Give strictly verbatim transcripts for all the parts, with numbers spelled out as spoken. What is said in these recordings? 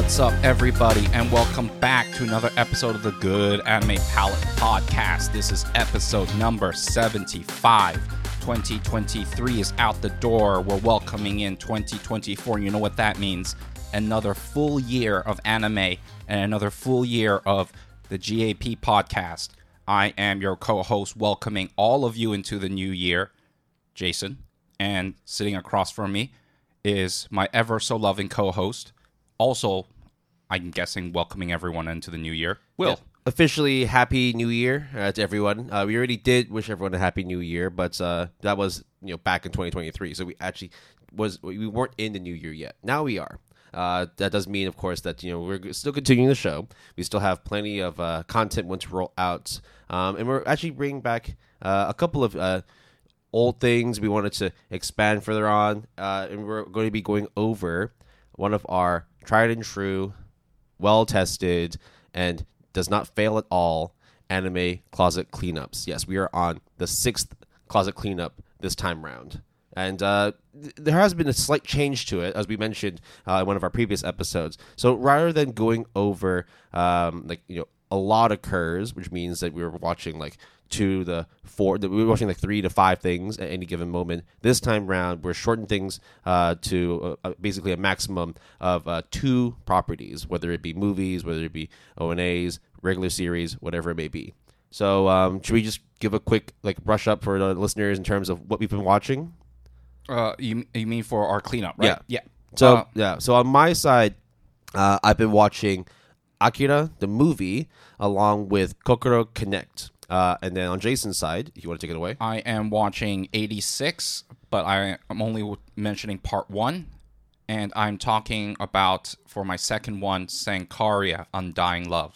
What's up, everybody, and welcome back to another episode of the Good Anime Palette Podcast. This is episode number seventy-five. twenty twenty-three is out the door. We're welcoming in twenty twenty-four. You know what that means? Another full year of anime and another full year of the G A P Podcast. I am your co-host, welcoming all of you into the new year, Jason. And sitting across from me is my ever-so-loving co-host, also, I'm guessing, welcoming everyone into the new year, Will. Yeah. Officially, Happy New Year uh, to everyone. Uh, we already did wish everyone a Happy New Year, but uh, that was you know back in twenty twenty-three, so we actually was we weren't in the new year yet. Now we are. Uh, that does mean, of course, that you know we're still continuing the show. We still have plenty of uh, content once we roll out, um, and we're actually bringing back uh, a couple of uh, old things we wanted to expand further on, uh, and we're going to be going over one of our tried and true, well tested, and does not fail at all anime closet cleanups. Yes, we are on the sixth closet cleanup this time round. And uh, th- there has been a slight change to it, as we mentioned uh, in one of our previous episodes. So rather than going over, um, like, you know, a lot occurs, which means that we were watching, like, two to four, we were watching, like, three to five things at any given moment. This time round, we're shortening things uh, to uh, basically a maximum of uh, two properties, whether it be movies, whether it be O N As, regular series, whatever it may be. So um, should we just give a quick, like, brush up for the listeners in terms of what we've been watching? Uh, you you mean for our cleanup, right? Yeah. Yeah. So, Uh, yeah. So on my side, uh, I've been watching Akira, the movie, along with Kokoro Connect. Uh, and then on Jason's side, if you want to take it away. I am watching eighty-six, but I am only w- mentioning part one. And I'm talking about, for my second one, Sankaria, Undying Love.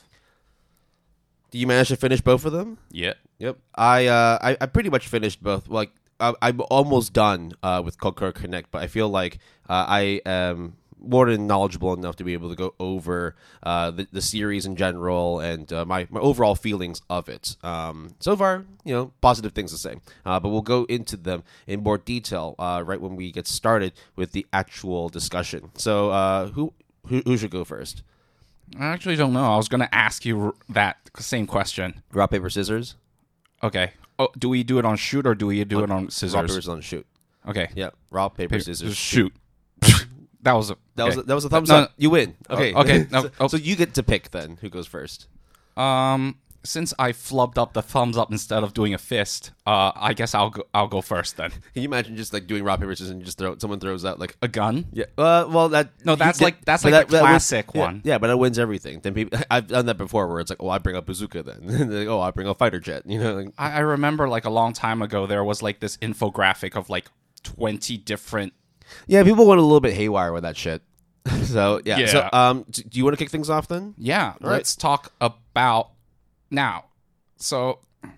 Do you manage to finish both of them? Yeah. Yep. I uh, I, I pretty much finished both. Like, I, I'm almost done uh, with Kokoro Connect, but I feel like uh, I am more than knowledgeable enough to be able to go over uh, the, the series in general and uh, my, my overall feelings of it. Um, so far, you know, positive things to say. Uh, but we'll go into them in more detail uh, right when we get started with the actual discussion. So uh, who, who who should go first? I actually don't know. I was going to ask you r- that same question. Rock, paper, scissors? Okay. Oh, do we do it on shoot or do we do it on scissors? Rock, paper, scissors on shoot. Okay. Yeah. Rock, paper, Paper, scissors, shoot. That was a... That okay. was a, that was a thumbs No, up. You win. Okay. Oh, okay. No, so, oh. so you get to pick then who goes first. Um, since I flubbed up the thumbs up instead of doing a fist, uh, I guess I'll go. I'll go first then. Can you imagine just like doing rock paper scissors and just throw someone throws out like A gun? yeah. Uh, well that No, that's you- like that's but like that- the that wins- classic yeah, one. Yeah, but it wins everything. Then people I've done that before where it's like, oh, I bring a bazooka then. And they're like, oh, I bring a fighter jet. You know. Like, I, I remember like a long time ago there was like this infographic of like twenty different. yeah, people went a little bit haywire with that shit. so yeah. Yeah. So um, do do you want to kick things off then? Yeah, All let's talk about now. So,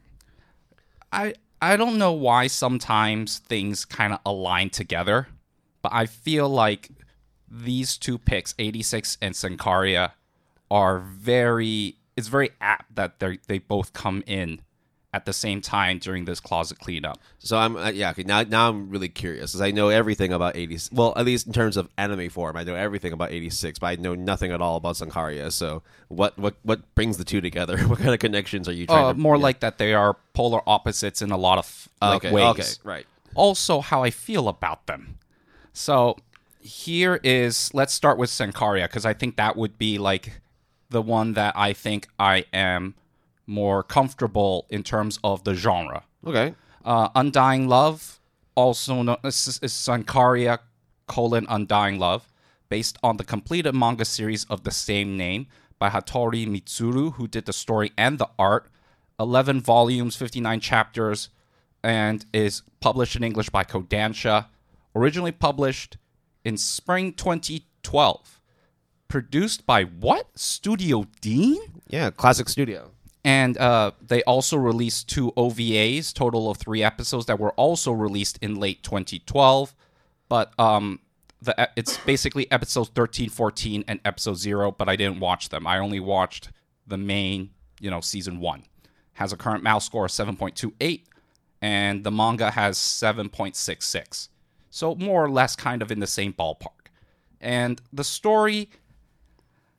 I I don't know why sometimes things kind of align together, but I feel like these two picks, eighty-six and Sankaria, are very. It's very apt that they they both come in at the same time during this closet cleanup. So I'm uh, yeah. Okay, now now I'm really curious because I know everything about eighty. Well, at least in terms of anime form, I know everything about eighty-six, but I know nothing at all about Sankaria. So what what what brings the two together? What kind of connections are you trying Uh, to? more yeah. like that they are polar opposites in a lot of like okay, ways. okay, right. Also how I feel about them. So here is, let's start with Sankaria, because I think that would be like the one that I think I am more comfortable in terms of the genre. Okay. Uh, Undying Love, also known as is Sankaria colon Undying Love, based on the completed manga series of the same name by Hattori Mitsuru, who did the story and the art. eleven volumes, fifty-nine chapters, and is published in English by Kodansha. Originally published in spring twenty twelve. Produced by what? Studio Dean? Yeah, classic studio. And uh, they also released two O V As, total of three episodes that were also released in late twenty twelve. But um, the it's basically episodes thirteen, fourteen, and episode zero, but I didn't watch them. I only watched the main, you know, season one. Has a current mouse score of seven point two eight, and the manga has seven point six six. So more or less kind of in the same ballpark. And the story,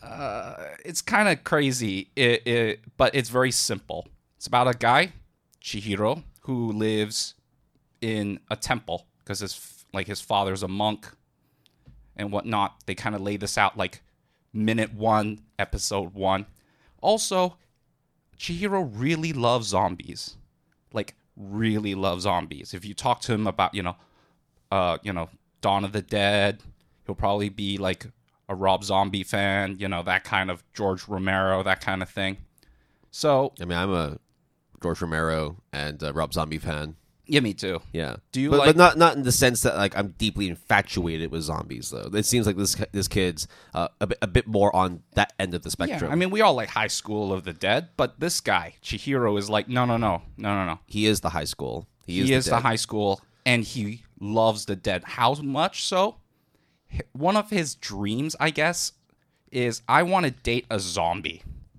Uh, it's kind of crazy, it, it, but it's very simple. It's about a guy, Chihiro, who lives in a temple because his like his father's a monk and whatnot. They kind of lay this out like minute one, episode one. Also, Chihiro really loves zombies, like really loves zombies. If you talk to him about, you know, uh, you know, Dawn of the Dead, he'll probably be like a Rob Zombie fan, you know, that kind of George Romero, that kind of thing. So, I mean, I'm a George Romero and uh, Rob Zombie fan. Yeah, me too. Yeah. Do you but, like... but not not in the sense that like I'm deeply infatuated with zombies though. It seems like this this kid's uh, a bit a bit more on that end of the spectrum. Yeah, I mean, we all like High School of the Dead, but this guy Chihiro is like, no, no, no, no, no, no. He is the high school. He is, he the, is the high school, and he loves the dead. How much so? One of his dreams, I guess, is I want to date a zombie.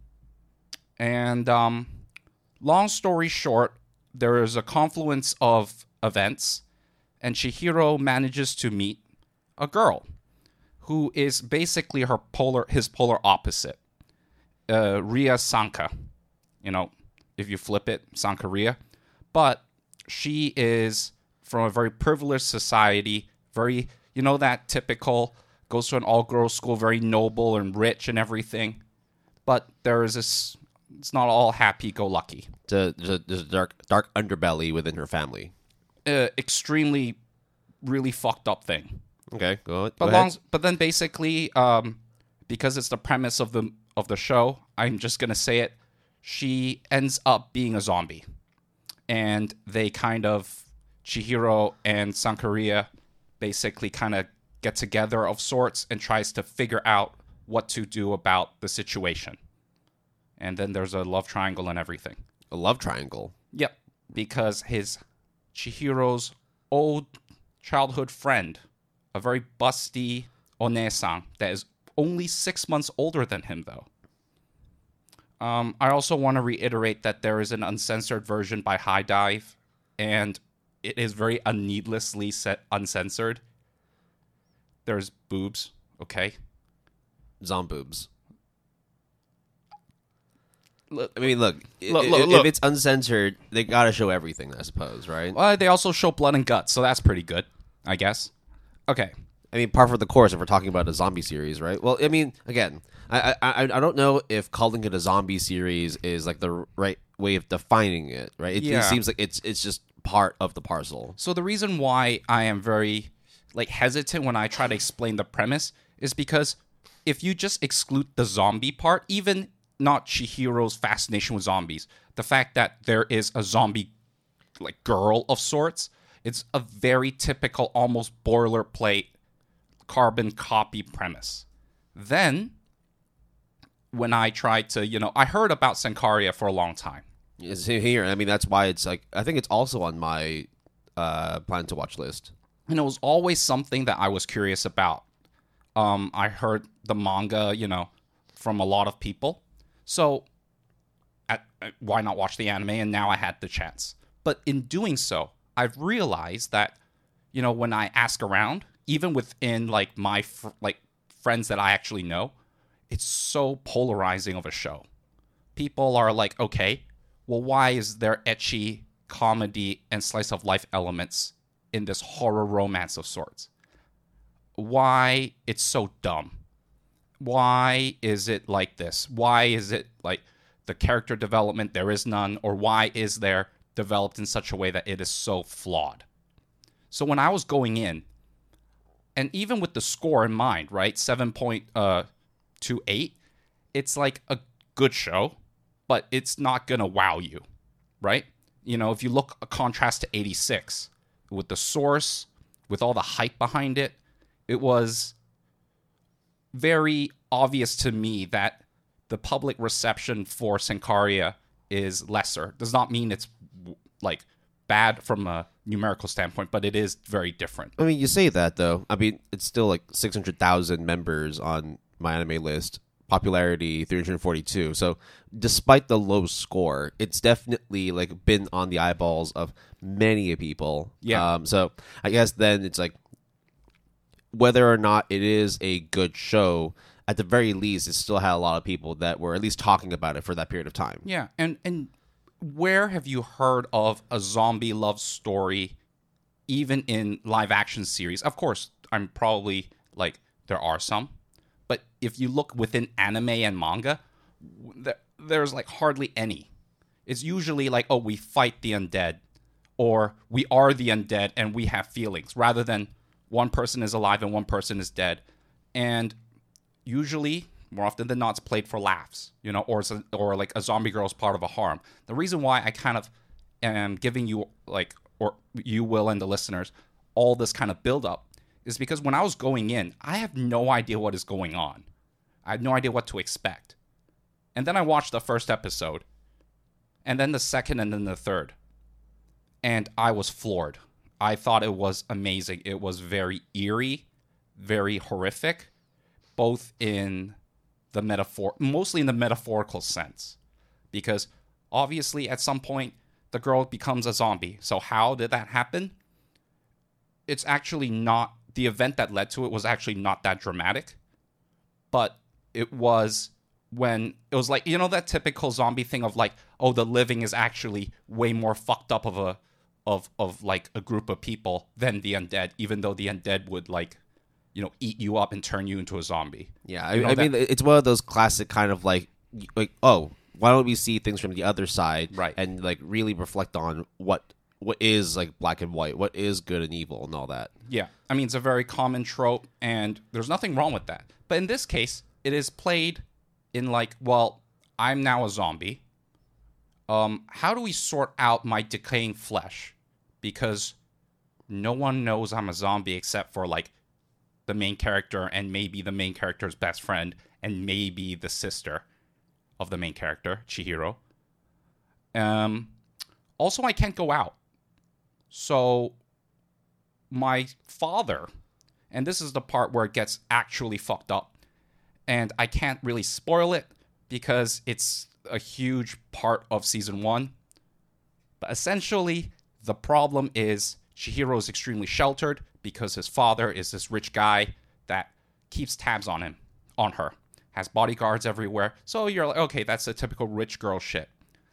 And um, long story short, there is a confluence of events, and Chihiro manages to meet a girl who is basically her polar, his polar opposite, uh, Ria Sanka. You know, if you flip it, Sanka Ria. But she is from a very privileged society, very, you know, that typical, goes to an all-girls school, very noble and rich and everything. But there is this, it's not all happy-go-lucky. There's a, there's a dark, dark underbelly within her family. Uh, extremely, really fucked up thing. Okay, go, go but ahead. Long, but then basically, um, because it's the premise of the of the show, I'm just gonna say it. She ends up being a zombie, and they kind of Chihiro and Sankaria basically kind of get together of sorts and tries to figure out what to do about the situation. And then there's a love triangle and everything. A love triangle. Yep, because his Chihiro's old childhood friend, a very busty One-san that is only six months older than him, though. Um, I also want to reiterate that there is an uncensored version by High Dive, and it is very unneedlessly set uncensored. There's boobs, okay? Zomboobs. Look, I mean, look, look, if, look, if look. it's uncensored, they gotta show everything, I suppose, right? Well, they also show blood and guts, so that's pretty good, I guess. Okay. I mean, par for the course if we're talking about a zombie series, right? Well, I mean, again, I I, I don't know if calling it a zombie series is like the right way of defining it, right? It, Yeah. it seems like it's it's just part of the parcel. So the reason why I am very like hesitant when I try to explain the premise is because if you just exclude the zombie part, even not Chihiro's fascination with zombies, the fact that there is a zombie like girl of sorts, it's a very typical, almost boilerplate carbon copy premise. Then when I tried to, you know, I heard about Sankaria for a long time. Yeah, same here. I mean, that's why it's like I think it's also on my uh, plan to watch list. And it was always something that I was curious about. Um, I heard the manga, you know, from a lot of people. So at, why not watch the anime? And now I had the chance. But in doing so, I've realized that, you know, when I ask around, even within like my fr- like friends that I actually know, it's so polarizing of a show. People are like, okay, well, why is there ecchi comedy and slice of life elements in this horror romance of sorts? Why it's so dumb? Why is it like this? Why is it like the character development, there is none, or why is there developed in such a way that it is so flawed? So when I was going in, and even with the score in mind, right, seven point two eight, it's like a good show, but it's not going to wow you, right? You know, if you look a contrast to eighty-six, with the source, with all the hype behind it, it was very obvious to me that the public reception for Sankaria is lesser. Does not mean it's like bad from a numerical standpoint, but it is very different. I mean, you say that though. I mean, it's still like six hundred thousand members on my anime list. Popularity three hundred forty-two. So, despite the low score, it's definitely like been on the eyeballs of many people. Yeah. Um, so I guess then it's like whether or not it is a good show. at the very least, it still had a lot of people that were at least talking about it for that period of time. Yeah, and and where have you heard of a zombie love story, even in live action series? Of course, I'm probably like there are some, but if you look within anime and manga, there, there's like hardly any. It's usually like, oh, we fight the undead, or we are the undead and we have feelings, rather than one person is alive and one person is dead. And usually, more often than not, it's played for laughs, you know, or or like a zombie girl is part of a harem. The reason why I kind of am giving you, like, or you will and the listeners, all this kind of build up is because when I was going in, I have no idea what is going on. I had no idea what to expect. And then I watched the first episode, and then the second, and then the third. And I was floored. I thought it was amazing. It was very eerie, very horrific, both in the metaphor, mostly in the metaphorical sense. Because obviously at some point, the girl becomes a zombie. So how did that happen? It's actually not, the event that led to it was actually not that dramatic. But it was when, it was like, you know, that typical zombie thing of like, oh, the living is actually way more fucked up of a, of, of like a group of people than the undead, even though the undead would like, you know, eat you up and turn you into a zombie. Yeah, I, You know I that- mean, it's one of those classic kind of like, like, oh, why don't we see things from the other side, Right. and like really reflect on what what is like black and white, what is good and evil, and all that. Yeah, I mean, it's a very common trope, and there's nothing wrong with that. But in this case, it is played in like, well, I'm now a zombie. Um, how do we sort out my decaying flesh? Because no one knows I'm a zombie except for like the main character and maybe the main character's best friend and maybe the sister of the main character, Chihiro. Um, also, I can't go out. So my father, and this is the part where it gets actually fucked up, and I can't really spoil it because it's a huge part of season one. But essentially, the problem is Chihiro is extremely sheltered because his father is this rich guy that keeps tabs on him, on her, has bodyguards everywhere. So you're like, okay, that's a typical rich girl shit.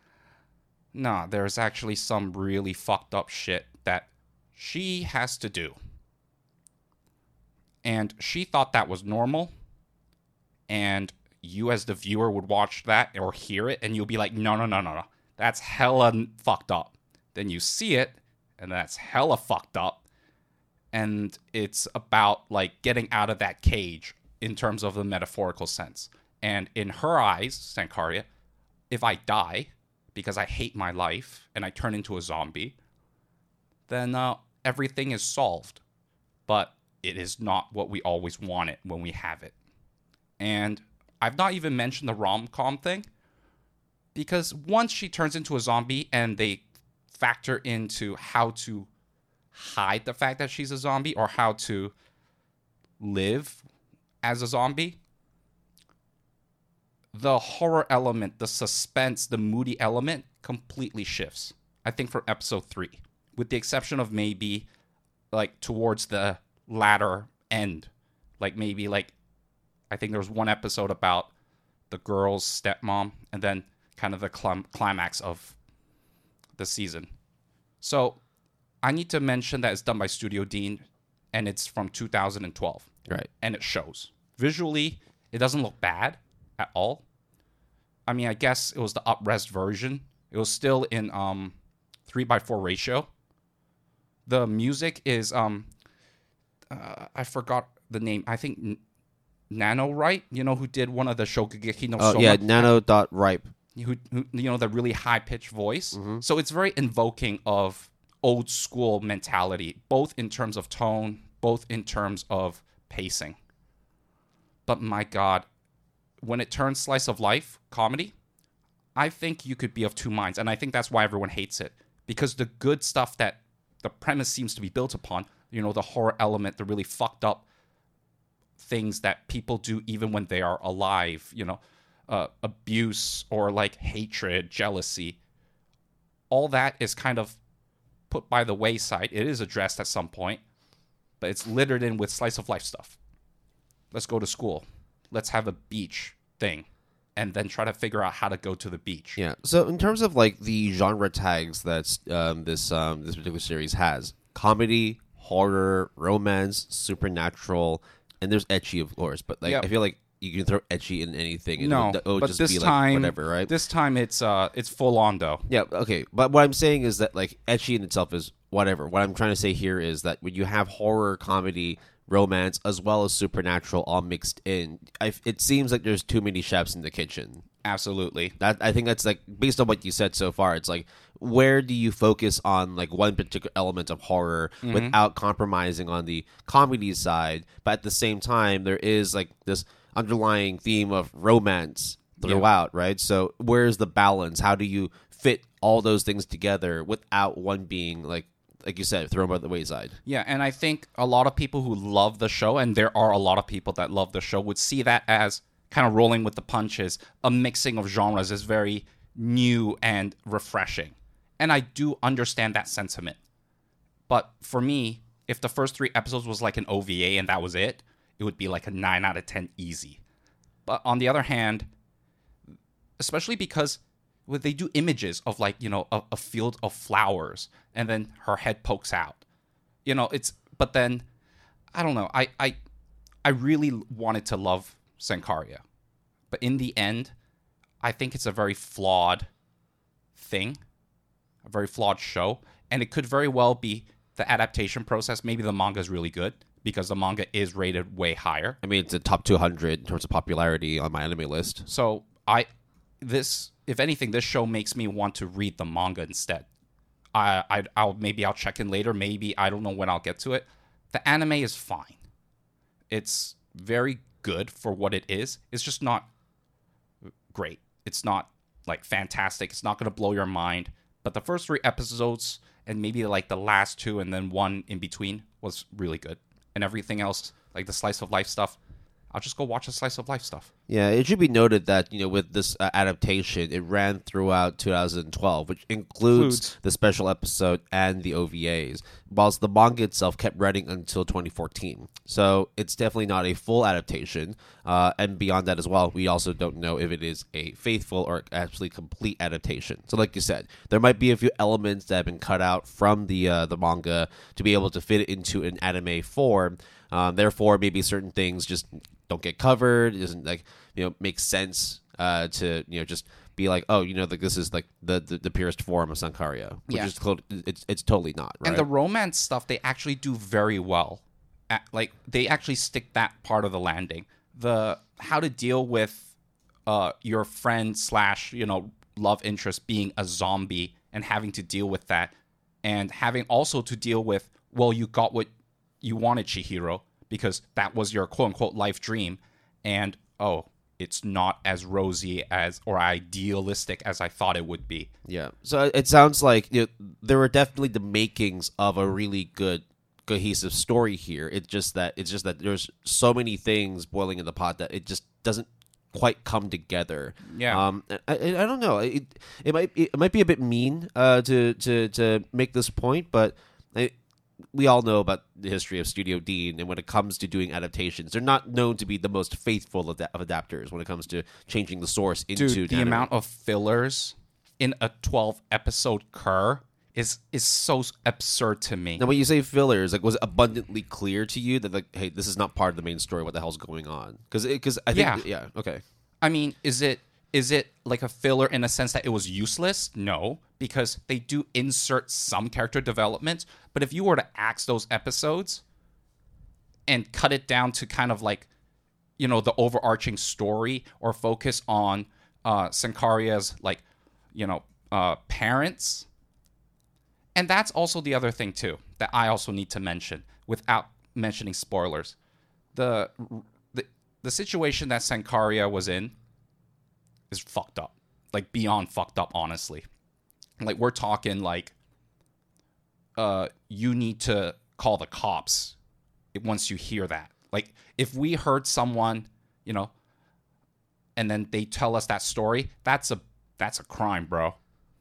Nah, there's actually some really fucked up shit that she has to do. And she thought that was normal. And you as the viewer would watch that or hear it and you'll be like, no, no, no, no, no. That's hella fucked up. Then you see it and that's hella fucked up. And it's about like getting out of that cage in terms of the metaphorical sense. And in her eyes, Sankaria, if I die because I hate my life and I turn into a zombie, then uh, everything is solved. But it is not what we always want it when we have it. And I've not even mentioned the rom-com thing, because once she turns into a zombie and they factor into how to hide the fact that she's a zombie or how to live as a zombie, the horror element, the suspense, the moody element completely shifts. I think from episode three, with the exception of maybe like towards the latter end, like maybe like I think there was one episode about the girl's stepmom, and then kind of the clim- climax of the season. So I need to mention that it's done by Studio Dean, and it's from two thousand twelve. Right. And it shows. Visually, it doesn't look bad at all. I mean, I guess it was the up-res version. It was still in um three by four ratio. The music is, um uh, I forgot the name. I think N- Nano, right? You know, who did one of the Shokugeki no Oh Soma? yeah, Nano dot ripe. Who, who, you know, the really high-pitched voice. So it's very invoking of old school mentality, both in terms of tone, both in terms of pacing. But my God, when it turns slice of life comedy, I think you could be of two minds. And I think that's why everyone hates it. Because the good stuff that the premise seems to be built upon, you know, the horror element, the really fucked up things that people do even when they are alive, you know, uh, abuse or like hatred, jealousy, all that is kind of put by the wayside. It is addressed at some point, but it's littered in with slice of life stuff. Let's go to school. let's have a beach thing and then try to figure out how to go to the beach. Yeah. So in terms of like the genre tags that um, this um, this particular series has, comedy, horror, romance, supernatural, and there's ecchi, of course. But like, Yep. I feel like you can throw ecchi in anything. And No, it would, it would but just this be time, like whatever, right? This time it's uh, it's full on though. Yeah, okay. But what I'm saying is that like ecchi in itself is whatever. What I'm trying to say here is that when you have horror, comedy, romance, as well as supernatural all mixed in, I, it seems like there's too many chefs in the kitchen. Absolutely. That I think that's like based on what you said so far. It's like where do you focus on like one particular element of horror Mm-hmm. without compromising on the comedy side, but at the same time there is like this underlying theme of romance throughout, right? So where's the balance? How do you fit all those things together without one being like like you said thrown by the wayside? Yeah, and I think a lot of people who love the show, and there are a lot of people that love the show, would see that as kind of rolling with the punches. A mixing of genres is very new and refreshing. And I do understand that sentiment. But for me, if the first three episodes was like an O V A and that was it, it would be like a nine out of ten easy. But on the other hand, especially because when they do images of like, you know, a, a field of flowers and then her head pokes out. You know, it's, but then, I don't know, I, I, I really wanted to love Sankaria. But in the end, I think it's a very flawed thing, a very flawed show. And it could very well be the adaptation process. Maybe the manga is really good because the manga is rated way higher. I mean, it's a top two hundred in terms of popularity on my anime list. So I, this, if anything, this show makes me want to read the manga instead. I, I, I'll maybe I'll check in later. Maybe I don't know when I'll get to it. The anime is fine. It's very good for what it is. It's just not great. It's not like fantastic. It's not going to blow your mind. But the first three episodes and maybe like the last two and then one in between was really good. And everything else, like the slice of life stuff, I'll just go watch the slice of life stuff. Yeah, it should be noted that, you know, with this uh, adaptation, it ran throughout two thousand twelve, which includes Includes. the special episode and the O V As, whilst the manga itself kept running until twenty fourteen. So it's definitely not a full adaptation. Uh, and beyond that as well, we also don't know if it is a faithful or actually complete adaptation. So like you said, there might be a few elements that have been cut out from the uh, the manga to be able to fit it into an anime form. Um, therefore, maybe certain things just don't get covered. It doesn't like you know make sense uh, to you know just be like, oh, you know, like this is like the, the, the purest form of Sankaria, which Yeah. is clo- it's it's totally not. Right? And the romance stuff, they actually do very well. At, like, they actually stick that part of the landing. The how to deal with uh, your friend slash, you know, love interest being a zombie and having to deal with that. And having also to deal with, well, you got what you wanted, Chihiro, because that was your quote-unquote life dream. And, oh, it's not as rosy as or idealistic as I thought it would be. Yeah. So it sounds like you know, there were definitely the makings of a really good cohesive story here. It's just that it's just that there's so many things boiling in the pot that it just doesn't quite come together. Yeah. Um. I, I, I don't know. It it might it might be a bit mean uh to to to make this point, but I, we all know about the history of Studio Dean, and when it comes to doing adaptations, they're not known to be the most faithful of, of adapters when it comes to changing the source into Dude, the anime. amount of fillers in a twelve episode cur is is so absurd to me. Now, when you say fillers, like, was it abundantly clear to you that, like, hey, this is not part of the main story? What the hell's going on? Because, because I think, Yeah. yeah, okay, I mean, is it is it like a filler in a sense that it was useless? No, because they do insert some character development. But if you were to axe those episodes and cut it down to kind of like, you know, the overarching story, or focus on uh, Sankaria's, like, you know, uh, parents. And that's also the other thing, too, that I also need to mention without mentioning spoilers. The the, the situation that Sankaria was in is fucked up. Like, beyond fucked up, honestly. Like, we're talking, like, uh, you need to call the cops once you hear that. Like, if we heard someone, you know, and then they tell us that story, that's a that's a crime, bro.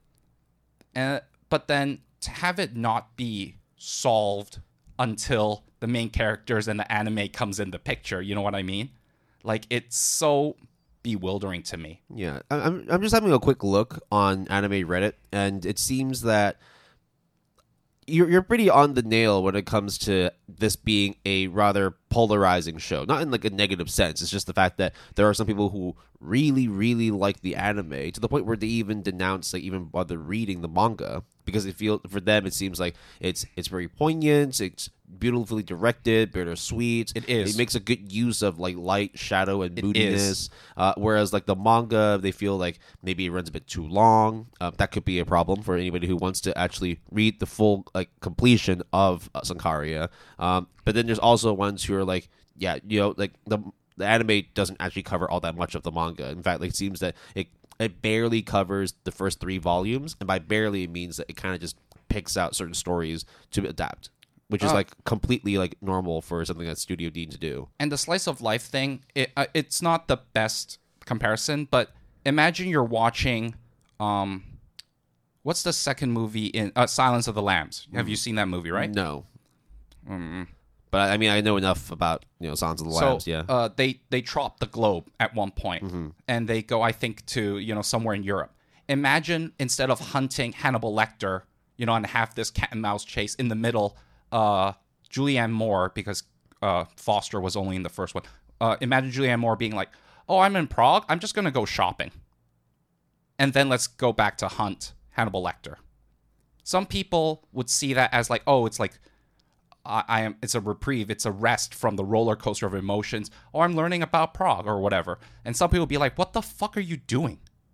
And but then to have it not be solved until the main characters and the anime comes in the picture, you know what I mean? Like, it's so bewildering to me. Yeah, I- I'm I'm just having a quick look on Anime Reddit, and it seems that you're you're pretty on the nail when it comes to this being a rather polarizing show. Not in like a negative sense. It's just the fact that there are some people who really, really like the anime to the point where they even denounce like even bother reading the manga because they feel for them it seems like it's it's very poignant, it's beautifully directed, bittersweet. It is. It makes a good use of like light, shadow, and It moodiness. is. Uh, whereas like the manga, they feel like maybe it runs a bit too long. Uh, that could be a problem for anybody who wants to actually read the full like completion of uh, Sankaria. Um, but then there's also ones who are like, yeah, you know, like the the anime doesn't actually cover all that much of the manga. In fact, like, it seems that it it barely covers the first three volumes, and by barely it means that it kind of just picks out certain stories to adapt, which is Oh. like completely like normal for something that Studio Dean to do. And the slice of life thing, it, uh, it's not the best comparison, but imagine you're watching, um, what's the second movie in uh, Silence of the Lambs? Have you seen that movie, right? No, Mm. but I mean I know enough about you know Silence of the Lambs. So Yeah, uh, they they drop the globe at one point, Mm-hmm. and they go, I think, to you know somewhere in Europe. Imagine instead of hunting Hannibal Lecter, you know, and have this cat and mouse chase in the middle, uh, Julianne Moore, because uh, Foster was only in the first one. Uh, imagine Julianne Moore being like, "Oh, I'm in Prague. I'm just gonna go shopping, and then let's go back to hunt Hannibal Lecter." Some people would see that as like, "Oh, it's like." I, I am. It's a reprieve. It's a rest from the roller coaster of emotions. Or I'm learning about Prague or whatever. And some people be like, "What the fuck are you doing?"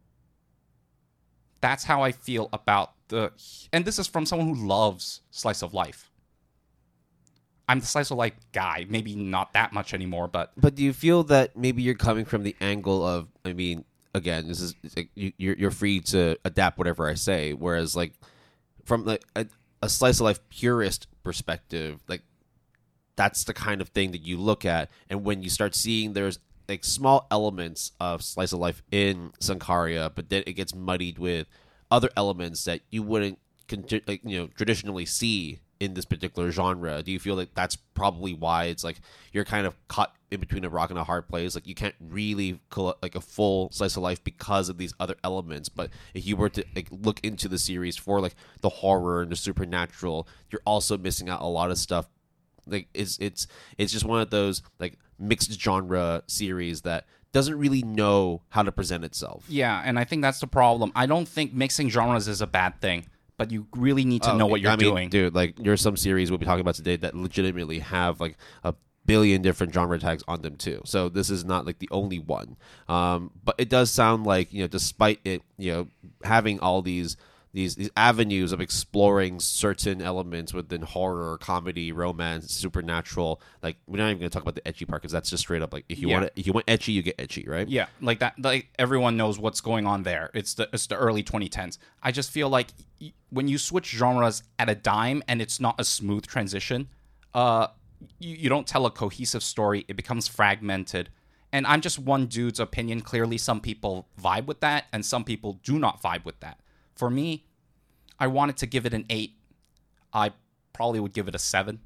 That's how I feel about the. And this is from someone who loves slice of life. I'm the slice of life guy. Maybe not that much anymore, but but do you feel that maybe you're coming from the angle of? I mean, again, this is like, you, you're you're free to adapt whatever I say. Whereas, like, from like a, a slice of life purist perspective, like that's the kind of thing that you look at, and when you start seeing there's like small elements of slice of life in Sankaria, but then it gets muddied with other elements that you wouldn't con- like, you know traditionally see in this particular genre. Do you feel like that's probably why it's like you're kind of caught in between a rock and a hard place? Like you can't really call like a full slice of life because of these other elements. But if you were to like look into the series for like the horror and the supernatural, you're also missing out a lot of stuff. Like it's it's it's just one of those like mixed genre series that doesn't really know how to present itself. yeah. And I think that's the problem. I don't think mixing genres is a bad thing, but you really need to Oh, know what you're I mean, doing. dude. Like there's some series we'll be talking about today that legitimately have like a billion different genre tags on them too. So this is not like the only one. Um, but it does sound like you know, despite it, you know, having all these these these avenues of exploring certain elements within horror, comedy, romance, supernatural. Like we're not even going to talk about the etchy part because that's just straight up like if you Yeah. want if you want ecchi, you get ecchi, right? Yeah, like that. Like everyone knows what's going on there. It's the it's the early twenty tens. I just feel like y- when you switch genres at a dime and it's not a smooth transition, uh, you, you don't tell a cohesive story. It becomes fragmented. And I'm just one dude's opinion. Clearly, some people vibe with that, and some people do not vibe with that. For me, I wanted to give it an eight. I probably would give it a seven.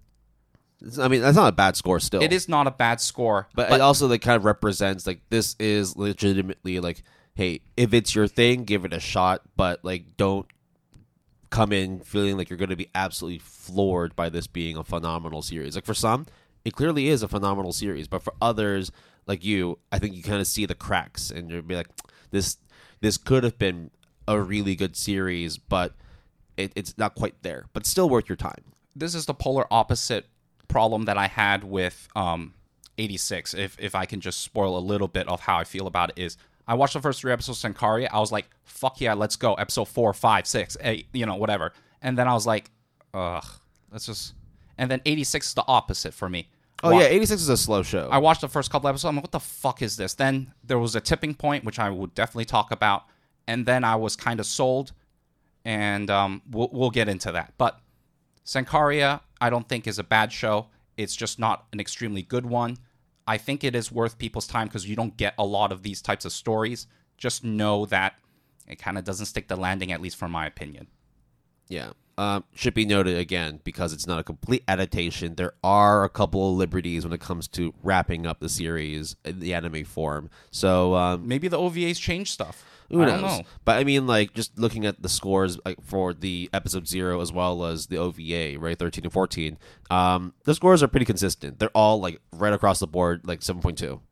I mean, that's not a bad score still. It is not a bad score, But, it also like kind of represents like this is legitimately like, hey, if it's your thing, give it a shot, but like don't come in feeling like you're going to be absolutely floored by this being a phenomenal series. Like for some, it clearly is a phenomenal series, but for others like you, I think you kind of see the cracks and you'll be like, this this could have been a really good series, but it, it's not quite there, but still worth your time. This is the polar opposite problem that I had with um, eighty-six. If if I can just spoil a little bit of how I feel about it, is I watched the first three episodes of Sankaria. I was like, fuck yeah, let's go. Episode four, five, six, eight, you know, whatever. And then I was like, ugh, let's just. And then eighty-six is the opposite for me. Oh Wa- yeah, eighty-six is a slow show. I watched the first couple episodes. I'm like, what the fuck is this? Then there was a tipping point, which I would definitely talk about. And then I was kind of sold. And um, we'll, we'll get into that. But Sankaria, I don't think is a bad show. It's just not an extremely good one. I think it is worth people's time because you don't get a lot of these types of stories. Just know that it kind of doesn't stick the landing, at least from my opinion. Yeah. Um, should be noted again, because it's not a complete adaptation, there are a couple of liberties when it comes to wrapping up the series in the anime form. So um, Maybe the O V As change stuff. who I knows? don't know. But I mean, like, just looking at the scores like for the episode zero as well as the O V A, right, thirteen and fourteen, um, the scores are pretty consistent. They're all like right across the board, like seven point two.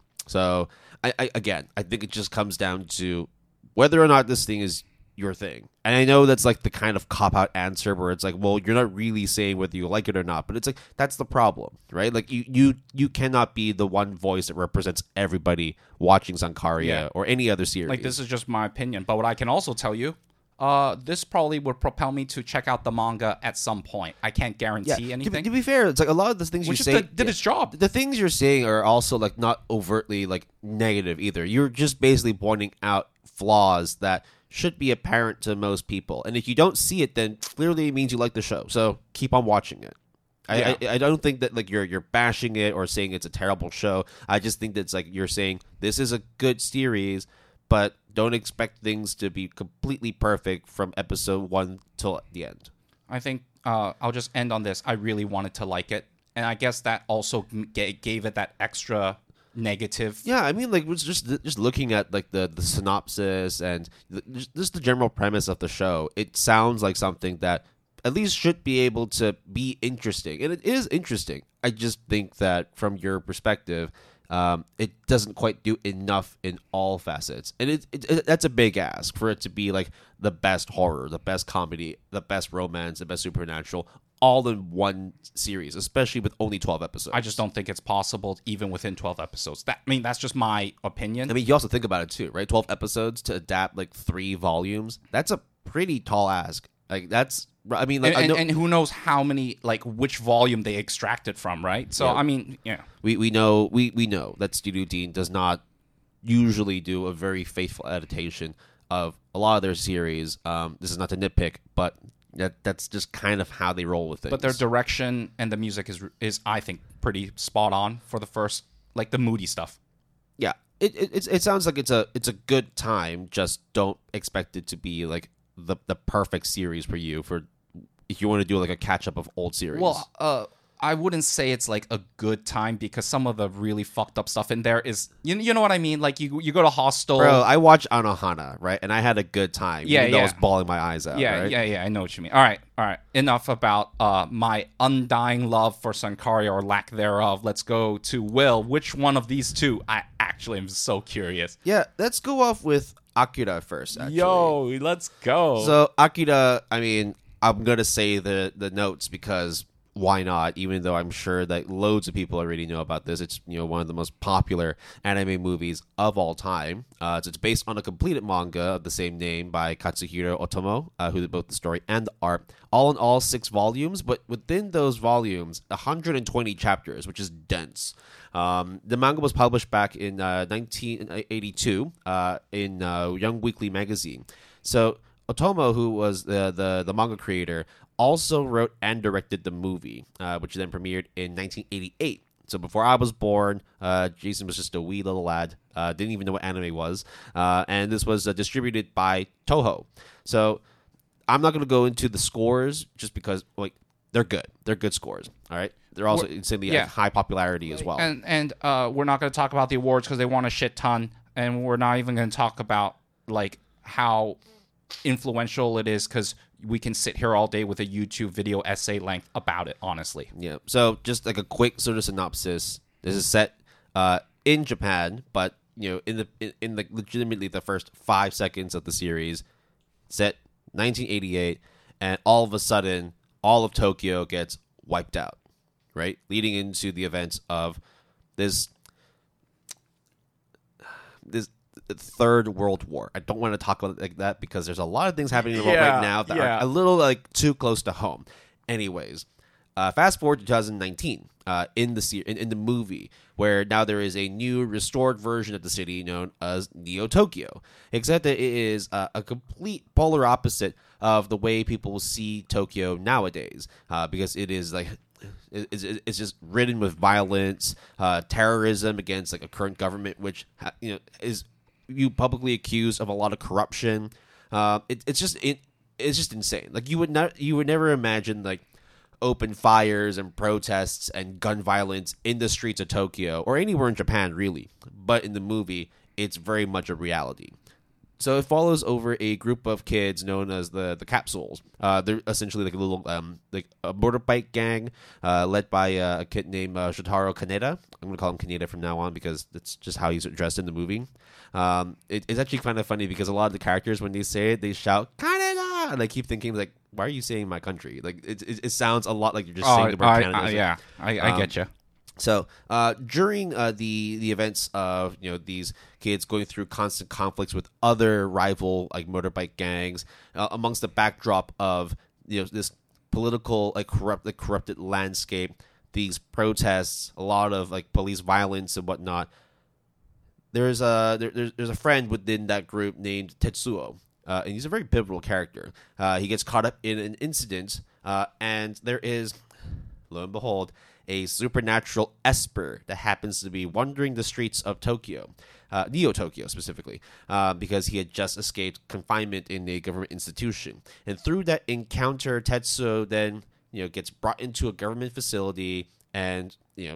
So I, I again, I think it just comes down to whether or not this thing is your thing. And I know that's like the kind of cop-out answer where it's like, well, you're not really saying whether you like it or not, but it's like, that's the problem, right? Like, you you, you cannot be the one voice that represents everybody watching Sankaria Yeah. or any other series. Like, this is just my opinion. But what I can also tell you, uh, this probably would propel me to check out the manga at some point. I can't guarantee yeah. To, be- anything. to be fair, it's like a lot of the things Which you is say the, did its job. the things you're saying are also like not overtly like negative either. You're just basically pointing out flaws that should be apparent to most people, and if you don't see it, then clearly it means you like the show. So keep on watching it. I, Yeah. I I don't think that like you're you're bashing it or saying it's a terrible show. I just think that's like you're saying this is a good series, but don't expect things to be completely perfect from episode one till the end. I think uh, I'll just end on this. I really wanted to like it. And I guess that also g- gave it that extra negative. Yeah, I mean, like, it was just just looking at like the, the synopsis and the, just, just the general premise of the show. It sounds like something that at least should be able to be interesting, and it is interesting. I just think that from your perspective, um, it doesn't quite do enough in all facets, and it, it, it that's a big ask for it to be like the best horror, the best comedy, the best romance, the best supernatural, all in one series, especially with only twelve episodes. I just don't think it's possible even within twelve episodes. That I mean, that's just my opinion. I mean, you also think about it too, right? twelve episodes to adapt like three volumes. That's a pretty tall ask. Like, that's, I mean, like, and, I know, and, and who knows how many, like, which volume they extracted from, right? So, Yeah. I mean, yeah. we, we know, we, we know that Studio Dean does not usually do a very faithful adaptation of a lot of their series. Um, this is not to nitpick, but that that's just kind of how they roll with things. But their direction and the music is, is I think, pretty spot on for the first, like, the moody stuff. yeah, it, it it's- it sounds like it's a it's a good time. Just don't expect it to be like the the perfect series for you for if you want to do like a catch up of old series. Well, uh, I wouldn't say it's like a good time because some of the really fucked up stuff in there is, you, you know what I mean? Like, you you go to Hostel. bro, I watched Anohana, right, and I had a good time. Yeah, even though I yeah. was bawling my eyes out. Yeah, right? yeah, yeah. I know what you mean. All right, all right. Enough about uh, my undying love for Sankaria or lack thereof. Let's go to Will. Which one of these two? I actually am so curious. Yeah, let's go off with Akira first. Actually. Yo, let's go. So Akira, I mean, I'm gonna say the the notes because why not? Even though I'm sure that loads of people already know about this, it's you know one of the most popular anime movies of all time. Uh, so it's based on a completed manga of the same name by Katsuhiro Otomo, uh, who did both the story and the art. All in all, six volumes, but within those volumes, one hundred twenty chapters, which is dense. Um, the manga was published back in uh, nineteen eighty-two uh, in uh, Young Weekly magazine. So Otomo, who was the, the, the manga creator, also wrote and directed the movie, uh, which then premiered in nineteen eighty-eight. So before I was born, uh, Jason was just a wee little lad, uh, didn't even know what anime was, uh, and this was uh, distributed by Toho. So I'm not going to go into the scores just because like they're good. They're good scores, all right? They're also We're- insanely yeah. like, high popularity as well. and and uh, we're not going to talk about the awards because they won a shit ton, and we're not even going to talk about like how influential it is because we can sit here all day with a YouTube video essay length about it. Honestly, Yeah. So just like a quick sort of synopsis. This is set uh, in Japan, but you know, in the in, in the legitimately the first five seconds of the series, set nineteen eighty-eight, and all of a sudden, all of Tokyo gets wiped out, right? Leading into the events of this this third world war. I don't want to talk about it like that because there's a lot of things happening in the world Yeah, right now that yeah. are a little like too close to home. Anyways, uh, fast forward to twenty nineteen uh, in the se- in, in the movie where now there is a new restored version of the city known as Neo Tokyo, except that it is uh, a complete polar opposite of the way people see Tokyo nowadays, uh, because it is like it's, it's just ridden with violence, uh, terrorism against like a current government, which ha- you know is you publicly accused of a lot of corruption. Uh, it, it's just it, it's just insane. Like you would not, you would never imagine like open fires and protests and gun violence in the streets of Tokyo or anywhere in Japan, really. But in the movie, it's very much a reality. So it follows over a group of kids known as the the Capsules. Uh, they're essentially like a little um like a motorbike gang uh, led by uh, a kid named uh, Shotaro Kaneda. I'm gonna call him Kaneda from now on because that's just how he's addressed in the movie. Um, it, it's actually kind of funny because a lot of the characters, when they say it, they shout Kaneda, and I keep thinking like, why are you saying my country? Like it it, it sounds a lot like you're just oh, saying the word I, Canada. I, yeah, I, I um, get you. So uh, during uh, the the events of you know these kids going through constant conflicts with other rival like motorbike gangs, uh, amongst the backdrop of you know this political like corrupt like corrupted landscape, these protests, a lot of like police violence and whatnot. There's a there, there's there's a friend within that group named Tetsuo, uh, and he's a very pivotal character. Uh, he gets caught up in an incident, uh, and there is, lo and behold, a supernatural Esper that happens to be wandering the streets of Tokyo, uh, Neo-Tokyo specifically, uh, because he had just escaped confinement in a government institution. And through that encounter, Tetsuo then, you know, gets brought into a government facility and, you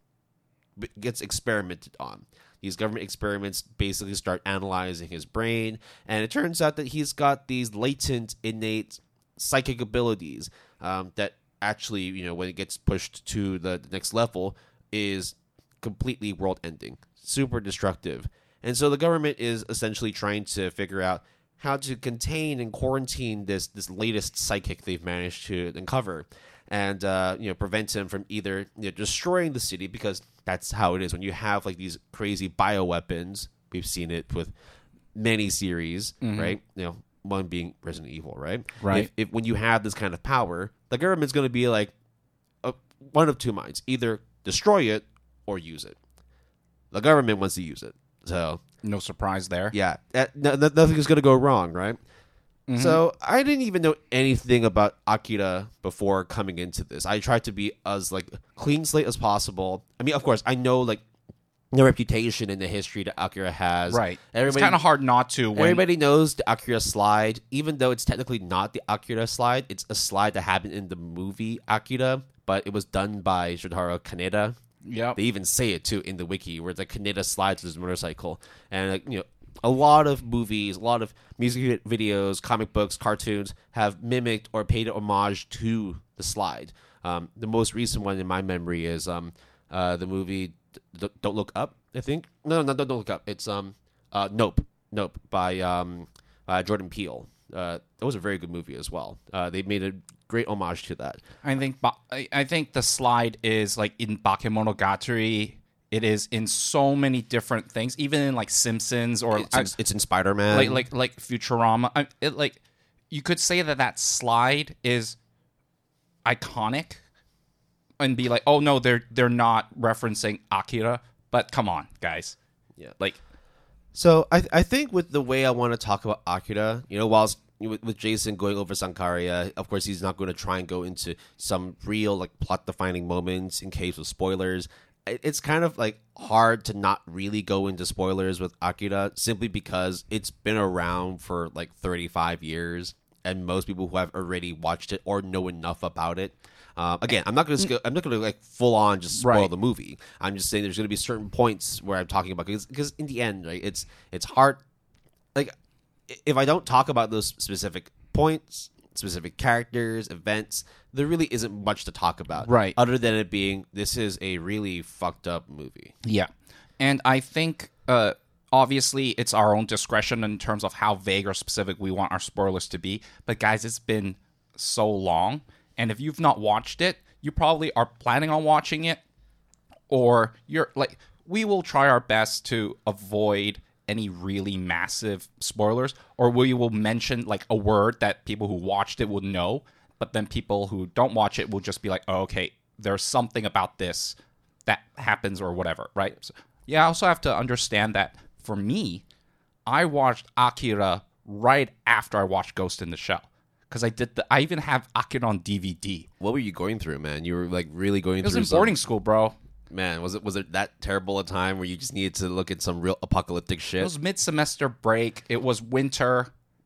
know, gets experimented on. These government experiments basically start analyzing his brain, and it turns out that he's got these latent, innate psychic abilities um, that actually, you know, when it gets pushed to the, the next level, is completely world-ending, super destructive. And so the government is essentially trying to figure out how to contain and quarantine this this latest psychic they've managed to uncover, and uh, you know, prevent him from either you know, destroying the city, because that's how it is when you have like these crazy bioweapons. We've seen it with many series, mm-hmm. right? You know, one being Resident Evil, right? Right. If, if when you have this kind of power, the government's going to be like uh, one of two minds: either destroy it or use it. The government wants to use it, so no surprise there. Yeah, that, no, nothing is going to go wrong, right? Mm-hmm. So I didn't even know anything about Akira before coming into this. I tried to be as like clean slate as possible. I mean, of course, I know like the reputation and the history that Akira has. Right. Everybody, it's kind of hard not to. When... Everybody knows the Akira slide, even though it's technically not the Akira slide. It's a slide that happened in the movie Akira, but it was done by Shotaro Kaneda. Yeah. They even say it too in the wiki, where the Kaneda slides his motorcycle, and like, you know. A lot of movies, a lot of music videos, comic books, cartoons have mimicked or paid homage to the slide. Um, the most recent one in my memory is um, uh, the movie D- Don't Look Up, I think. No, no, no, Don't Look Up. It's um, uh, Nope, Nope by um, uh, Jordan Peele. Uh, that was a very good movie as well. Uh, they made a great homage to that. I think I, I think the slide is like in Bakemonogatari. It is in so many different things, even in like Simpsons or it's in, it's in Spider-Man, like like like Futurama. I, it like you could say that that slide is iconic, and be like, oh no, they're they're not referencing Akira. But come on, guys, yeah, like. So I I think with the way I want to talk about Akira, you know, whilst with, with Jason going over Sankaria, of course he's not going to try and go into some real like plot defining moments in case of spoilers. It's kind of like hard to not really go into spoilers with Akira, simply because it's been around for like thirty-five years, and most people who have already watched it or know enough about it. Uh, again, I'm not going to I'm not going to like full on just spoil right. the movie. I'm just saying there's going to be certain points where I'm talking about, because because in the end, right, it's it's hard. Like if I don't talk about those specific points, specific characters, events, there really isn't much to talk about. Right. Other than it being, this is a really fucked up movie. Yeah. And I think, uh, obviously, it's our own discretion in terms of how vague or specific we want our spoilers to be. But guys, it's been so long. And if you've not watched it, you probably are planning on watching it. Or you're like, we will try our best to avoid any really massive spoilers, or we will mention like a word that people who watched it will know, but then people who don't watch it will just be like, oh, okay, there's something about this that happens or whatever, right? So, yeah, I also have to understand that for me, I watched Akira right after I watched Ghost in the Shell, because I did the, I even have Akira on D V D. What were you going through, man? You were like really going it through. It was in some... boarding school, bro. Man, was it was it that terrible a time where you just needed to look at some real apocalyptic shit? It was mid-semester break. It was winter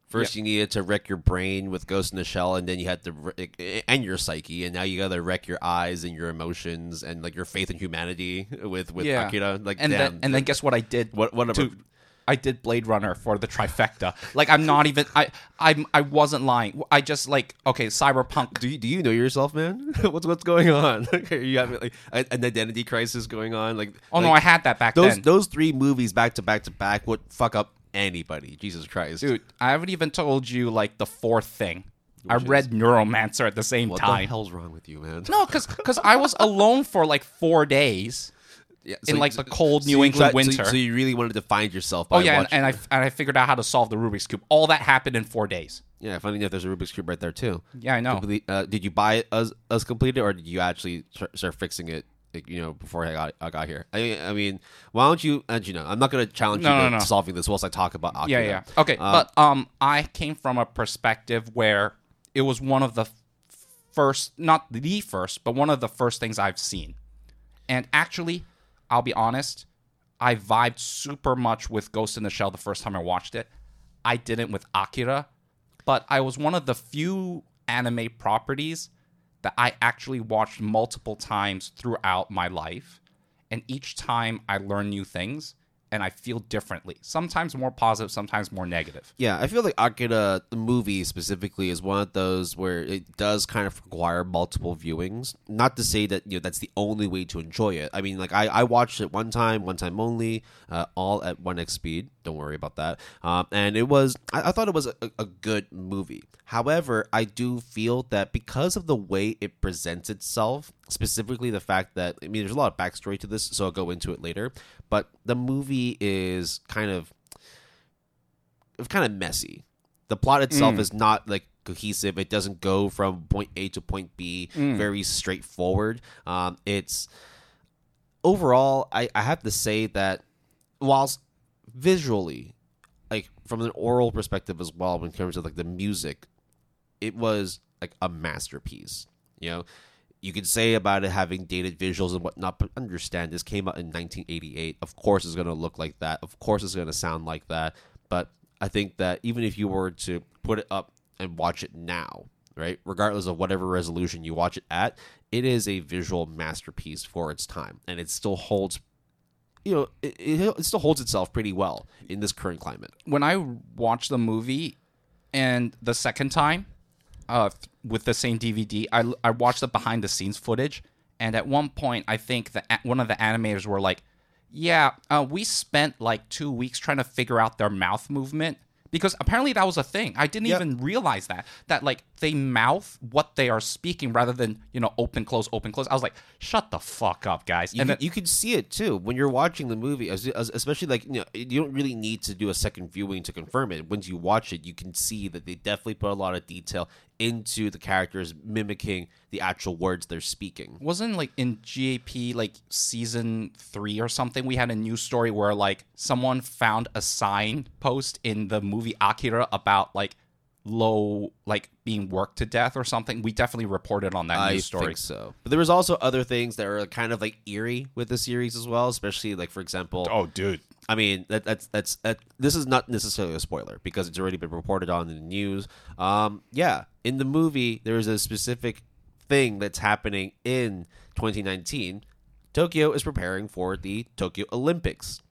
First, Yep. you needed to wreck your brain with Ghost in the Shell, and then you had to wre- and your psyche, and now you got to wreck your eyes and your emotions and like your faith in humanity with with Yeah. Akira. Like, and damn, then and then guess what I did? What- what to- about- I did Blade Runner for the trifecta. Like I'm not even I I I wasn't lying. I just like okay, Cyberpunk. do you, do you know yourself, man? what's what's going on? Are you having like a- an identity crisis going on? Like, Oh no, I like, had that back those then. those three movies back to back to back would fuck up anybody. Jesus Christ, Dude, I haven't even told you like the fourth thing. I Which is- read Neuromancer at the same What time. the hell's wrong with you, man? No, because I was alone for like four days. Yeah, in, like, the cold New you England tried- so- winter. So, you really wanted to find yourself. By Oh yeah, and, watching and I it. and I figured out how to solve the Rubik's cube. All that happened in four days. yeah, funny enough, there's a Rubik's cube right there too. Yeah, I know. Complete- uh, did you buy it as as completed, or did you actually start, start fixing it? Like, you know, before I got I got here. I I mean, why don't you? And you know, I'm not going to challenge No, you no, to no. solving this whilst I talk about Yeah, Akira. yeah. Okay, Uh, but um, I came from a perspective where it was one of the f- first, not the first, but one of the first things I've seen. And actually, I'll be honest, I vibed super much with Ghost in the Shell the first time I watched it. I didn't with Akira, but I was one of the few anime properties that I actually watched multiple times throughout my life. And each time I learn new things and I feel differently. Sometimes more positive, sometimes more negative. Yeah, I feel like Akira, the movie specifically, is one of those where it does kind of require multiple viewings. Not to say that you know that's the only way to enjoy it. I mean, like I, I watched it one time, one time only, uh, all at one x speed. Don't worry about that. Um, and it was, I, I thought it was a, a good movie. However, I do feel that because of the way it presents itself, specifically the fact that, I mean, there's a lot of backstory to this, so I'll go into it later, but the movie is kind of, kind of messy. The plot itself Mm. is not like cohesive. It doesn't go from point A to point B Mm. very straightforward. Um, it's overall, I, I have to say that whilst visually, like from an oral perspective as well, in terms of like the music, it was like a masterpiece. You know, you could say about it having dated visuals and whatnot, but understand this came out in nineteen eighty-eight. Of course, it's going to look like that. Of course, it's going to sound like that. But I think that even if you were to put it up and watch it now, right, regardless of whatever resolution you watch it at, it is a visual masterpiece for its time, and it still holds. You know, it, it, it still holds itself pretty well in this current climate. When I watched the movie and the second time uh, th- with the same D V D, I, I watched the behind the scenes footage. And at one point, I think that one of the animators were like, yeah, uh, we spent like two weeks trying to figure out their mouth movement. Because apparently that was a thing. I didn't Yep. even realize that. That, like, they mouth what they are speaking rather than, you know, open, close, open, close. I was like, shut the fuck up, guys. You, and can, then, you can see it too when you're watching the movie, as, as, especially like you know you don't really need to do a second viewing to confirm it. Once you watch it, you can see that they definitely put a lot of detail into the characters mimicking the actual words they're speaking. wasn't like in G A P like season three or something, we had a news story where like someone found a sign post in the movie Akira about like low like being worked to death or something. We definitely reported on that I news story. think so, but there was also other things that are kind of like eerie with the series as well, especially like for example. Oh, dude. I mean, that, that's that's that, this is not necessarily a spoiler because it's already been reported on in the news. Um, yeah, in the movie, there is a specific thing that's happening in twenty nineteen. Tokyo is preparing for the Tokyo Olympics.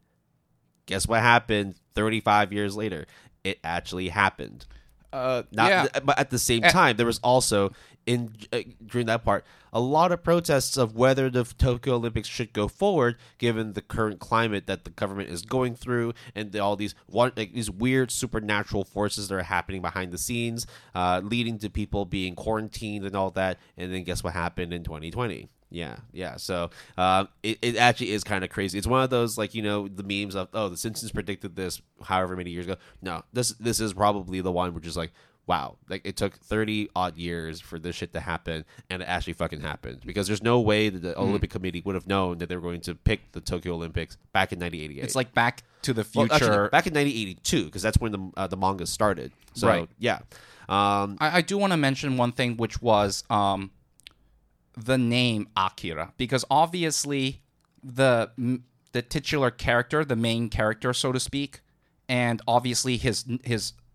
Guess what happened thirty-five years later? It actually happened. Uh, Not, yeah. But at the same Uh, time, there was also in uh, during that part a lot of protests of whether the Tokyo Olympics should go forward, given the current climate that the government is going through, and the, all these one like, these weird supernatural forces that are happening behind the scenes, uh, leading to people being quarantined and all that. And then guess what happened in twenty twenty? Yeah, yeah. So um, it, it actually is kind of crazy. It's one of those like you know the memes of oh the Simpsons predicted this however many years ago. No, this this is probably the one which is like wow, like it took thirty odd years for this shit to happen, and it actually fucking happened because there's no way that the Mm. Olympic Committee would have known that they were going to pick the Tokyo Olympics back in nineteen eighty-eight. It's like Back to the Well, Future. actually, back in nineteen eighty-two because that's when the uh, the manga started. So Right. yeah. Um, I, I do want to mention one thing, which was um, the name Akira, because obviously the the titular character, the main character, so to speak, and obviously his his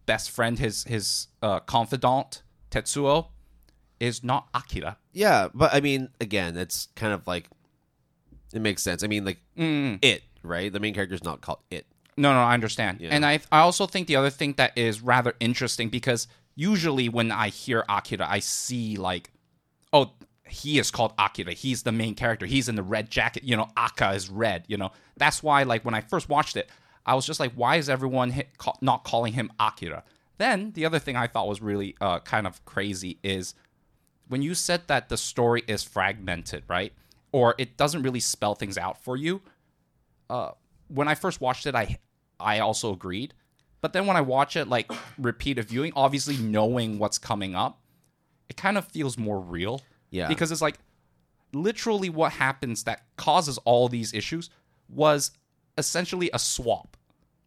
best friend, his his uh, confidant, Tetsuo, is not Akira. Yeah, but I mean, again, it's kind of like it makes sense. I mean, like Mm. it, right? The main character is not called it. No, no, I understand. Yeah. And I I also think the other thing that is rather interesting, because usually when I hear Akira, I see like, oh, he is called Akira. He's the main character. He's in the red jacket. You know, Aka is red. You know, that's why, like, when I first watched it, I was just like, why is everyone hit, call, not calling him Akira? Then the other thing I thought was really uh, kind of crazy is when you said that the story is fragmented, right? Or it doesn't really spell things out for you. Uh, when I first watched it, I I also agreed. But then when I watch it, like, repeated viewing, obviously knowing what's coming up, it kind of feels more real. Yeah. Because it's like, literally what happens that causes all these issues was essentially a swap.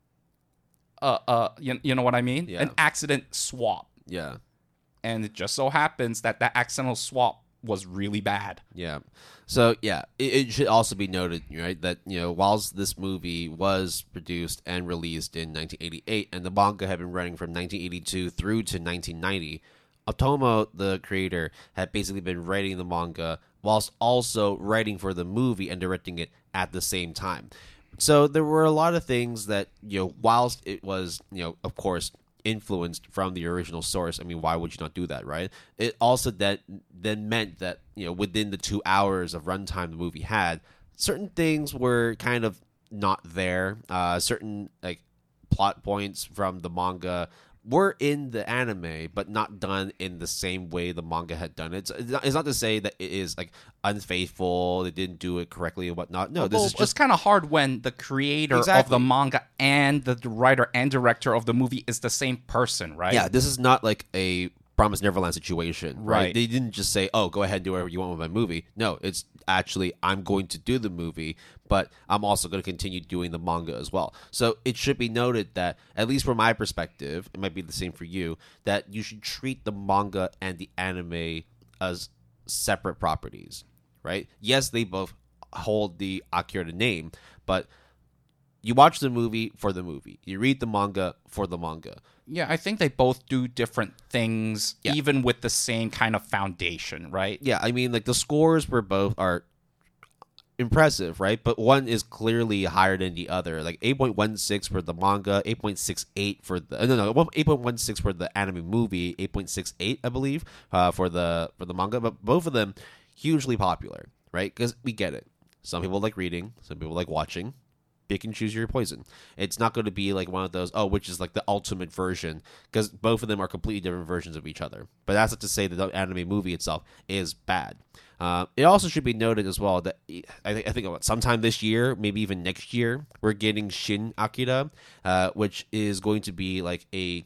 Uh, uh, you, you know what I mean? Yeah. An accident swap. Yeah. And it just so happens that that accidental swap was really bad. Yeah. So, yeah, it, it should also be noted, right, that, you know, whilst this movie was produced and released in nineteen eighty-eight, and the manga had been running from nineteen eighty-two through to nineteen ninety, Otomo, the creator, had basically been writing the manga whilst also writing for the movie and directing it at the same time. So there were a lot of things that, you know, whilst it was, you know, of course, influenced from the original source. I mean, why would you not do that, right? It also that then meant that, you know, within the two hours of runtime the movie had, certain things were kind of not there. Uh, certain like plot points from the manga were in the anime, but not done in the same way the manga had done it. So it's not, it's not to say that it is like unfaithful, they didn't do it correctly and whatnot. No, this well, is it's just kind of hard when the creator of Exactly. the manga and the writer and director of the movie is the same person, right? yeah. This is not like a Promised Neverland situation, right? Right. They didn't just say, "Oh, go ahead and do whatever you want with my movie." No, it's actually I'm going to do the movie, but I'm also going to continue doing the manga as well. So it should be noted that, at least from my perspective, it might be the same for you, that you should treat the manga and the anime as separate properties, right? Yes, they both hold the Akira name, but you watch the movie for the movie. You read the manga for the manga. Yeah, I think they both do different things, Yeah. even with the same kind of foundation, right? Yeah, I mean, like the scores for both are impressive, right? But one is clearly higher than the other. Like eight point one six for the manga, eight point six eight for the no no eight point one six for the anime movie, eight point six eight I believe uh, for the for the manga. But both of them hugely popular, right? Because we get it. Some people like reading, some people like watching. Pick and choose your poison. It's not going to be like one of those, oh, which is like the ultimate version, because both of them are completely different versions of each other. But that's not to say that the anime movie itself is bad. Uh, it also should be noted as well that I think I think about sometime this year, maybe even next year, we're getting Shin Akira, uh, which is going to be like a,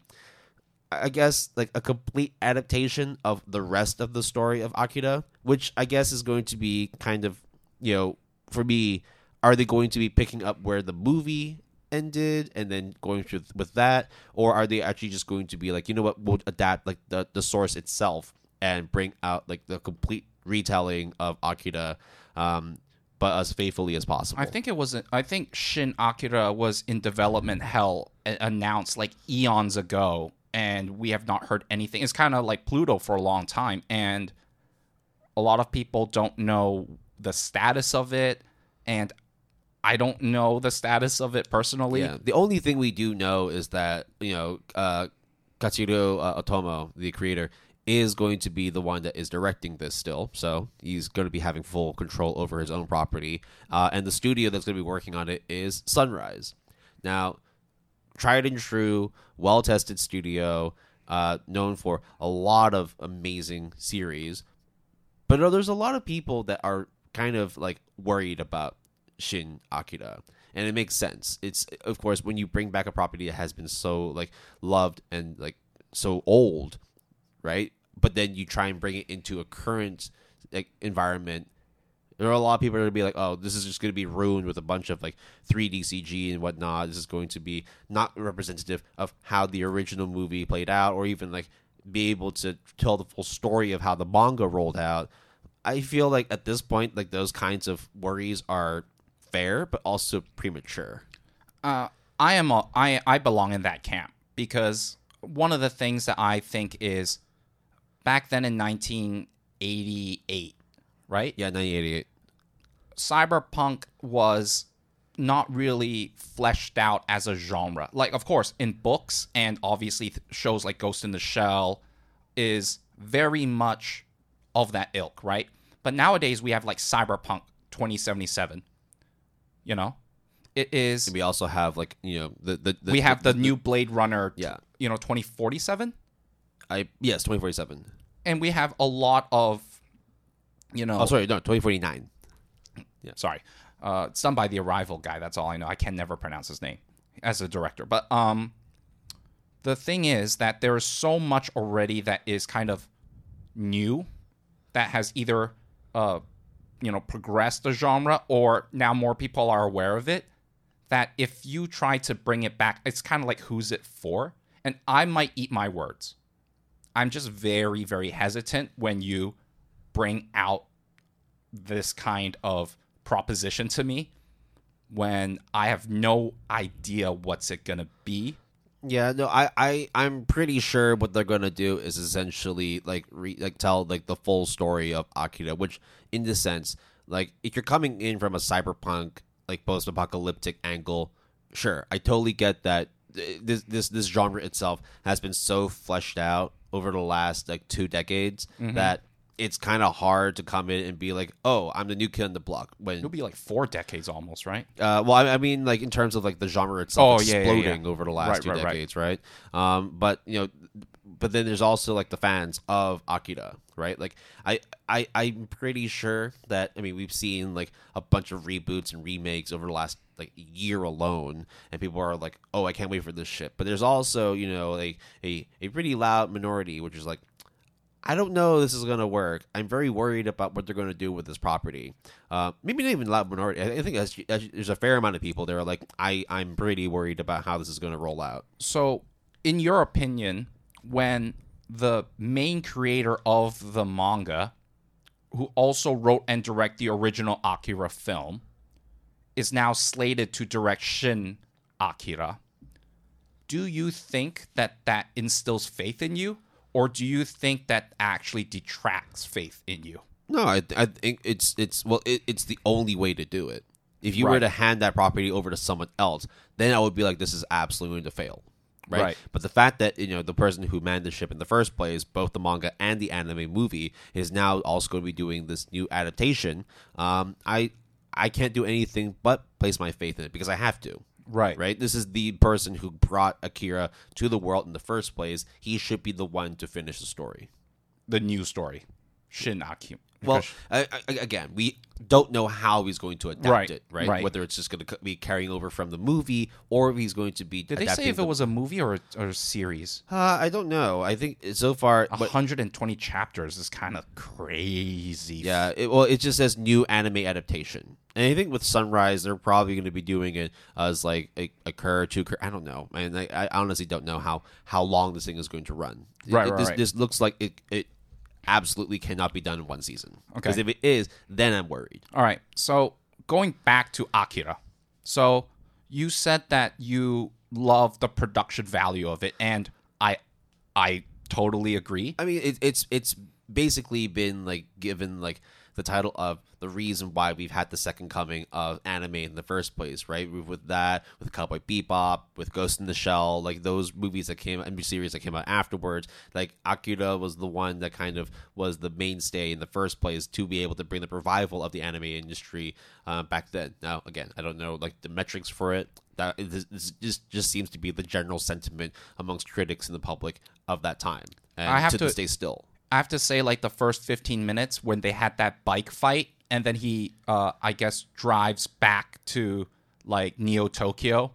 I guess, like a complete adaptation of the rest of the story of Akira, which I guess is going to be kind of, you know, for me. Are they going to be picking up where the movie ended and then going through with that? Or are they actually just going to be like, you know what, we'll adapt like the, the source itself and bring out like the complete retelling of Akira, um, but as faithfully as possible? I think it was. I think Shin Akira was in development hell, a- announced like eons ago, and we have not heard anything. It's kind of like Pluto for a long time, and a lot of people don't know the status of it, and I don't know the status of it personally. Yeah. The only thing we do know is that, you know, uh, Katsuhiro uh, Otomo, the creator, is going to be the one that is directing this still. So he's going to be having full control over his own property. Uh, and the studio that's going to be working on it is Sunrise. Now, tried and true, well-tested studio, uh, known for a lot of amazing series. But uh, there's a lot of people that are kind of like worried about Shin Akira, and it makes sense. It's, of course, when you bring back a property that has been so like loved and like so old, right? But then you try and bring it into a current like environment. There are a lot of people that are gonna be like, "Oh, this is just going to be ruined with a bunch of like three D C G and whatnot. This is going to be not representative of how the original movie played out, or even like be able to tell the full story of how the manga rolled out." I feel like at this point, like those kinds of worries are fair, but also premature. Uh, I am. A, I I belong in that camp because one of the things that I think is back then in nineteen eighty-eight, right? Yeah, nineteen eighty-eight. Cyberpunk was not really fleshed out as a genre. Like, of course, in books and obviously shows like Ghost in the Shell is very much of that ilk, right? But nowadays we have like Cyberpunk twenty seventy-seven. You know, it is. And we also have like you know the the, the we have the, the new Blade Runner. Yeah. You know, twenty forty-seven. I yes, twenty forty-seven. And we have a lot of, you know. Oh, sorry, no, twenty forty-nine. Yeah, sorry. Uh, it's done by the Arrival guy. That's all I know. I can never pronounce his name as a director. But um, the thing is that there is so much already that is kind of new that has either uh, you know, progressed the genre or now more people are aware of it. That if you try to bring it back, it's kind of like who's it for? And I might eat my words. I'm just very, very hesitant when you bring out this kind of proposition to me when I have no idea what's it gonna be. Yeah, no, I, I, I'm pretty sure what they're gonna do is essentially like re, like tell like the full story of Akira, which in this sense, like if you're coming in from a cyberpunk like post-apocalyptic angle, sure, I totally get that. This this this genre itself has been so fleshed out over the last like two decades mm-hmm. that it's kind of hard to come in and be like, oh, I'm the new kid on the block. When it'll be like four decades almost, right? Uh, well, I, I mean, like in terms of like the genre itself oh, yeah, exploding yeah, yeah. over the last right, two right, decades, right? right? Um, but you know, but then there's also like the fans of Akira, right? Like I, I, I'm pretty sure that I mean we've seen like a bunch of reboots and remakes over the last like year alone, and people are like, oh, I can't wait for this shit. But there's also you know like a a pretty loud minority which is like, I don't know this is going to work. I'm very worried about what they're going to do with this property. Uh, maybe not even loud minority. I think that's, there's a fair amount of people that are like, I, I'm pretty worried about how this is going to roll out. So, in your opinion, when the main creator of the manga, who also wrote and directed the original Akira film, is now slated to direct Shin Akira, do you think that that instills faith in you? Or do you think that actually detracts faith in you? No, I, I think it's it's well, it, it's the only way to do it. If you right. were to hand that property over to someone else, then I would be like, this is absolutely going to fail, right? right? But the fact that you know the person who manned the ship in the first place, both the manga and the anime movie, is now also going to be doing this new adaptation. Um, I I can't do anything but place my faith in it because I have to. Right. Right? This is the person who brought Akira to the world in the first place. He should be the one to finish the story. The new story. Shin Akira. Well, I, I, again, we don't know how he's going to adapt right. it, right? right? Whether it's just going to be carrying over from the movie or if he's going to be Did they say if the, it was a movie or a, or a series? Uh, I don't know. I think so far... one hundred twenty chapters is kind of crazy. Yeah, it, well, it just says new anime adaptation. And I think with Sunrise, they're probably going to be doing it as like a, a cur, two cur. I don't know. I mean, I, I honestly don't know how, how long this thing is going to run. Right, it, right, this, right. This looks like it, it absolutely cannot be done in one season. Okay. Because if it is, then I'm worried. All right. So going back to Akira. So you said that you love the production value of it, and I, I totally agree. I mean, it, it's it's basically been like given like the title of the reason why we've had the second coming of anime in the first place, right? With that, with Cowboy Bebop, with Ghost in the Shell, like those movies that came, M V series that came out afterwards, like Akira was the one that kind of was the mainstay in the first place to be able to bring the revival of the anime industry uh, back then. Now, again, I don't know like the metrics for it. That this, this just just seems to be the general sentiment amongst critics and the public of that time, and I have to, to this day still. I have to say, like, the first fifteen minutes when they had that bike fight, and then he, uh, I guess, drives back to, like, Neo Tokyo,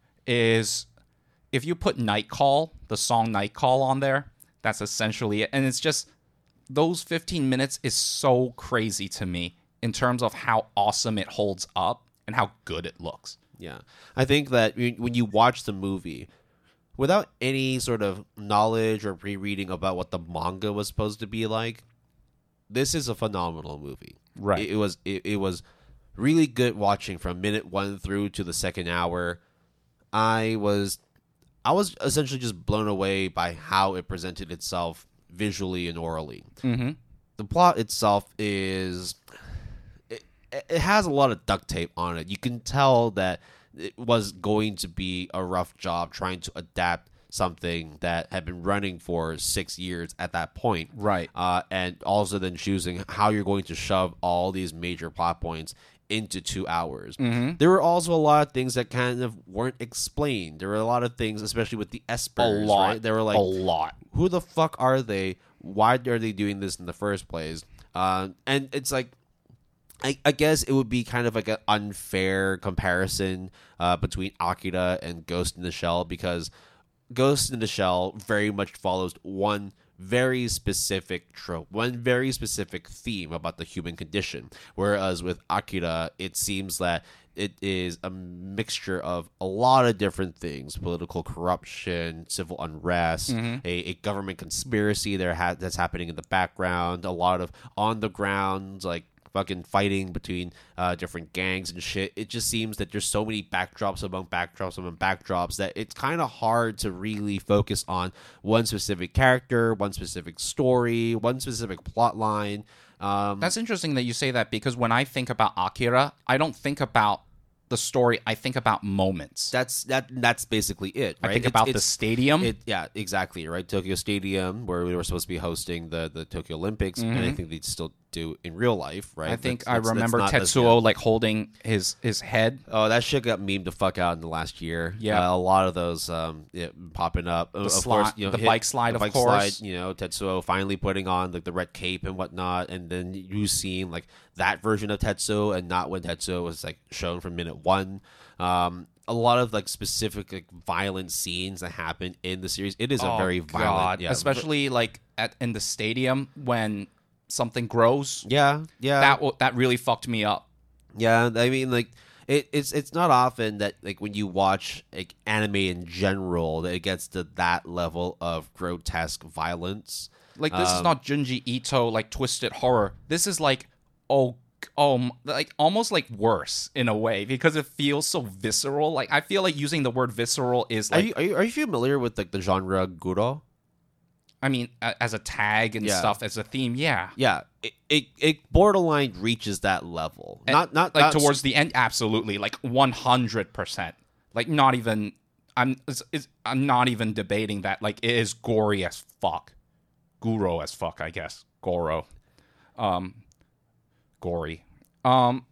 is if you put Night Call, the song Night Call on there, that's essentially it. And it's just, those fifteen minutes is so crazy to me in terms of how awesome it holds up and how good it looks. Yeah. I think that when you watch the movie, without any sort of knowledge or pre-reading about what the manga was supposed to be like, this is a phenomenal movie. Right. It, it was it, it was really good watching from minute one through to the second hour. I was I was essentially just blown away by how it presented itself visually and orally. Mm-hmm. The plot itself is it, it has a lot of duct tape on it. You can tell that it was going to be a rough job trying to adapt something that had been running for six years at that point. Right. Uh, and also then choosing how you're going to shove all these major plot points into two hours. Mm-hmm. There were also a lot of things that kind of weren't explained. There were a lot of things, especially with the Espers. A lot. Right? They were like, a lot. Who the fuck are they? Why are they doing this in the first place? Uh, and it's like, I, I guess it would be kind of like an unfair comparison uh, between Akira and Ghost in the Shell, because Ghost in the Shell very much follows one very specific trope, one very specific theme about the human condition. Whereas with Akira, it seems that it is a mixture of a lot of different things: political corruption, civil unrest, mm-hmm. a, a government conspiracy there ha- that's happening in the background, a lot of on the ground, like fucking fighting between uh, different gangs and shit. It just seems that there's so many backdrops among backdrops among backdrops that it's kind of hard to really focus on one specific character, one specific story, one specific plot line. Um, That's interesting that you say that, because when I think about Akira, I don't think about the story. I think about moments. That's that. That's basically it. Right? I think It's- about it's, the stadium. It, yeah, exactly. Right, Tokyo Stadium, where we were supposed to be hosting the, the Tokyo Olympics, and I think they still do in real life. Right. I think That's- I that's- remember that's not as Tetsuo good. like holding his his head. Oh, that shit got memed the fuck out in the last year. Yeah. Uh, a lot of those um, yeah, popping up. The of sli- course, you know, the hit- bike slide, the of bike course. Slide, you know, Tetsuo finally putting on like the red cape and whatnot, and then you seeing like that version of Tetsuo, and not when Tetsuo was like shown from minute one. Um, a lot of like specific like violent scenes that happen in the series. It is a Oh, very violent, God. yeah, Especially like at in the stadium when something grows. yeah, yeah. That w- that really fucked me up. Yeah, I mean, like it, it's it's not often that like when you watch like anime in general that it gets to that level of grotesque violence. Like this is Um, not Junji Ito like twisted horror. This is like oh oh like almost like worse in a way, because it feels so visceral. Like I feel like using the word visceral is Are like you, are you are you familiar with like the genre Guro? I mean a- as a tag and Yeah. stuff, as a theme, yeah. Yeah, it, it it borderline reaches that level. And, not not like not towards the end, absolutely, like one hundred percent. Like not even I'm it's, it's, I'm not even debating that. Like it is gory as fuck, Guro as fuck, I guess. Goro, um, gory. Um,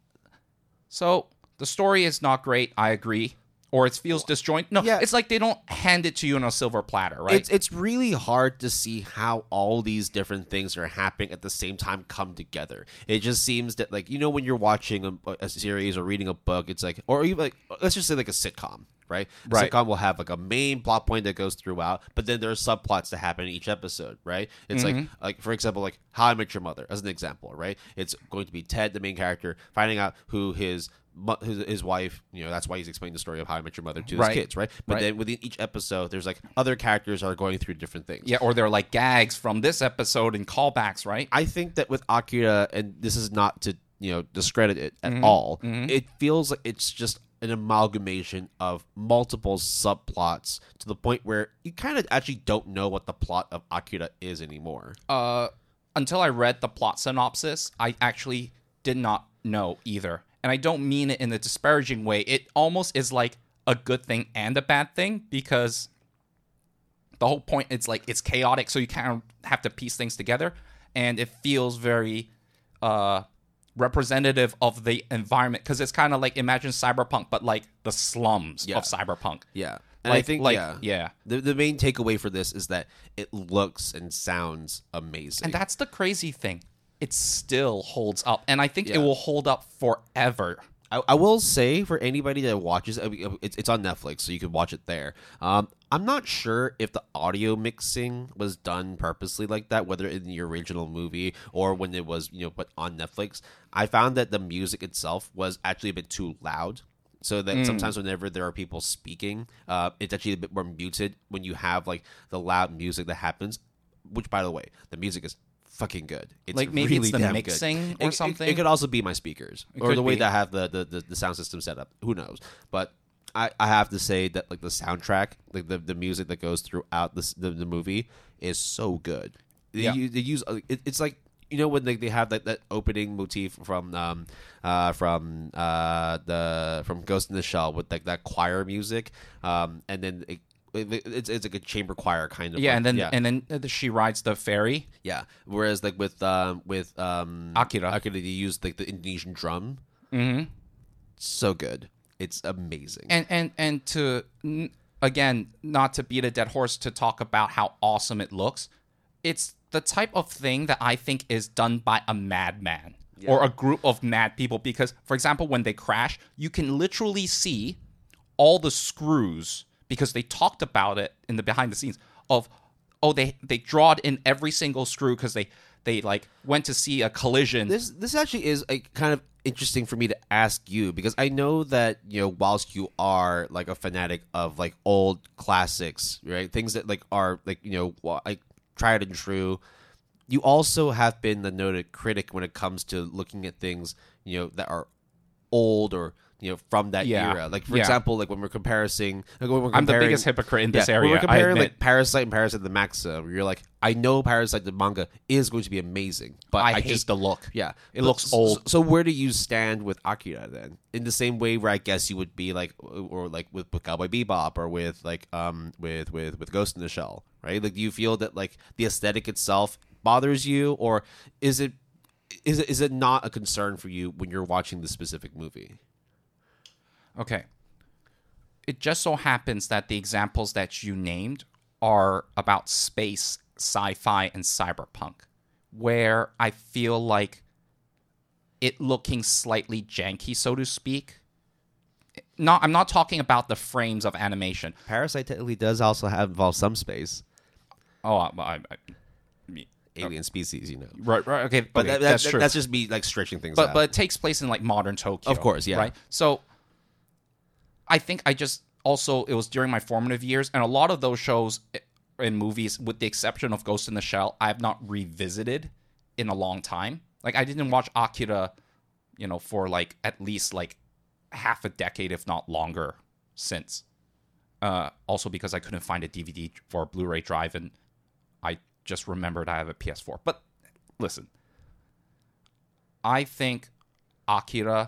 so the story is not great. I agree. Or it feels disjointed. No, Yeah. it's like they don't hand it to you on a silver platter, right? It's it's really hard to see how all these different things are happening at the same time come together. It just seems that like you know when you're watching a, a series or reading a book, it's like or even like let's just say like a sitcom, right? A Right. sitcom will have like a main plot point that goes throughout, but then there are subplots that happen in each episode, right? It's like like for example like How I Met Your Mother as an example, right? It's going to be Ted, the main character, finding out who his mu- his, his wife, you know, that's why he's explaining the story of How I Met Your Mother to Right. his kids, right? But Right. then within each episode, there's like other characters are going through different things. yeah, or they're like gags from this episode and callbacks, right? I think that with Akira, and this is not to you know discredit it at all, it feels like it's just an amalgamation of multiple subplots to the point where you kind of actually don't know what the plot of Akira is anymore. Uh, until I read the plot synopsis, I actually did not know either. And I don't mean it in a disparaging way. It almost is like a good thing and a bad thing, because the whole point it's like it's chaotic, so you kind of have to piece things together, and it feels very uh representative of the environment, because it's kind of like imagine cyberpunk but like the slums Yeah. of cyberpunk. Yeah. And Like- I think, like- yeah, yeah. The, the main takeaway for this is that it looks and sounds amazing. And that's the crazy thing. It still holds up, and I think Yeah. it will hold up forever. I, I will say for anybody that watches, I mean, it's it's on Netflix, so you can watch it there. Um, I'm not sure if the audio mixing was done purposely like that, whether in the original movie or when it was you know put on Netflix. I found that the music itself was actually a bit too loud. So that sometimes whenever there are people speaking, uh, it's actually a bit more muted when you have like the loud music that happens. Which, by the way, the music is fucking good. It's Like, maybe really it's the damn mixing good. or It- it- something? It, could also be my speakers or could the way be. that I have the, the, the, the sound system set up. Who knows? But I, I have to say that like the soundtrack, like the, the music that goes throughout this the, the movie is so good. They, Yeah. u- they use uh, it, it's like you know when they, they have that, that opening motif from um uh from uh the from Ghost in the Shell with like that choir music um and then it, it, it's it's like a chamber choir kind of Yeah, like- and then yeah. and then uh, she rides the ferry. Yeah. Whereas like with um with um Akira. Akira they use like the Indonesian drum. Mm-hmm. So good. It's amazing. And and and to n- again, not to beat a dead horse, to talk about how awesome it looks. It's the type of thing that I think is done by a madman or a group of mad people. Because, for example, when they crash, you can literally see all the screws, because they talked about it in the behind the scenes of, oh, they they drawed in every single screw because they they like went to see a collision. This this actually is a kind of interesting for me to ask you, because I know that, you know, whilst you are like a fanatic of like old classics, right? Things that like are like, you know, wa- like tried and true. You also have been the noted critic when it comes to looking at things, you know, that are old or, you know, from that Yeah. era. Like for Yeah. example, like when we're comparing, like when we're I'm the comparing- biggest hypocrite in this yeah, area. When we're I comparing admit. like Parasite and Parasite the Maxa, where you're like, I know Parasite the manga is going to be amazing, but I, I, hate just the look. yeah, It But looks s- old. So where do you stand with Akira then? In the same way where I guess you would be like, or like with, with Cowboy Bebop, or with like um with with with Ghost in the Shell, right? Like, do you feel that like the aesthetic itself bothers you, or is it is it is it not a concern for you when you're watching the specific movie? Okay. It just so happens that the examples that you named are about space, sci-fi, and cyberpunk, where I feel like it looking slightly janky, so to speak. Not, I'm not talking about the frames of animation. Parasite technically does also have involve some space, Oh, I, I, I, alien species, you know. right, right, okay, But okay, that, that, that's true. that's just me like stretching things but out. but it takes place in like modern Tokyo, Of course, yeah. right? So I think I just also it was during my formative years, and a lot of those shows and movies, with the exception of Ghost in the Shell, I have not revisited in a long time. Like I didn't watch Akira, you know, for like at least like half a decade, if not longer, since. Uh, also because I couldn't find a D V D for a Blu-ray drive, and I just remembered I have a P S four. But listen, I think Akira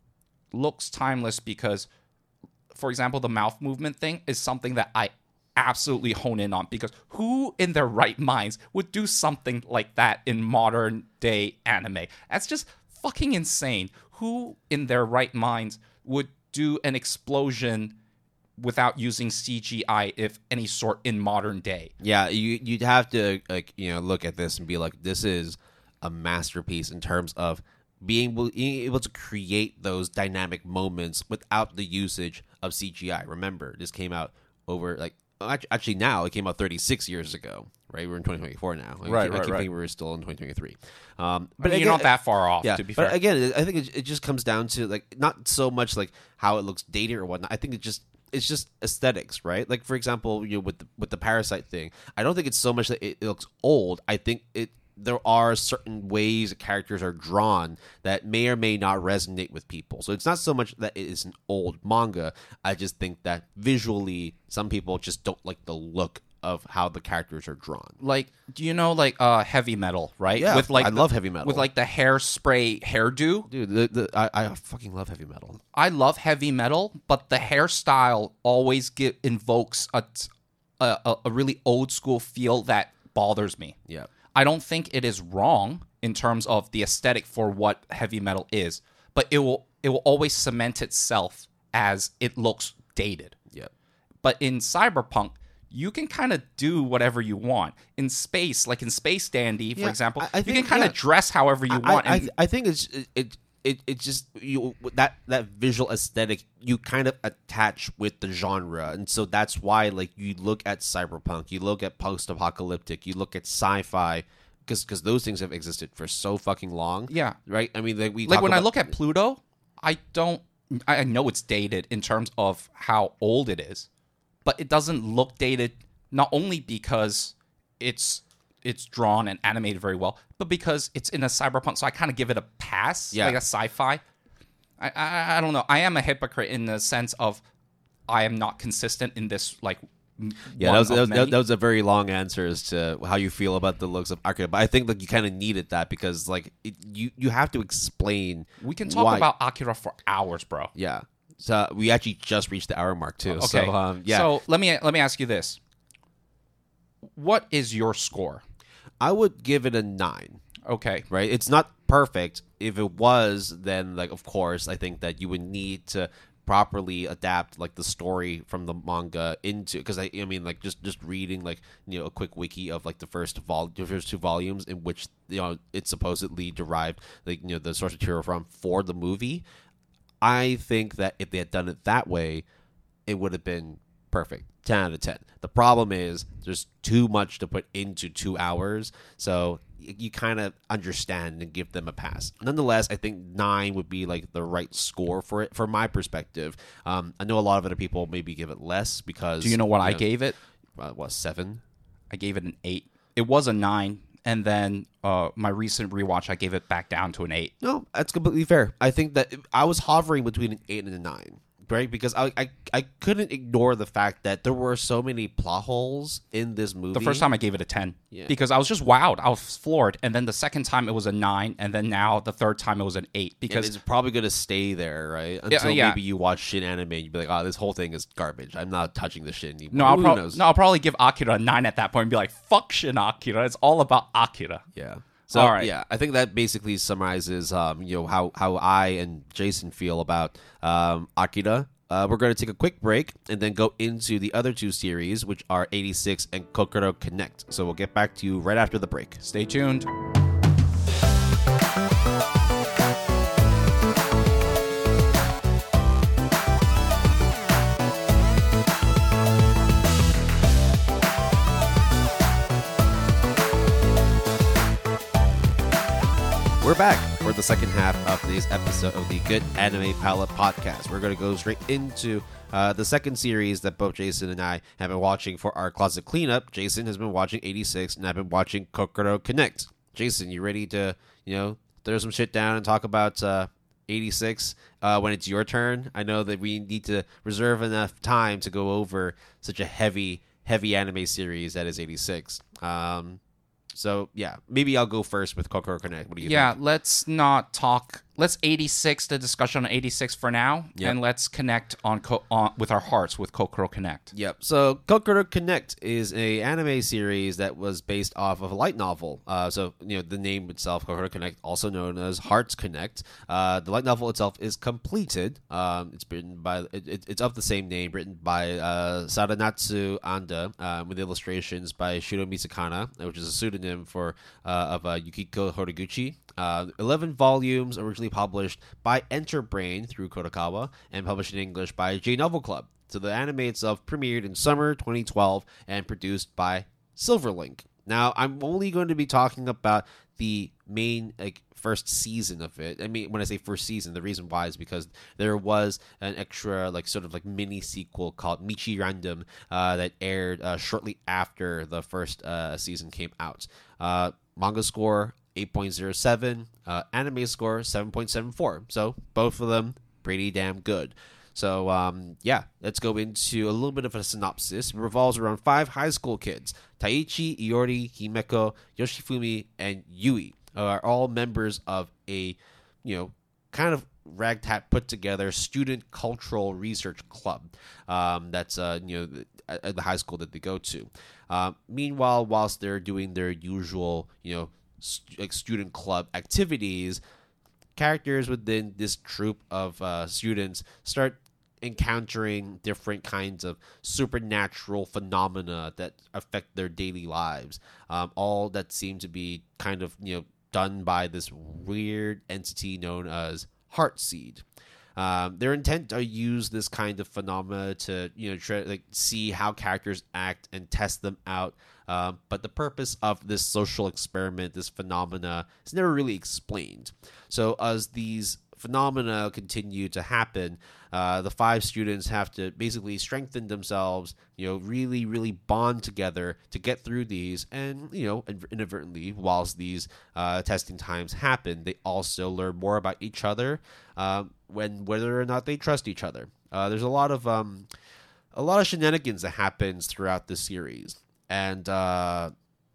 looks timeless because, for example, the mouth movement thing is something that I absolutely hone in on, because who in their right minds would do something like that in modern day anime? That's just fucking insane. Who in their right minds would do an explosion without using C G I, if any sort, in modern day? Yeah, you you'd have to like you know look at this and be like, this is a masterpiece in terms of being able, being able to create those dynamic moments without the usage of C G I. Remember, this came out over like act- actually now it came out thirty-six years ago, right? We're in twenty twenty-four now. I Right, keep, I right, keep right. thinking we were still in twenty twenty-three. Um, But but you're again, not that far off, yeah, to be but fair. again, I think it, it just comes down to like not so much like how it looks dated or whatnot. I think it just it's just aesthetics, right? Like for example, you know, with the, with the Parasite thing, I don't think it's so much that it, it looks old. I think it there are certain ways that characters are drawn that may or may not resonate with people. So it's not so much that it is an old manga. I just think that visually, some people just don't like the look of how the characters are drawn. Like, do you know like uh Heavy Metal, right? Yeah, with like I the- love Heavy Metal. with like the hairspray hairdo. Dude, the, the, I, I fucking love Heavy Metal. I love Heavy Metal, but the hairstyle always get invokes a a, a a really old school feel that bothers me. Yeah. I don't think it is wrong in terms of the aesthetic for what heavy metal is, but it will it will always cement itself as it looks dated. Yeah. But in Cyberpunk, you can kind of do whatever you want. In space, like in Space Dandy, for Yeah, example, I- I you think, can kind of yeah. dress however you I, want. I, and I think it's it it it, it just you that that visual aesthetic you kind of attach with the genre, and so that's why like you look at cyberpunk, you look at post-apocalyptic, you look at sci-fi, because because those things have existed for so fucking long. Yeah. right. I mean, like we like talk when I about- look at Pluto, I don't. I know it's dated in terms of how old it is, but it doesn't look dated. Not only because it's it's drawn and animated very well, but because it's in a cyberpunk, so I kind of give it a pass, Yeah. like a sci-fi. I, I I don't know. I am a hypocrite in the sense of I am not consistent in this like. Yeah, that was, that was, that was a very long answer as to how you feel about the looks of Akira, but I think like you kind of needed that because like it, you you have to explain. We can talk why. about Akira for hours, bro. Yeah, so we actually just reached the hour mark too. Okay, so, um, yeah. So let me let me ask you this: what is your score? I would give it a nine. Okay, right? It's not perfect. If it was, then like of course I think that you would need to properly adapt like the story from the manga into because I, I mean like just just reading like you know a quick wiki of like the first vol the first two volumes in which you know it's supposedly derived like you know the source material from for the movie. I think that if they had done it that way, it would have been perfect. ten out of ten. The problem is there's too much to put into two hours, so you kind of understand and give them a pass. Nonetheless, I think nine would be like the right score for it, from my perspective. Um, I know a lot of other people maybe give it less because. Do you know what you I know, gave it? Uh, what seven? I gave it an eight. It was a nine, and then uh, my recent rewatch, I gave it back down to an eight. No, that's completely fair. I think that I was hovering between an eight and a nine. Right, because I, I I couldn't ignore the fact that there were so many plot holes in this movie. The first time I gave it a ten Yeah. because I was just wowed. I was floored. And then the second time it was a nine. And then now the third time it was an eight. And Because it's probably going to stay there, right? Until yeah. maybe you watch Shin anime and you'd be like, oh, this whole thing is garbage. I'm not touching this shit anymore. no, I'll, Who prob- knows? no, I'll probably give Akira a nine at that point and be like, fuck Shin Akira. It's all about Akira. Yeah. So, All right. yeah, I think that basically summarizes, um, you know, how, how I and Jason feel about um, Akira. Uh, we're going to take a quick break and then go into the other two series, which are eighty-six and Kokoro Connect. So we'll get back to you right after the break. Stay tuned. We're back for the second half of today's episode of the Good Anime Palette Podcast. We're going to go straight into uh, the second series that both Jason and I have been watching for our closet cleanup. Jason has been watching eighty-six, and I've been watching Kokoro Connect. Jason, you ready to, you know, throw some shit down and talk about uh, eighty-six uh, when it's your turn? I know that we need to reserve enough time to go over such a heavy, heavy anime series that is eighty-six. Um... So, yeah, maybe I'll go first with Kokoro Connect. What do you Yeah, think? let's not talk. Let's eighty-six, the discussion on eighty-six for now. Yep. And let's connect on, co- on with our hearts with Kokoro Connect. Yep. So Kokoro Connect is a anime series that was based off of a light novel. Uh, so, you know, the name itself, Kokoro Connect, also known as Hearts Connect. Uh, the light novel itself is completed. Um, it's written by, it, it, it's of the same name, written by uh, Saranatsu Anda, uh, with illustrations by Shiro Mizukana, which is a pseudonym for uh, of uh, Yukiko Horiguchi. Uh, eleven volumes originally published by Enterbrain through Kodokawa and published in English by J Novel Club. So the anime itself premiered in summer twenty twelve and produced by Silverlink. Now, I'm only going to be talking about the main like first season of it. I mean, when I say first season, the reason why is because there was an extra like sort of like mini sequel called Michi Random uh, that aired uh, shortly after the first uh, season came out. Uh, manga score eight point oh seven, uh, anime score seven point seven four. So both of them pretty damn good. So, um, yeah, let's go into a little bit of a synopsis. It revolves around five high school kids. Taichi, Iori, Himeko, Yoshifumi, and Yui are all members of a, you know, kind of ragtag put together student cultural research club. Um, that's, uh, you know, at, at the high school that they go to. Uh, meanwhile, whilst they're doing their usual, you know, st- like student club activities, characters within this troop of uh, students start encountering different kinds of supernatural phenomena that affect their daily lives. Um, all that seem to be kind of, you know, done by this weird entity known as Heartseed. Um, their intent to use this kind of phenomena to, you know, try like see how characters act and test them out. Um, but the purpose of this social experiment, this phenomena, is never really explained. So as these phenomena continue to happen, uh, the five students have to basically strengthen themselves, you know, really, really bond together to get through these. And, you know, inadvertently, whilst these uh, testing times happen, they also learn more about each other, uh, when whether or not they trust each other. Uh, there's a lot of um, a lot of shenanigans that happens throughout the series, and uh,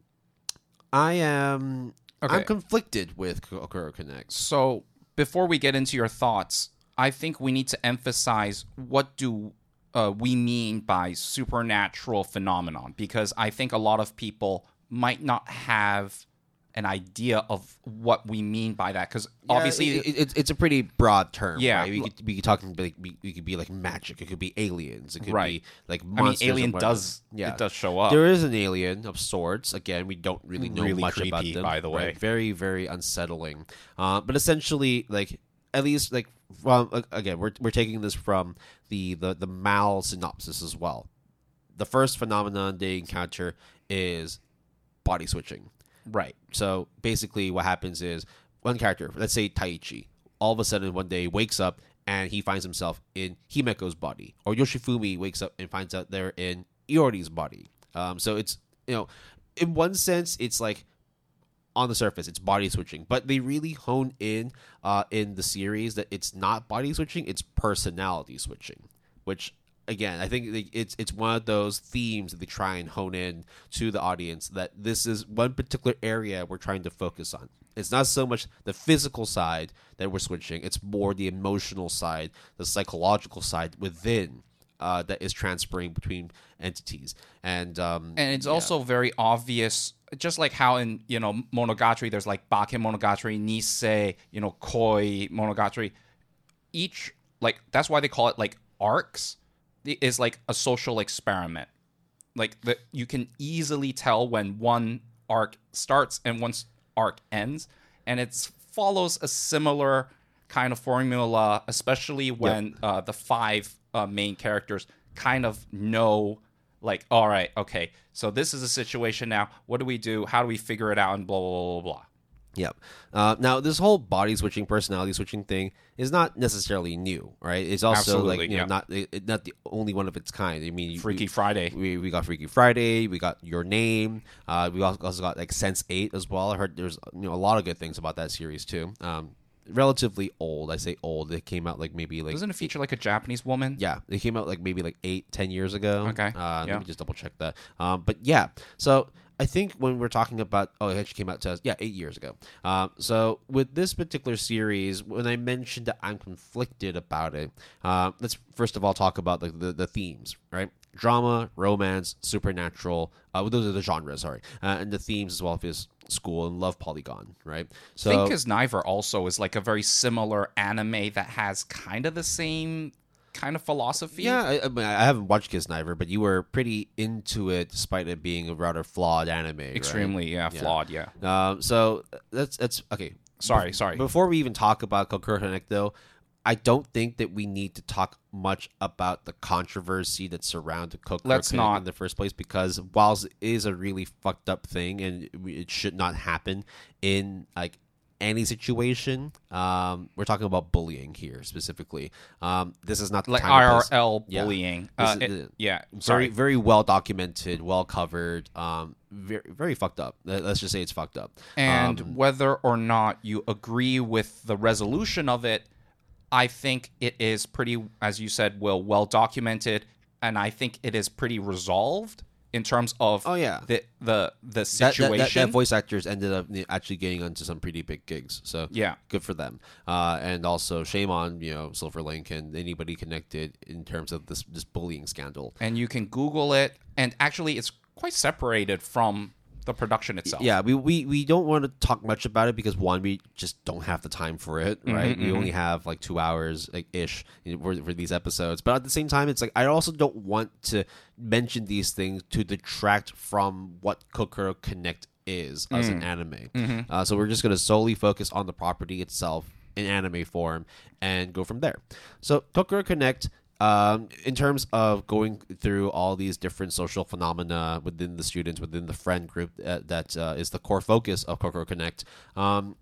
I am Okay. I'm conflicted with Kokoro Connect. So before we get into your thoughts, I think we need to emphasize what do uh, we mean by supernatural phenomenon, because I think a lot of people might not have an idea of what we mean by that, because obviously it, it, it's it's a pretty broad term. Yeah. right? we could be talking like we, we could be like magic. It could be aliens. It could Right. be like I mean, monsters. alien and whatnot. does yeah. it does show up. There is an alien of sorts. Again, we don't really know Really much about creepy, them. by the way. right? Very, very unsettling. Uh, but essentially, like at least like well, like, again, we're we're taking this from the the the Mal synopsis as well. The first phenomenon they encounter is body switching. Right. So basically, what happens is one character, let's say Taichi, all of a sudden one day wakes up and he finds himself in Himeko's body, or Yoshifumi wakes up and finds out they're in Iori's body. Um, so it's you know, in one sense, it's like on the surface, it's body switching, but they really hone in uh, in the series that it's not body switching, it's personality switching, which. Again, I think it's it's one of those themes that they try and hone in to the audience, that this is one particular area we're trying to focus on. It's not so much the physical side that we're switching; it's more the emotional side, the psychological side within uh, that is transferring between entities. And um, And it's yeah. also very obvious, just like how in, you know, Monogatari, there's like Baken Monogatari, Nisei, you know, Koi Monogatari. Each, like, that's why they call it like arcs, is like a social experiment. Like, the, you can easily tell when one arc starts and one arc ends. And it follows a similar kind of formula, especially when yep. uh, the five uh, main characters kind of know, like, all right, okay, so this is a situation now. What do we do? How do we figure it out? And blah, blah, blah, blah, blah. Yep. Uh, now, this whole body switching, personality switching thing is not necessarily new, right? It's also Absolutely, like you yeah. know not it, not the only one of its kind. I mean, Freaky we, Friday. We we got Freaky Friday. We got Your Name. Uh, we also got like Sense Eight as well. I heard there's you know a lot of good things about that series too. Um, relatively old. I say old. It came out like maybe like doesn't it feature like a Japanese woman? Yeah, it came out like maybe like eight, ten years ago. Okay. Uh, yeah. Let me just double check that. Um, but yeah, so. I think when we're talking about, oh, it actually came out to, yeah, eight years ago. Um, so with this particular series, when I mentioned that I'm conflicted about it, uh, let's first of all talk about the, the, the themes, right? Drama, romance, supernatural. Uh, those are the genres, sorry. Uh, and the themes as well as school and love polygon, right? So Think as Niver also is like a very similar anime that has kind of the same kind of philosophy. Yeah, I, I, mean, I haven't watched Kiss Niver, but you were pretty into it despite it being a rather flawed anime. Extremely, right? yeah, flawed, yeah. Um, so that's that's okay. Sorry, Be- sorry. Before we even talk about Kokoro Connect, though, I don't think that we need to talk much about the controversy that surrounded Kokoro Let's Connect not. in the first place, because whilst it is a really fucked up thing and it should not happen in like any situation, um, we're talking about bullying here specifically. Um, this is not the like time I or R place- L Yeah. bullying. This Uh, is- it- yeah, very sorry. very well documented, well covered, um, very very fucked up. Let- Let's just say it's fucked up. And Um, whether or not you agree with the resolution of it, I think it is pretty, as you said, Will, well documented, and I think it is pretty resolved in terms of Oh, yeah. the the the that, that, situation. that, that voice actors ended up actually getting onto some pretty big gigs, so Yeah. good for them. Uh, and also shame on you know Silverlink and anybody connected in terms of this this bullying scandal. And you can Google it, and actually, it's quite separated from the production itself. Yeah, we, we, we don't want to talk much about it because one, we just don't have the time for it, right? We only have like two hours like ish for, for these episodes. But at the same time, it's like I also don't want to mention these things to detract from what Kokoro Connect is as an anime. Uh, so we're just going to solely focus on the property itself in anime form and go from there. So Kokoro Connect. Um, in terms of going through all these different social phenomena within the students, within the friend group that, that uh, is the core focus of Kokoro Connect, um,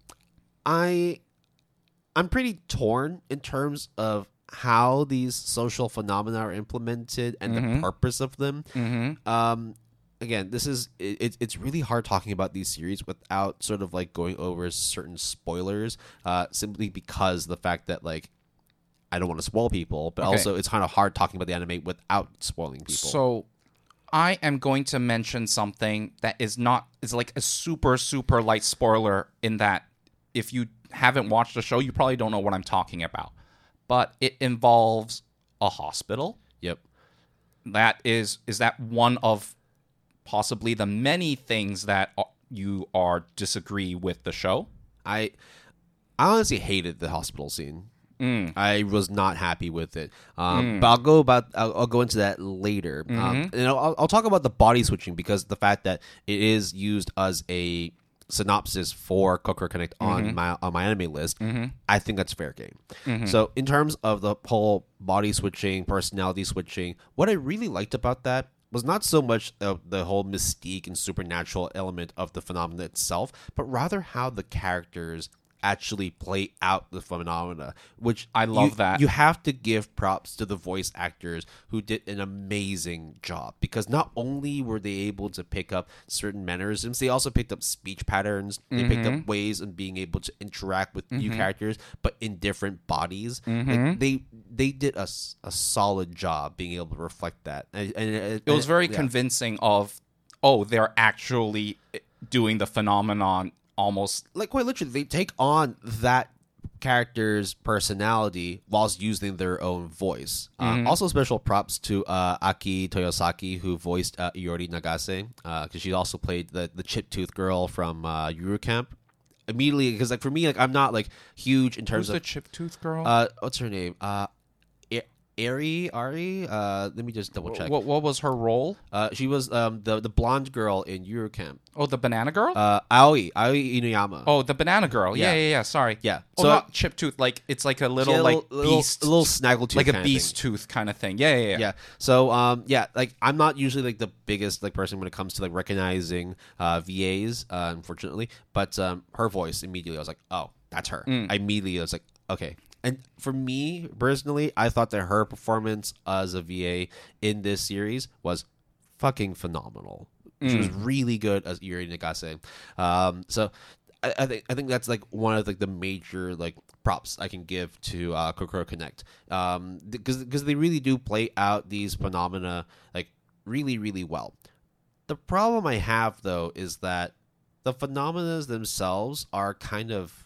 I I'm pretty torn in terms of how these social phenomena are implemented and the purpose of them. Mm-hmm. Um, again, this is it, it's really hard talking about these series without sort of like going over certain spoilers, uh, simply because the fact that like. I don't want to spoil people, but Okay. also it's kind of hard talking about the anime without spoiling people. So I am going to mention something that is not is like a super super light spoiler in that if you haven't watched the show, you probably don't know what I'm talking about. But it involves a hospital. Yep. That is is that one of possibly the many things that are, you are disagree with the show? I I honestly hated the hospital scene. Mm. I was not happy with it. Um, mm. But I'll go about I'll, I'll go into that later. Mm-hmm. Um, and I'll, I'll talk about the body switching because the fact that it is used as a synopsis for Kokoro Connect on mm-hmm. my on my anime list, mm-hmm. I think that's fair game. Mm-hmm. So in terms of the whole body switching, personality switching, what I really liked about that was not so much of the whole mystique and supernatural element of the phenomenon itself, but rather how the characters actually play out the phenomena, which I love you, that. You have to give props to the voice actors who did an amazing job, because not only were they able to pick up certain mannerisms, they also picked up speech patterns. They mm-hmm. picked up ways of being able to interact with mm-hmm. new characters, but in different bodies. Mm-hmm. Like they they did a, a solid job being able to reflect that. And, and, and it was very yeah. convincing of, oh, they're actually doing the phenomenon almost like quite literally. They take on that character's personality whilst using their own voice. Mm-hmm. Um, also, special props to uh, Aki Toyosaki, who voiced uh, Iori Nagase, because uh, she also played the the chip tooth girl from uh, Yuru Camp. Immediately, because like for me, like I'm not like huge in terms Who's of the chip tooth girl. Uh, what's her name? Uh, Ari, Ari. Uh, let me just double check. What what was her role? Uh, she was um the the blonde girl in Yuru Camp. Oh, the banana girl. Uh, Aoi, Aoi Inuyama. Oh, the banana girl. Yeah, yeah, yeah. yeah sorry. Yeah. Oh, so not chip tooth. Like it's like a little yeah, like little, beast, a little snaggletooth, like kind a of beast thing. tooth kind of thing. Yeah, yeah, yeah. Yeah. So um yeah, like I'm not usually like the biggest like person when it comes to like recognizing uh V As, uh, unfortunately, but um her voice immediately I was like, oh, that's her. Mm. I immediately I was like, okay. And for me, personally, I thought that her performance as a V A in this series was fucking phenomenal. Mm. She was really good as Iori Nagase. Um, so I, I think I think that's like one of like the major like props I can give to uh, Kokoro Connect, um, because because they really do play out these phenomena like really really well. The problem I have though is that the phenomena themselves are kind of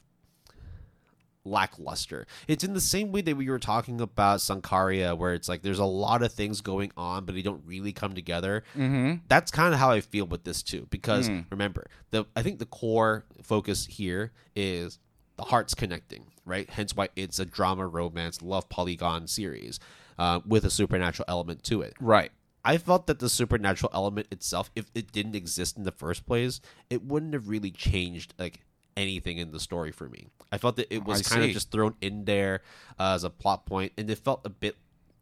lackluster. It's in the same way that we were talking about Sankaria, where it's like there's a lot of things going on, but they don't really come together. Mm-hmm. That's kind of how I feel with this too, because mm. remember, the I think the core focus here is the hearts connecting, right? Hence why it's a drama, romance, love polygon series uh, with a supernatural element to it. Right. I felt that the supernatural element itself, if it didn't exist in the first place, it wouldn't have really changed like anything in the story for me. I felt that it was I kind see. of just thrown in there uh, as a plot point, and it felt a bit,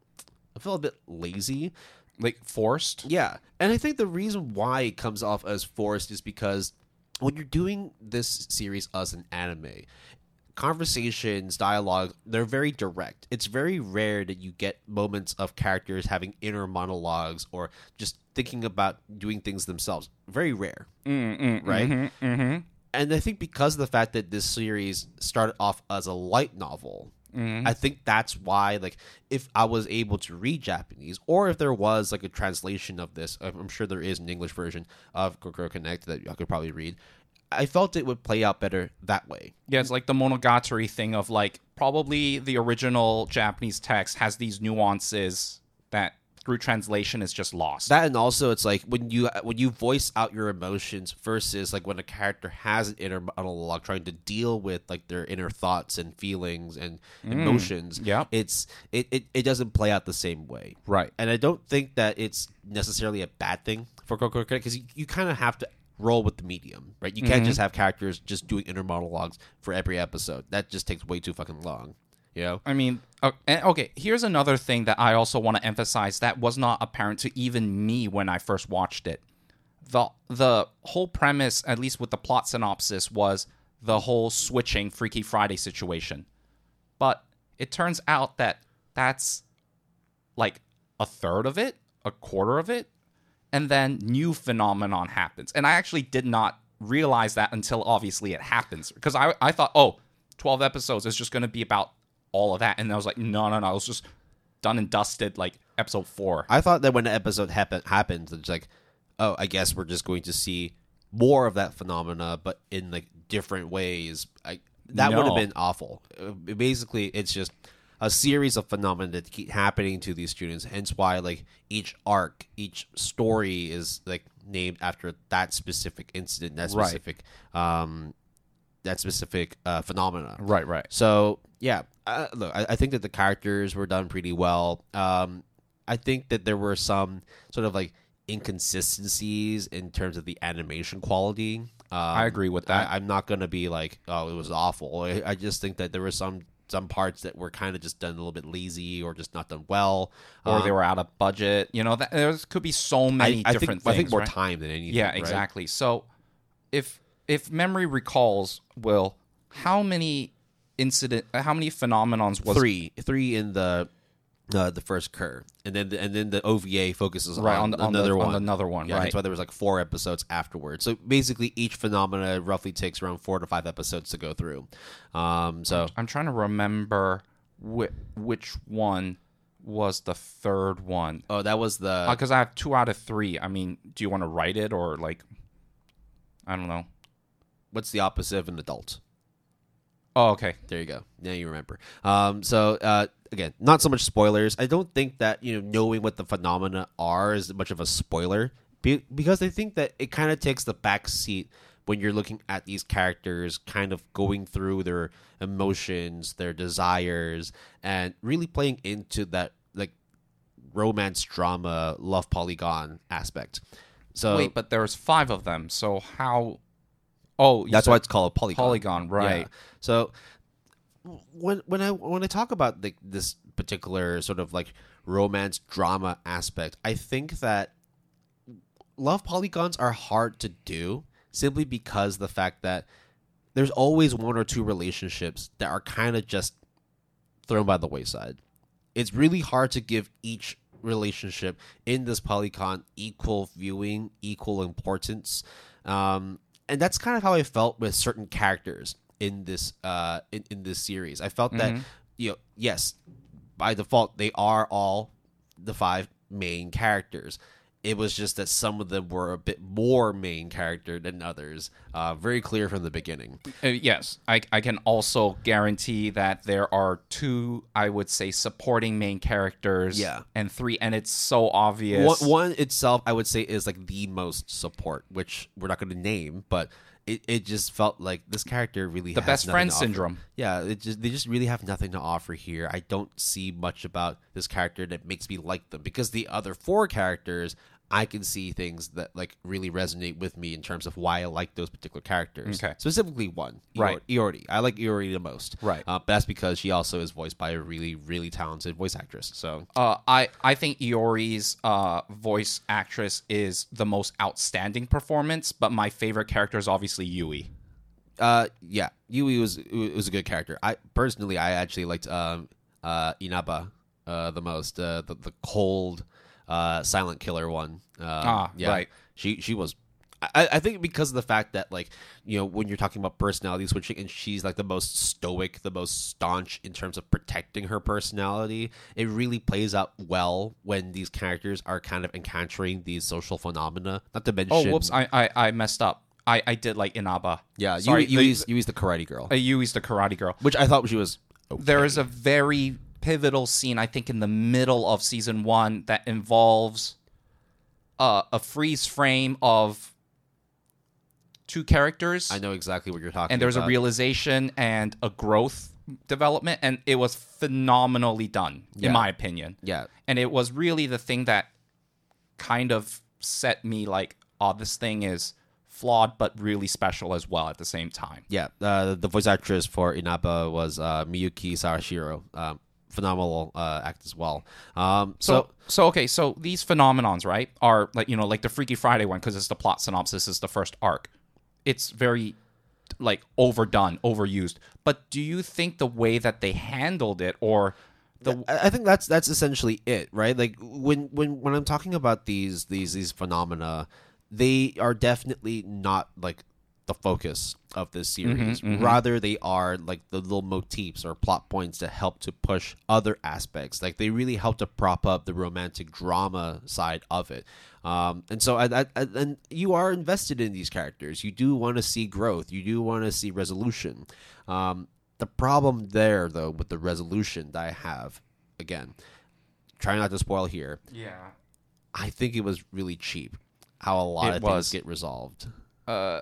I felt a bit lazy, like forced. Yeah, and I think the reason why it comes off as forced is because when you're doing this series as an anime, conversations, dialogue, they're very direct. It's very rare that you get moments of characters having inner monologues or just thinking about doing things themselves. Very rare, mm, mm, right? Mm-hmm, mm-hmm. And I think because of the fact that this series started off as a light novel, mm-hmm. I think that's why, like, if I was able to read Japanese, or if there was, like, a translation of this, I'm sure there is an English version of Kokoro Connect that I could probably read, I felt it would play out better that way. Yeah, it's like the Monogatari thing of, like, probably the original Japanese text has these nuances that through translation is just lost. That, and also it's like when you when you voice out your emotions versus like when a character has an inner monologue trying to deal with like their inner thoughts and feelings and mm. emotions. Yeah, it's it, it it doesn't play out the same way, right? And I don't think that it's necessarily a bad thing for Kokoro Connect, because you, you kind of have to roll with the medium, right? You can't mm-hmm. just have characters just doing inner monologues for every episode. That just takes way too fucking long. You know? I mean, okay, here's another thing that I also want to emphasize that was not apparent to even me when I first watched it. The the whole premise, at least with the plot synopsis, was the whole switching Freaky Friday situation. But it turns out that that's like a third of it, a quarter of it, and then new phenomenon happens. And I actually did not realize that until obviously it happens. Because I, I thought, oh, twelve episodes is just going to be about all of that. And I was like, no, no, no. It was just done and dusted like episode four. I thought that when the episode happen, happens, it's like, oh, I guess we're just going to see more of that phenomena, but in like different ways. I, that No. would have been awful. Uh, Basically, it's just a series of phenomena that keep happening to these students. Hence why like each arc, each story is like named after that specific incident, that Right. specific, um, that specific uh, phenomena. Right, right. So yeah, uh, look, I, I think that the characters were done pretty well. Um, I think that there were some sort of like inconsistencies in terms of the animation quality. Um, I agree with that. I, I'm not gonna be like, oh, it was awful. I, I just think that there were some some parts that were kind of just done a little bit lazy or just not done well, Or Um, they were out of budget. You know, that, there could be so many I, I different think, things. I think more right? time than anything. Yeah, right? exactly. So, if if memory recalls, Will, how many incident, how many phenomenons was Three, three in the uh, the first cur, and then the, and then the O V A focuses right on, on, the, on another the, one. on another one? Yeah, right. that's why there was like four episodes afterwards. So basically, each phenomena roughly takes around four to five episodes to go through. Um, so I'm trying to remember whi- which one was the third one. oh, that was the Because I have two out of three. I mean, do you want to write it or like, I don't know. what's the opposite of an adult? Oh, okay. There you go. Now you remember. Um, so uh, again, not so much spoilers. I don't think that you know knowing what the phenomena are is much of a spoiler be- because I think that it kind of takes the back seat when you're looking at these characters, kind of going through their emotions, their desires, and really playing into that like romance drama, love polygon aspect. So Wait, but there's five of them. So how? Oh, you that's said why it's called a polygon. polygon, right? Yeah. So when when I when I talk about the, this particular sort of like romance drama aspect, I think that love polygons are hard to do simply because the fact that there's always one or two relationships that are kind of just thrown by the wayside. It's really hard to give each relationship in this polygon equal viewing, equal importance. Um, and that's kind of how I felt with certain characters in this uh in, in this series. I felt that you know, yes, by default they are all the five main characters. It was just that some of them were a bit more main character than others. Uh, very clear from the beginning. Uh, yes, I, I can also guarantee that there are two, I would say, supporting main characters. Yeah. And three, and it's so obvious. One, one itself, I would say, is like the most support, which we're not going to name, but it, it just felt like this character really The has best nothing friend to offer. syndrome. Yeah, it just they just really have nothing to offer here. I don't see much about this character that makes me like them because the other four characters, I can see things that like really resonate with me in terms of why I like those particular characters. Okay. Specifically one, Iori. Right. Iori. I like Iori the most. Right. Uh, but that's because she also is voiced by a really, really talented voice actress. So Uh, I, I think Iori's uh, voice actress is the most outstanding performance, but my favorite character is obviously Yui. Uh, yeah, Yui was was a good character. I personally, I actually liked um uh Inaba uh the most. Uh, the the cold, uh, silent killer one. Um, Ah, yeah, right. She she was. I, I think because of the fact that like you know when you're talking about personality switching and she's like the most stoic, the most staunch in terms of protecting her personality, it really plays out well when these characters are kind of encountering these social phenomena. Not to mention, Oh, whoops, I, I, I messed up. I, I did like Inaba. yeah, Sorry, Yui, Yui's, Yui's the karate girl, uh, Yui's the karate girl. which I thought she was. Okay. There is a very pivotal scene, I think, in the middle of season one that involves uh, a freeze frame of two characters. I know exactly what you're talking about. And there's a realization and a growth development, and it was phenomenally done, Yeah. in my opinion. Yeah. And it was really the thing that kind of set me like, oh, this thing is flawed but really special as well at the same time. Yeah. Uh, the voice actress for Inaba was uh, Miyuki Sarashiro. Um, phenomenal uh, act as well. Um, so, So, so okay, so these phenomenons, right, are like, you know, like the Freaky Friday one, because it's the plot synopsis, is the first arc. It's very like overdone, overused. But do you think the way that they handled it, or the I I think that's that's essentially it, right? Like when when when I'm talking about these these these phenomena, they are definitely not like the focus of this series. Mm-hmm, mm-hmm. Rather, they are like the little motifs or plot points that help to push other aspects. Like they really help to prop up the romantic drama side of it. Um, and so, I, I, I, and you are invested in these characters. You do want to see growth. You do want to see resolution. Um, the problem there, though, with the resolution that I have, again, try not to spoil here. Yeah. I think it was really cheap how a lot It of was. things get resolved. Uh,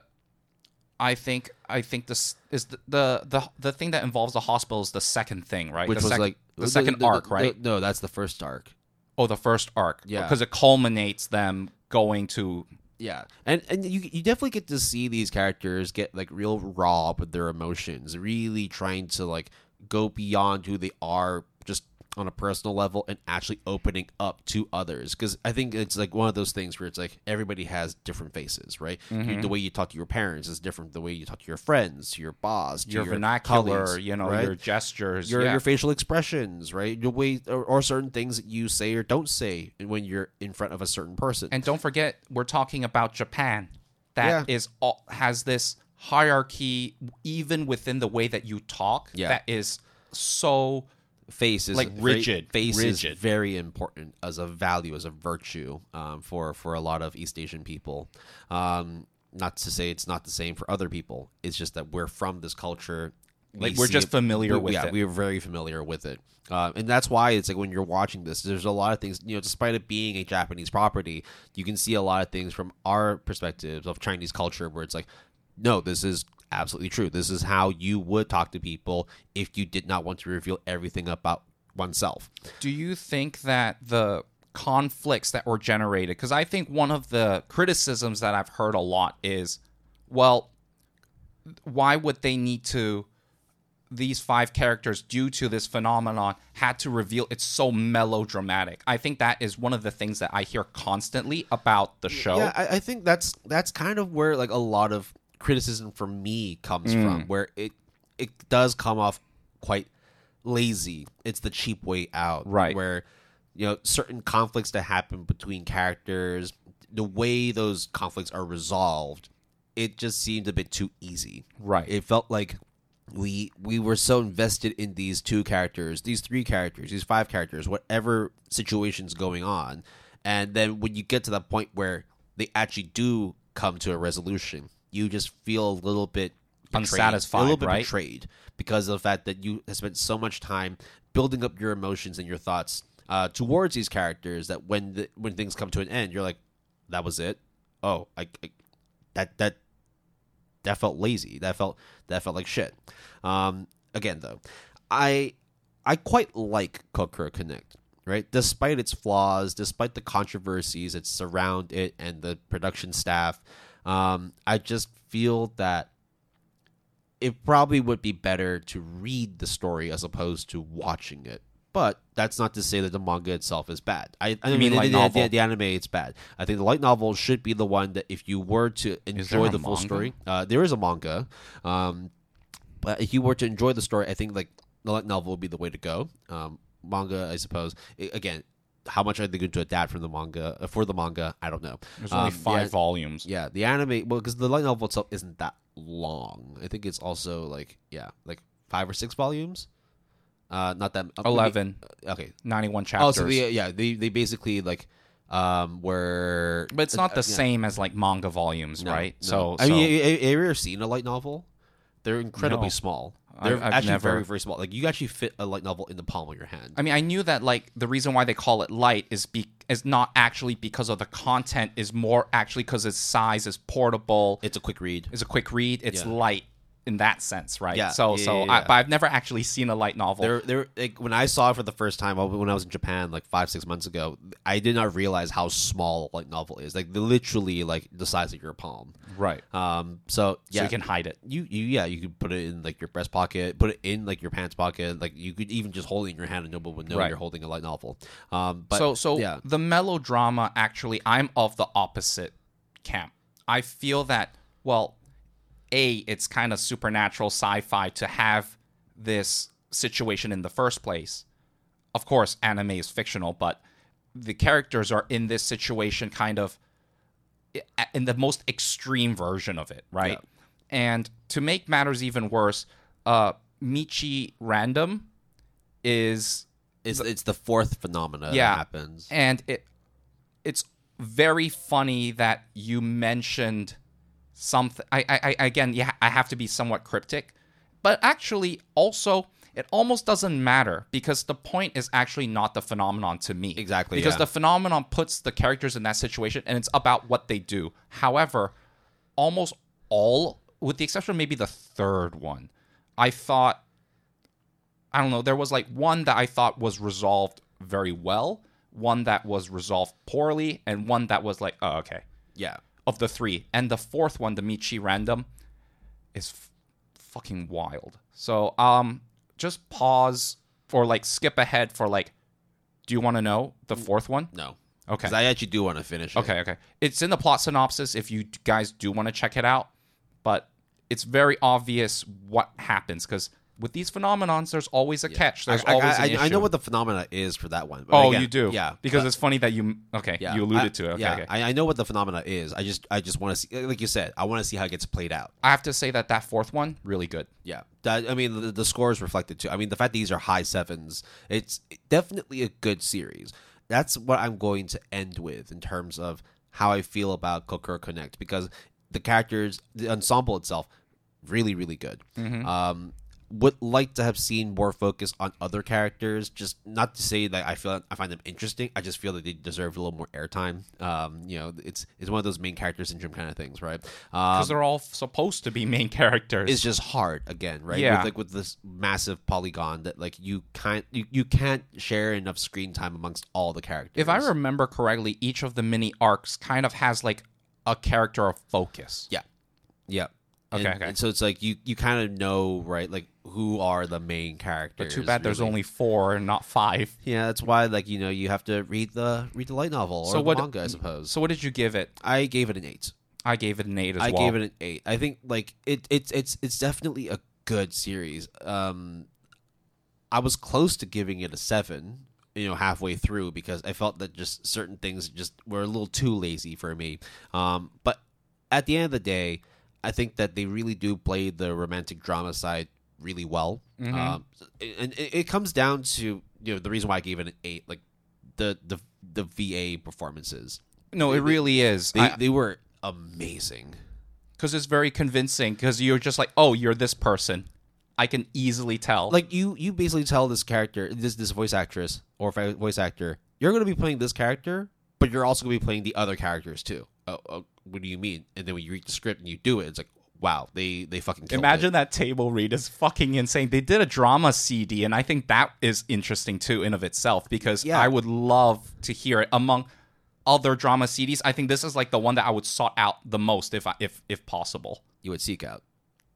I think I think this is the, the the the thing that involves the hospital is the second thing, right? Which the was sec- like the second the- arc, the- right? No, that's the first arc. Oh, the first arc. Yeah. Because it culminates them going to. Yeah, and and you you definitely get to see these characters get like real raw with their emotions, really trying to like go beyond who they are, just on a personal level, and actually opening up to others. Because I think it's like one of those things where it's like everybody has different faces, right? Mm-hmm. The way you talk to your parents is different. The way you talk to your friends, to your boss, to Your, your vernacular, colleagues, you know, right? your gestures, your yeah. your facial expressions, right? The way or, or certain things that you say or don't say when you're in front of a certain person. And don't forget, we're talking about Japan. That Yeah. is all, has this hierarchy even within the way that you talk. Yeah. That is so face is like very- rigid, face rigid. is very important as a value, as a virtue, um, for for a lot of East Asian people. Um, not to say it's not the same for other people. It's just that we're from this culture. Like, We we're see just it- familiar we- with yeah, it. we're very familiar with it. Uh, and that's why it's like when you're watching this, there's a lot of things, you know, despite it being a Japanese property, you can see a lot of things from our perspectives of Chinese culture where it's like, no, this is absolutely true. This is how you would talk to people if you did not want to reveal everything about oneself. Do you think that the conflicts that were generated, because I think one of the criticisms that I've heard a lot is, well, why would they need to, these five characters, due to this phenomenon, had to reveal it's so melodramatic? I think that is one of the things that I hear constantly about the show. Yeah, I, I think that's that's kind of where like a lot of criticism from me comes from, where it it does come off quite lazy. It's the cheap way out, Right. Where you know certain conflicts that happen between characters, the way those conflicts are resolved, it just seemed a bit too easy. Right. It felt like we we were so invested in these two characters, these three characters, these five characters, whatever situation's going on, and then when you get to that point where they actually do come to a resolution, you just feel a little bit betrayed, Unsatisfied, a little bit right? betrayed because of the fact that you have spent so much time building up your emotions and your thoughts uh, towards these characters that when the, when things come to an end, you're like, that was it. Oh, I, I that that. That felt lazy. That felt that felt like shit. Um, again, though, I I quite like Kokoro Connect, right? Despite its flaws, despite the controversies that surround it and the production staff, um, I just feel that it probably would be better to read the story as opposed to watching it. But that's not to say that the manga itself is bad. I, I You mean, mean light the, novel? The, the anime, it's bad. I think the light novel should be the one that if you were to there enjoy a the full manga? story, uh, there is a manga. Um, but if you were to enjoy the story, I think like the light novel would be the way to go. Um, manga, I suppose. I, again, how much are they going to adapt from the manga uh, for the manga? I don't know. There's only Um, five yeah, volumes. yeah, the anime. Well, because the light novel itself isn't that long. I think it's also like yeah, like five or six volumes. Uh, not that uh, maybe- eleven. uh, okay. ninety-one chapters. Oh, so the, yeah, they they basically like um were, but it's not the uh, yeah. same as like manga volumes, No, right? no. So, I so mean, have you ever seen a light novel? They're incredibly No. small. I've- They're I've actually never- very very small. Like you actually fit a light novel in the palm of your hand. I mean, I knew that like the reason why they call it light is be is not actually because of the content, is more actually because its size is portable. It's a quick read. It's a quick read. It's Yeah. light in that sense, right? Yeah, So, yeah, so, yeah, I, yeah. but I've never actually seen a light novel. They're, they're, like, when I saw it for the first time when I was in Japan, like five, six months ago, I did not realize how small a light novel is. Like, they're literally like the size of your palm. right. Um, so yeah, So you can hide it. You, you, yeah, you could put it in like your breast pocket, put it in like your pants pocket. Like you could even just hold it in your hand and nobody would know Right. you're holding a light novel. Um, but so, so yeah, the melodrama, actually, I'm of the opposite camp. I feel that, well, A, it's kind of supernatural sci-fi to have this situation in the first place. Of course, anime is fictional, but the characters are in this situation kind of in the most extreme version of it, right? Yeah. And to make matters even worse, uh, Michi Random is It's it's the fourth phenomena yeah, that happens. and it it's very funny that you mentioned something. I, I, I again, yeah, I have to be somewhat cryptic, but actually, also, it almost doesn't matter because the point is actually not the phenomenon to me. Exactly, because yeah. the phenomenon puts the characters in that situation, and it's about what they do. However, almost all, with the exception of maybe the third one, I thought, I don't know, there was like one that I thought was resolved very well, one that was resolved poorly, and one that was like, oh, okay. Yeah. Of the three. And the fourth one, the Michi Random, is f- fucking wild. So, um, just pause or like skip ahead for like, do you want to know the fourth one? No. Okay. Because I actually do want to finish it. Okay, okay. It's in the plot synopsis if you guys do want to check it out, but it's very obvious what happens because with these phenomenons, there's always a catch. There's I, always I, an issue. I know what the phenomena is for that one. But Oh, again, you do? Yeah. Because but- it's funny that you... Okay, yeah, you alluded I- to it. Okay, yeah, okay. I, I know what the phenomena is. I just I just want to see, like you said, I want to see how it gets played out. I have to say that that fourth one, really good. Yeah, that, I mean the, the score is reflected too. I mean the fact that these are high sevens, it's definitely a good series. That's what I'm going to end with in terms of how I feel about Kokoro Connect because the characters, the ensemble itself, really really good. Mm-hmm. Um, would like to have seen more focus on other characters. Just not to say that I feel I find them interesting. I just feel that they deserve a little more airtime. Um, you know, it's it's one of those main character syndrome kind of things, right? Because Um, they're all supposed to be main characters. it's just hard again, right? Yeah. With, like with this massive polygon that like you can't you, you can't share enough screen time amongst all the characters. If I remember correctly, each of the mini arcs kind of has like a character of focus. yeah, yeah. Okay, and, okay. and so it's like you you kind of know, right? Like who are the main characters? But too bad there's really. only four and not five. Yeah, that's why like you know you have to read the read the light novel or So the what- manga, I suppose. So what did you give it? I gave it an eight. I gave it an eight as I well. gave it an eight. I think like it it's it's it's definitely a good series. Um, I was close to giving it a seven. You know, halfway through because I felt that just certain things just were a little too lazy for me. Um, but at the end of the day, I think that they really do play the romantic drama side really well. Mhm. Um, and it, it comes down to you know the reason why I gave it an eight, like the the the V A performances. No, it really is. They I- they were amazing. Because it's very convincing. Because you're just like, oh, you're this person. I can easily tell. Like you you basically tell this character, this this voice actress or vo- voice actor, you're going to be playing this character, but you're also going to be playing the other characters too. Oh, oh, what do you mean? And then when you read the script and you do it, it's like, wow, they they fucking killed Imagine it. that table read is fucking insane. They did a drama C D, and I think that is interesting too in of itself because Yeah. I would love to hear it among other drama C Ds. I think this is like the one that I would sought out the most if I, if if possible. You would seek out.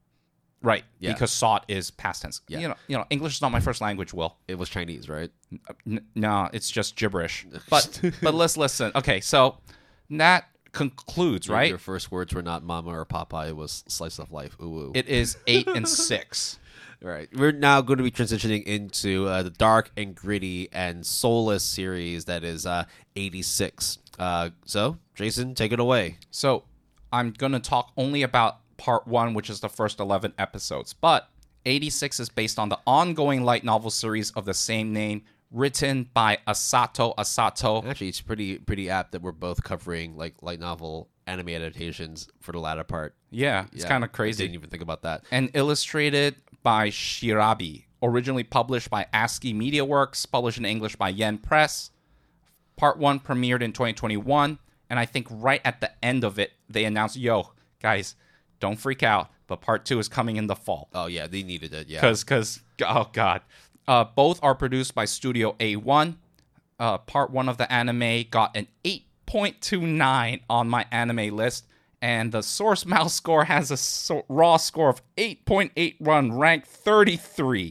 Right, Yeah. because sought is past tense. Yeah. You know, you know, English is not my first language. Will It was Chinese, right? N- no, it's just gibberish. But but let's listen. Okay, so that concludes, Your- right? Your first words were not mama or papa, it was slice of life. Ooh, ooh. It is eight and six. Right. We're now going to be transitioning into uh, the dark and gritty and soulless series that is uh, eighty-six. Uh, so, Jason, take it away. So I'm going to talk only about part one, which is the first eleven episodes. But eighty-six is based on the ongoing light novel series of the same name, written by Asato Asato. Actually, it's pretty pretty apt that we're both covering like light novel anime adaptations for the latter part. Yeah, it's Yeah, kind of I crazy. didn't even think about that. And illustrated by Shirabi. Originally published by ASCII Media Works, published in English by Yen Press. Part one premiered in twenty twenty-one. And I think right at the end of it, they announced, yo, guys, don't freak out, but part two is coming in the fall. Oh yeah, they needed it. Yeah. Because, because, oh god. Uh, both are produced by Studio A one. Uh, part one of the anime got an eight point two nine on my anime list. And the Source Mouse score has a so- raw score of eight point eight one, ranked thirty-three.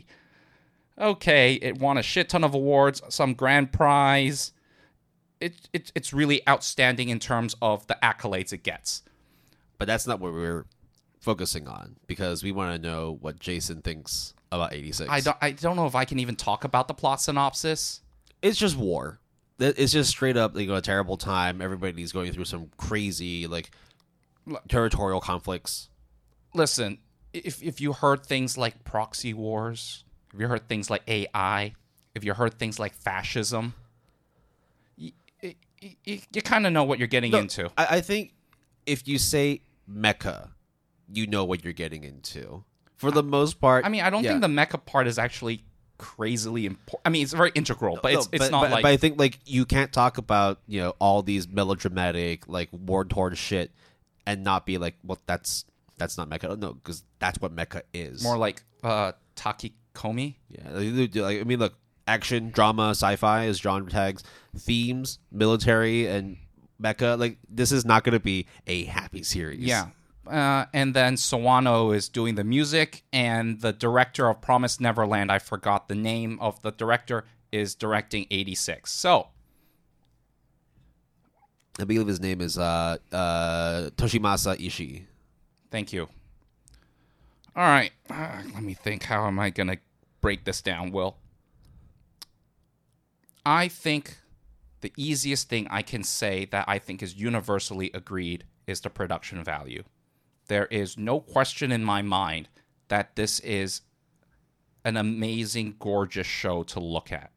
Okay, it won a shit ton of awards, some grand prize. It, it, it's really outstanding in terms of the accolades it gets. But that's not what we're focusing on because we want to know what Jason thinks about eighty-six. I don't, I don't know if I can even talk about the plot synopsis. It's just war. That- It's just straight up, you know, a terrible time. Everybody's going through some crazy, like, territorial conflicts. listen, if if you heard things like proxy wars, if you heard things like A I, if you heard things like fascism, you, you, you kind of know what you're getting No, into. I, I think if you say mecha, you know what you're getting into. For the most part, I mean, I don't yeah. think the mecha part is actually crazily important. I mean, it's very integral, but No, it's it's but, not but, like. But I think like you can't talk about you know all these melodramatic like war torn shit and not be like, well, that's that's not mecha. No, because that's what mecha is. More like uh, Takikomi. Yeah, like, like, I mean, look, action, drama, sci-fi as genre tags, themes, military, and mecha. Like this is not going to be a happy series. Yeah. Uh, and then Sawano is doing the music, and the director of Promised Neverland, I forgot the name of the director, is directing eighty-six. So, I believe his name is uh, uh, Toshimasa Ishii. thank you. All right. Uh, let me think. How am I going to break this down, Will? I think the easiest thing I can say that I think is universally agreed is the production value. There is no question in my mind that this is an amazing, gorgeous show to look at.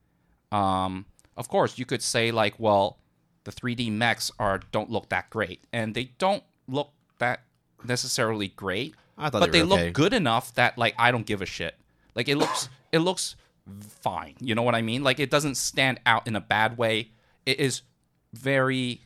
Um, of course, you could say like, well, the three D mechs are don't look that great, and they don't look that necessarily great. I thought but they they, were look okay. good enough that like I don't give a shit. Like it looks, it looks fine. You know what I mean? Like it doesn't stand out in a bad way. It is very.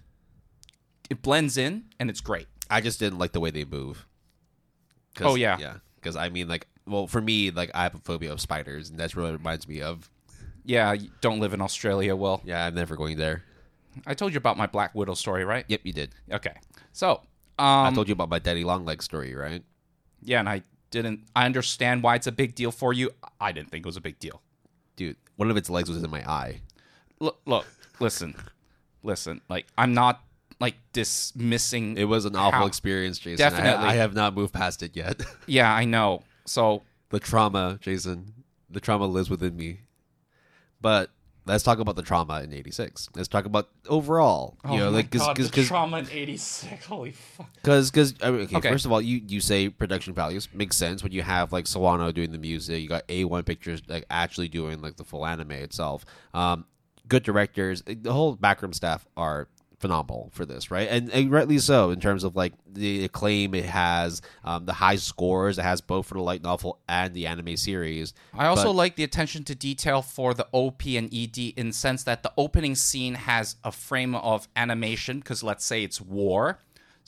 It blends in, and it's great. I just didn't like the way they move. 'Cause- Oh, yeah. yeah. Because I mean, like, well, for me, like, I have a phobia of spiders, and that's what it reminds me of. Yeah, you don't live in Australia, Will. Yeah, I'm never going there. I told you about my Black Widow story, right? Yep, you did. Okay. So, I um, told you about my daddy long leg story, right? yeah, and I didn't. I understand why it's a big deal for you. I didn't think it was a big deal. Dude, one of its legs was in my eye. Look, look, listen, listen. Like, I'm not like dismissing. It was an awful how- experience, Jason. Definitely. I, I have not moved past it yet. Yeah, I know. So, The trauma, Jason. The trauma lives within me. But let's talk about the trauma in eighty-six. Let's talk about overall. You know, like because trauma in eighty-six. Holy fuck. Because, because I mean, okay, Okay. first of all, you, you say production values makes sense when you have like Sawano doing the music. You got A one Pictures like actually doing like the full anime itself. Um, good directors. The whole backroom staff are phenomenal for this, right? And, and rightly so in terms of like the acclaim it has, um, the high scores it has both for the light novel and the anime series. I also But- like the attention to detail for the O P and E D in the sense that the opening scene has a frame of animation because let's say it's war.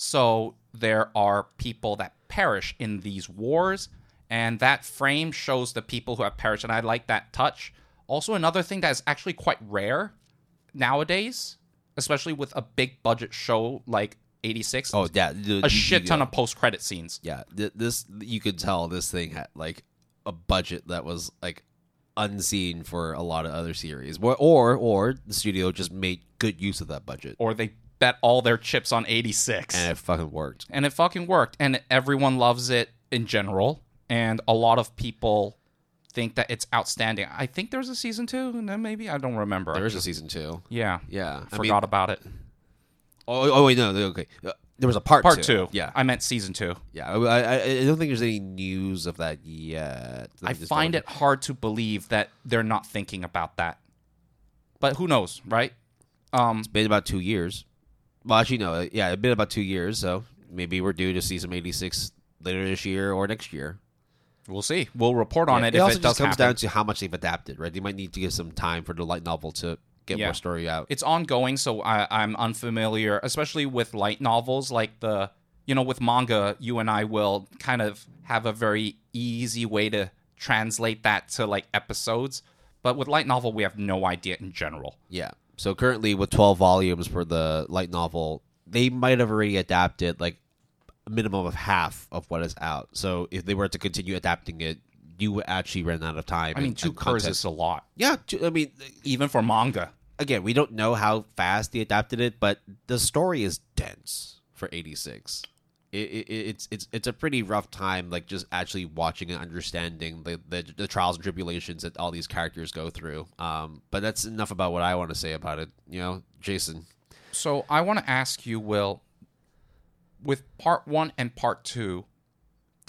So there are people that perish in these wars, and that frame shows the people who have perished, and I like that touch. Also, another thing that is actually quite rare nowadays, especially with a big budget show like eighty-six, Oh yeah, the- a shit you- ton of post-credit scenes. Yeah, th- this you could tell this thing had like a budget that was like unseen for a lot of other series, or or, or the studio just made good use of that budget, Or they bet all their chips on eighty-six. and it fucking worked. And it fucking worked. And everyone loves it in general. And a lot of people think that it's outstanding. I think there's a season two, and then maybe I don't remember. There is a season two. yeah, Yeah, I forgot mean, about it. oh, oh wait, no, no, okay. Uh, There was a part Part two. two. Yeah, I meant season two. yeah. I, I, I don't think there's any news of that yet. Let me I just find double- it hard to believe that they're not thinking about that. But who knows, right? Um, It's been about two years. Well, actually, no. Yeah, it's been about two years. So maybe we're due to see some eighty-six later this year or next year. we'll see. We'll report on Yeah, it, it if also it does just comes happen. down to how much they've adapted, right? They might need to give some time for the light novel to get Yeah. more story out. It's ongoing, so I, I'm unfamiliar, especially with light novels like the, you know, with manga, you and I will kind of have a very easy way to translate that to like episodes. But with light novel, we have no idea in general. Yeah. So currently, with twelve volumes for the light novel, they might have already adapted like a minimum of half of what is out. So if they were to continue adapting it, you would actually run out of time. I mean, and- two and curs content. is a lot, Yeah. two- I mean, even for manga. again, we don't know how fast they adapted it, but the story is dense for eighty-six. It, it, it's it's it's a pretty rough time, like just actually watching and understanding the, the the trials and tribulations that all these characters go through. Um, but that's enough about what I want to say about it. You know, Jason. So I want to ask you, Will, with part one and part two,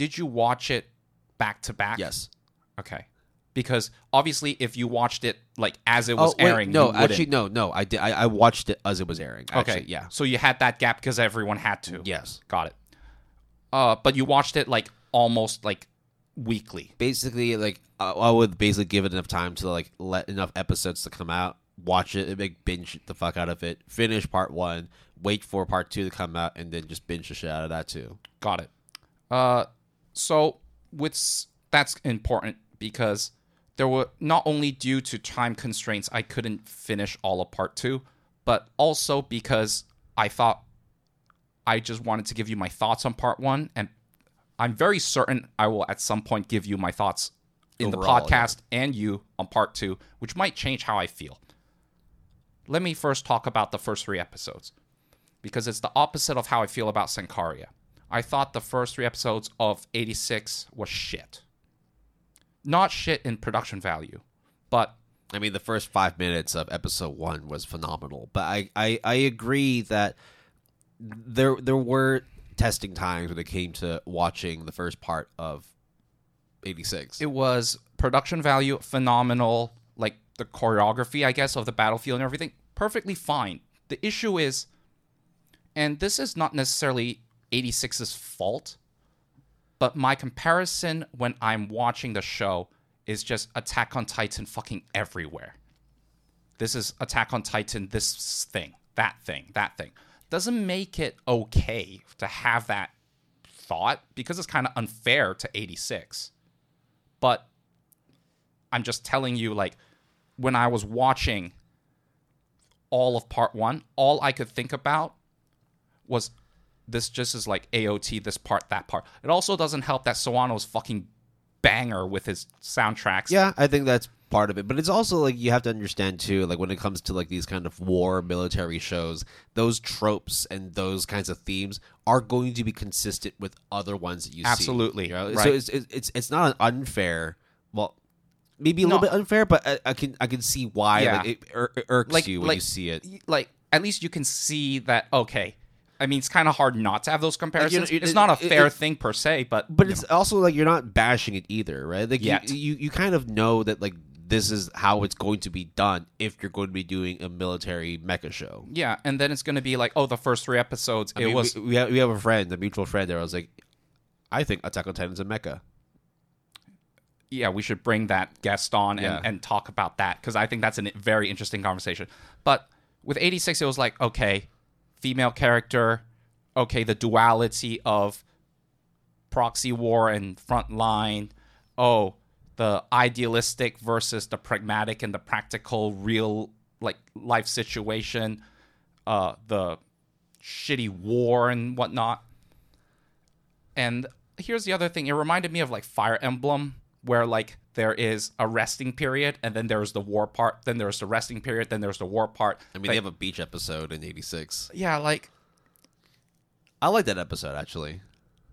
did you watch it back to back? Yes. Okay. Because obviously, if you watched it like as it was oh, wait, airing, no, you wouldn't. actually, no, no. I did. I, I watched it as it was airing. Actually, Okay, yeah. So you had that gap because everyone had to. Yes. Got it. Uh, but you watched it like almost like weekly. Basically, like I, I would basically give it enough time to like let enough episodes to come out, watch it, and like binge the fuck out of it, finish part one, wait for part two to come out, and then just binge the shit out of that too. Got it. Uh, so with that's important because there were not only due to time constraints, I couldn't finish all of part two, but also because I thought I just wanted to give you my thoughts on part one, and I'm very certain I will at some point give you my thoughts in Overall, the podcast yeah. and you on part two, which might change how I feel. Let me first talk about the first three episodes, because it's the opposite of how I feel about Senkaria. I thought the first three episodes of eighty-six was shit. Not shit in production value, but... I mean, the first five minutes of episode one was phenomenal, but I, I, I agree that there there were testing times when it came to watching the first part of eighty-six. It was production value, phenomenal, like the choreography, I guess, of the battlefield and everything, perfectly fine. The issue is, and this is not necessarily eighty-six's fault, but my comparison when I'm watching the show is just Attack on Titan fucking everywhere. This is Attack on Titan, this thing, that thing, that thing. Doesn't make it okay to have that thought because it's kind of unfair to eighty-six. But I'm just telling you, like, when I was watching all of part one, all I could think about was this just is like A O T, this part, that part. It also doesn't help that Sawano's fucking banger with his soundtracks. Yeah, I think that's part of it. But it's also like you have to understand too, like when it comes to like these kind of war military shows, those tropes and those kinds of themes are going to be consistent with other ones that you Absolutely, see. You know? right. So it's, it's it's not an unfair. Well, maybe a little No. bit unfair, but I, I can I can see why Yeah. like, it, ir- it irks Like- you when like- you see it. Like, at least you can see that, okay. I mean, it's kind of hard not to have those comparisons. you know, it- it's not a it- fair it- thing per se, but... But you it's know. also like you're not bashing it either, right? Like Yet. you, you you kind of know that like this is how it's going to be done if you're going to be doing a military mecha show. Yeah, and then it's going to be like, oh, the first three episodes, I it mean, was... we, we have we have a friend, a mutual friend there. I was like, I think Attack on Titan's a mecha. Yeah, we should bring that guest on and, Yeah. and talk about that, because I think that's a very interesting conversation. But with eighty-six, it was like, okay, female character, okay, the duality of proxy war and frontline, oh, the idealistic versus the pragmatic and the practical real like life situation, uh, the shitty war and whatnot. And here's the other thing. It reminded me of like Fire Emblem, where like there is a resting period and then there's the war part, then there's the resting period, then there's the war part. I mean, Like, they have a beach episode in eighty-six. yeah, like I like that episode actually.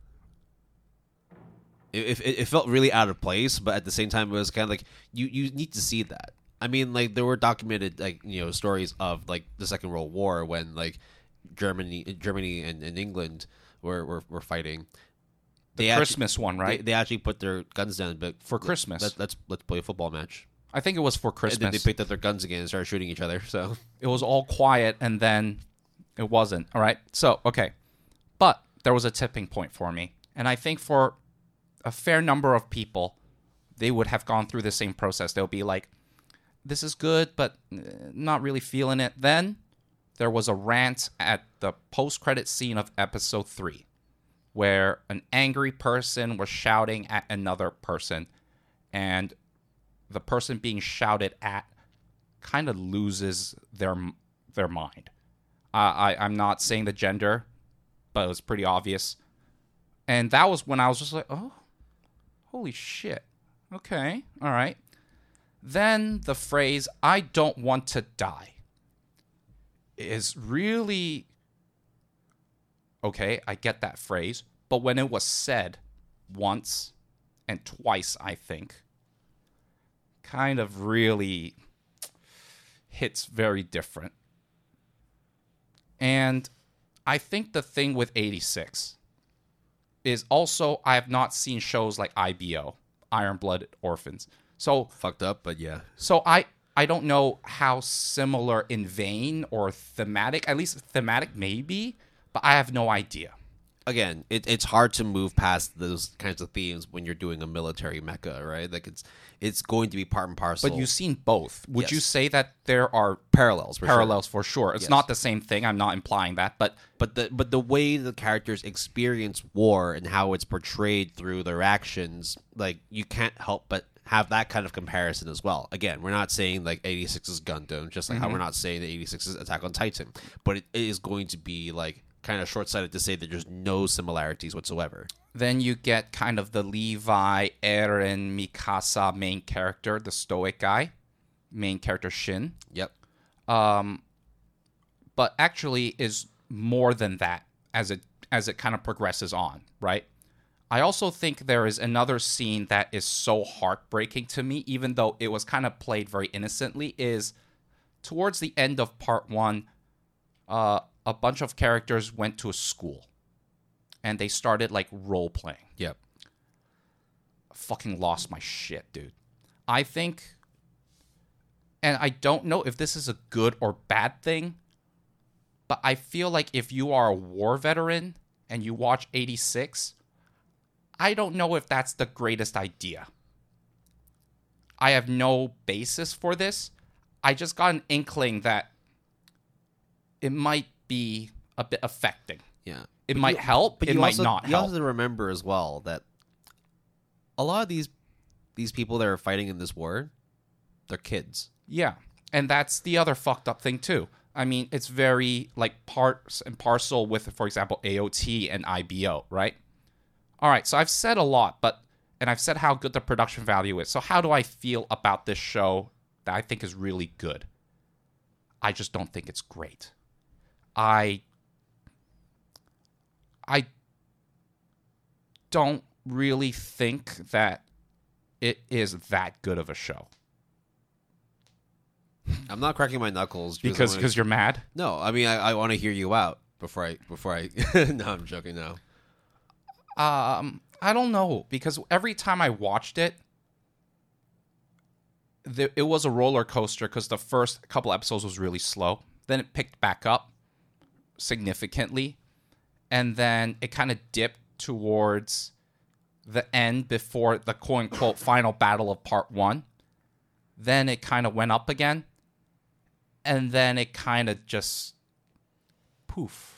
It, it, it felt really out of place, but at the same time, it was kind of like you, you need to see that. I mean, like there were documented like you know stories of like the Second World War when like Germany, Germany and, and England were, were were fighting. the They Christmas actually, one, right? They, they actually put their guns down, but For Christmas. let, let's let's play a football match. I think it was for And then Christmas. they picked up their guns again and started shooting each other. So It was all quiet and then it wasn't. All right. So, okay. But there was a tipping point for me. And I think for a fair number of people, they would have gone through the same process. They'll be like, this is good, but uh, not really feeling it. Then there was a rant at the post-credit scene of episode three where an angry person was shouting at another person, and the person being shouted at kind of loses their their mind. Uh, I, I'm not saying the gender, but it was pretty obvious. And that was when I was just like, oh, holy shit. Okay, all right. Then the phrase, I don't want to die, is really... Okay, I get that phrase. But when it was said once and twice, I think, kind of really hits very different. And I think the thing with eighty-six is also I have not seen shows like I B O, Iron Blooded Orphans. So Fucked up, but yeah. So I I don't know how similar in vein or thematic, at least thematic maybe, but I have no idea. Again, it, it's hard to move past those kinds of themes when you're doing a military mecha, right? Like it's it's going to be part and parcel. But you've seen both. Would Yes. you say that there are parallels, for parallels for sure? It's Yes. not the same thing. I'm not implying that, but But the but the way the characters experience war and how it's portrayed through their actions, like you can't help but have that kind of comparison as well. Again, we're not saying like eighty-six is Gundam, just like how we're not saying that eighty-six is Attack on Titan, but it, it is going to be like kind of short-sighted to say that there's no similarities whatsoever. then you get kind of the Levi, Eren, Mikasa main character, the stoic guy, main character Shin. Yep. Um, but actually is more than that as it as it kind of progresses on, right? I also think there is another scene that is so heartbreaking to me, even though it was kind of played very innocently, is towards the end of part one, uh, a bunch of characters went to a school and they started like role playing. Yep. Fucking lost my shit, dude. I think, and I don't know if this is a good or bad thing, but I feel like if you are a war veteran and you watch eighty-six, I don't know if that's the greatest idea. I have no basis for this. I just got an inkling that it might be a bit affecting. Yeah. It But might you- help, But it you might also, not you help. also have to remember as well that a lot of these these people that are fighting in this war, they're kids. Yeah. And that's the other fucked up thing too. I mean, it's very like parts and parcel with, for example, A O T and I B O, right? All right, so I've said a lot, but and I've said how good the production value is. So how do I feel about this show that I think is really good? I just don't think it's great. I I don't really think that it is that good of a show. I'm not cracking my knuckles Because I wanna- because you're mad? no, I mean I, I want to hear you out before I before I. No, I'm joking now. Um, I don't know, because every time I watched it, there, it was a roller coaster because the first couple episodes was really slow. Then it picked back up significantly, and then it kind of dipped towards the end before the quote-unquote final battle of part one. Then it kind of went up again, and then it kind of just poof.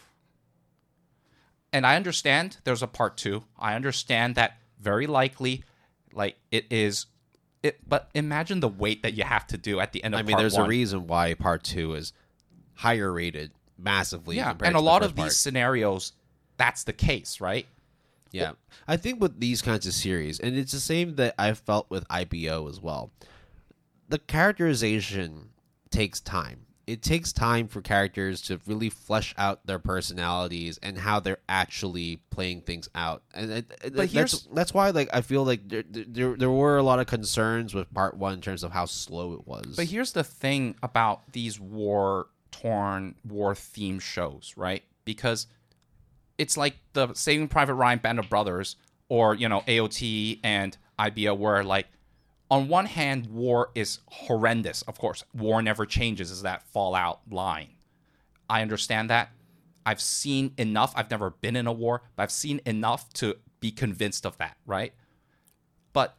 And I understand there's a part two. I understand that very likely, like, it is... It, but imagine the weight that you have to do at the end of I mean, part there's one. a reason why part two is higher rated massively. Yeah, compared and to a the lot first of part. these scenarios, that's the case, right? Yeah, I think with these kinds of series, and it's the same that I felt with I B O as well. The characterization takes time. It takes time for characters to really flesh out their personalities and how they're actually playing things out. And it, it- But that's here's- that's why, like, I feel like there, there there were a lot of concerns with part one in terms of how slow it was. But here's the thing about these war-torn, war-themed shows, right? Because it's like the Saving Private Ryan Band of Brothers or, you know, A O T and I B O where, like, on one hand, war is horrendous. Of course, war never changes is that Fallout line. I understand that. I've seen enough. I've never been in a war, but I've seen enough to be convinced of that, right? But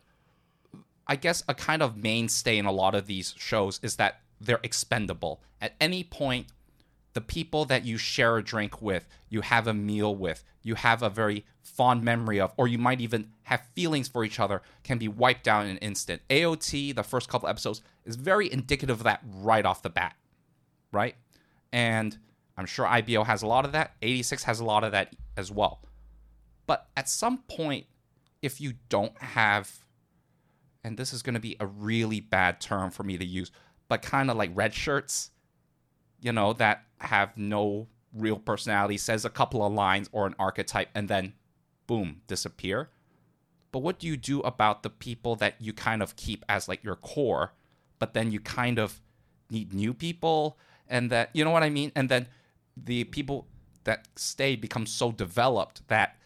I guess a kind of mainstay in a lot of these shows is that they're expendable. At any point, the people that you share a drink with, you have a meal with, you have a very fond memory of, or you might even have feelings for each other, can be wiped out in an instant. A O T, the first couple episodes, is very indicative of that right off the bat, right? And I'm sure I B O has a lot of that. eighty-six has a lot of that as well. But at some point, if you don't have, and this is going to be a really bad term for me to use, but kind of like red shirts, you know, that have no real personality, says a couple of lines or an archetype, and then, boom, disappear. But what do you do about the people that you kind of keep as like your core, but then you kind of need new people, and that, you know what I mean? And then the people that stay become so developed that